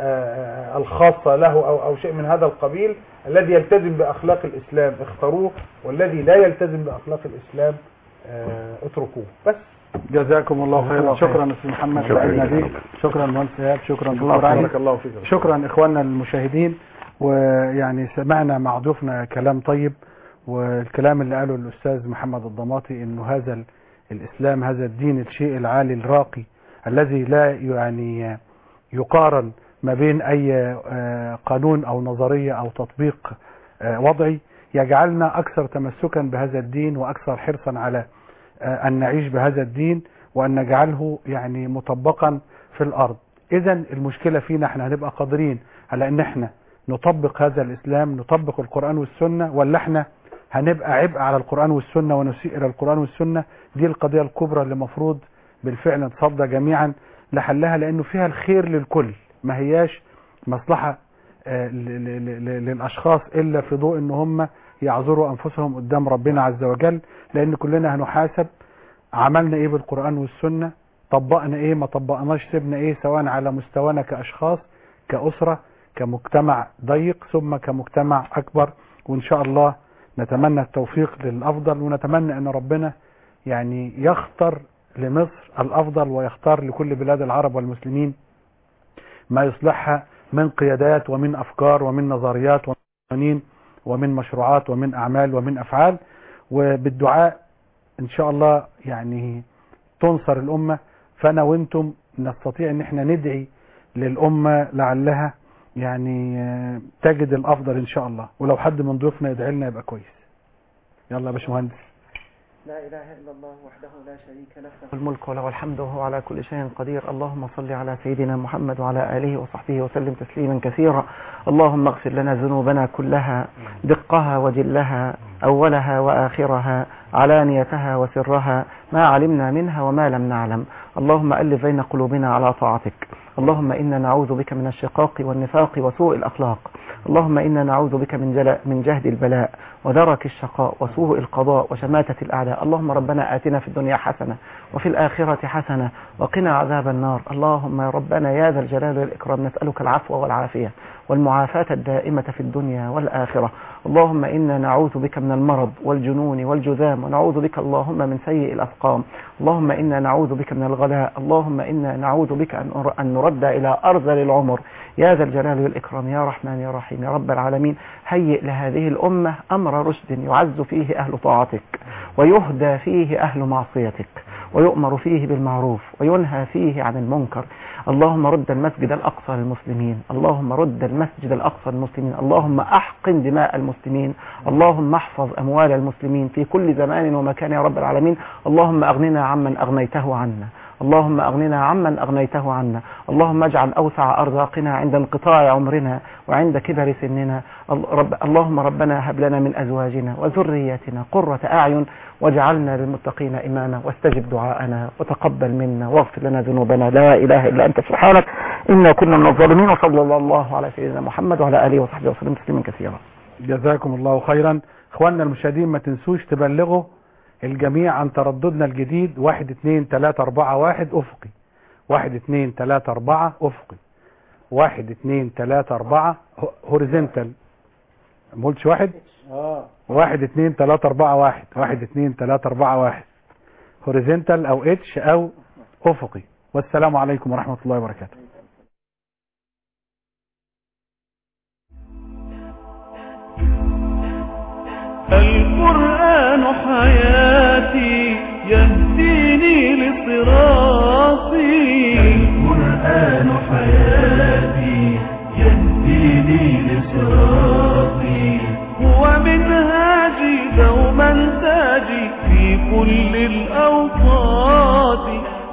آه الخاصة له أو أو شيء من هذا القبيل. الذي يلتزم بأخلاق الإسلام اختاروه، والذي لا يلتزم بأخلاق الإسلام آه اتركوه. بس جزاكم الله خيرا. شكرا استاذ محمد، سعدنا بيك. شكرا مهندس ايهاب. شكرا دكتور علي. بارك الله فيك. شكرا اخواننا المشاهدين. ويعني سمعنا مع ضيوفنا كلام طيب، والكلام اللي قاله الاستاذ محمد الضماطي انه هذا ال- الاسلام، هذا الدين الشيء العالي الراقي الذي لا يعني يقارن ما بين اي آه، قانون او نظرية او تطبيق آه، وضعي، يجعلنا اكثر تمسكا بهذا الدين واكثر حرصا على آه، ان نعيش بهذا الدين وان نجعله يعني مطبقا في الارض. اذا المشكلة فينا احنا هنبقى قادرين على ان احنا نطبق هذا الاسلام، نطبق القرآن والسنة، ولا احنا هنبقى عبء على القرآن والسنة ونسيء الى القرآن والسنة؟ دي القضية الكبرى اللي المفروض بالفعل نتصدى جميعا لحلها، لانه فيها الخير للكل، ما هياش مصلحة آه، ل- ل- ل- للاشخاص الا في ضوء ان هم يعذروا انفسهم قدام ربنا عز وجل، لان كلنا هنحاسب عملنا ايه بالقرآن والسنة، طبقنا ايه، ما طبقناش، سيبنا ايه، سواء على مستوانا كاشخاص، كأسرة، كمجتمع ضيق، ثم كمجتمع اكبر. وان شاء الله نتمنى التوفيق للافضل، ونتمنى ان ربنا يعني يختار لمصر الافضل، ويختار لكل بلاد العرب والمسلمين ما يصلحها من قيادات ومن افكار ومن نظريات ومن قوانين ومن مشروعات ومن اعمال ومن افعال. وبالدعاء ان شاء الله يعني تنصر الامة. فانا وانتم نستطيع ان احنا ندعي للامة لعلها يعني آه، تجد الافضل ان شاء الله. ولو حد من ضيوفنا يدعي لنا يبقى كويس. يلا يا باشمهندس. لا إله إلا الله وحده لا شريك له، له الملك وله الحمد وهو على كل شيء قدير. اللهم صل على سيدنا محمد وعلى آله وصحبه وسلم تسليما كثيرا. اللهم اغفر لنا ذنوبنا كلها، دقها وجلها، أولها وآخرها، علانيتها وسرها، ما علمنا منها وما لم نعلم. اللهم ألف بين قلوبنا على طاعتك. اللهم إنا نعوذ بك من الشقاق والنفاق وسوء الأخلاق. اللهم إنا نعوذ بك من جلاء من جهد البلاء ودرك الشقاء وسوء القضاء وشماتة الأعداء. اللهم ربنا آتنا في الدنيا حسنة وفي الآخرة حسنة وقنا عذاب النار. اللهم يا ربنا يا ذا الجلال والإكرام نسألك العفو والعافية والمعافاة الدائمة في الدنيا والآخرة. اللهم إنا نعوذ بك من المرض والجنون والجذام، ونعوذ بك اللهم من سيء الأسقام. اللهم إنا نعوذ بك من الغلاء. اللهم إنا نعوذ بك أن نرد إلى أرذل العمر يا ذا الجلال والإكرام يا رحمن يا رحيم يا رب العالمين. هيئ لهذه الأمة أمر رشد يعز فيه أهل طاعتك ويهدى فيه أهل معصيتك ويؤمر فيه بالمعروف وينهى فيه عن المنكر. اللهم رد المسجد الأقصى للمسلمين. اللهم رد المسجد الأقصى للمسلمين. اللهم أحقن دماء المسلمين. اللهم احفظ أموال المسلمين في كل زمان ومكان يا رب العالمين. اللهم أغننا عمن أغنيته عنا. اللهم أغننا عمن أغنيته عنا. اللهم اجعل أوسع أرزاقنا عند انقطاع عمرنا وعند كبر سننا. اللهم ربنا هب لنا من أزواجنا وذرياتنا قرة أعين واجعلنا للمتقين إماما، واستجب دعاءنا وتقبل منا واغفر لنا ذنوبنا. لا إله إلا أنت سبحانك إنا كنا من الظالمين. وصلى الله على سيدنا محمد وعلى آله وصحبه وسلم تسليما كثيرا. جزاكم الله خيرا. اخواننا المشاهدين ما تنسوش تبلغوا الجميع عن ترددنا الجديد واحد اتنين تلاتة اربعة واحد افقي، واحد اتنين تلاتة اربعة افقي، واحد اتنين تلاتة اربعة هوريزنتال. ما قلتش واحد؟ اه واحد اتنين تلاتة اربعة واحد، واحد اتنين تلاتة اربعة واحد هوريزنتال او اتش او افقي. والسلام عليكم ورحمة الله وبركاته. القرآن حياتي يهديني للصلاة صراطي. القرآن حياتي يهديني لصراطي، هو منهاجي دوما تاجي في كل الأوقات.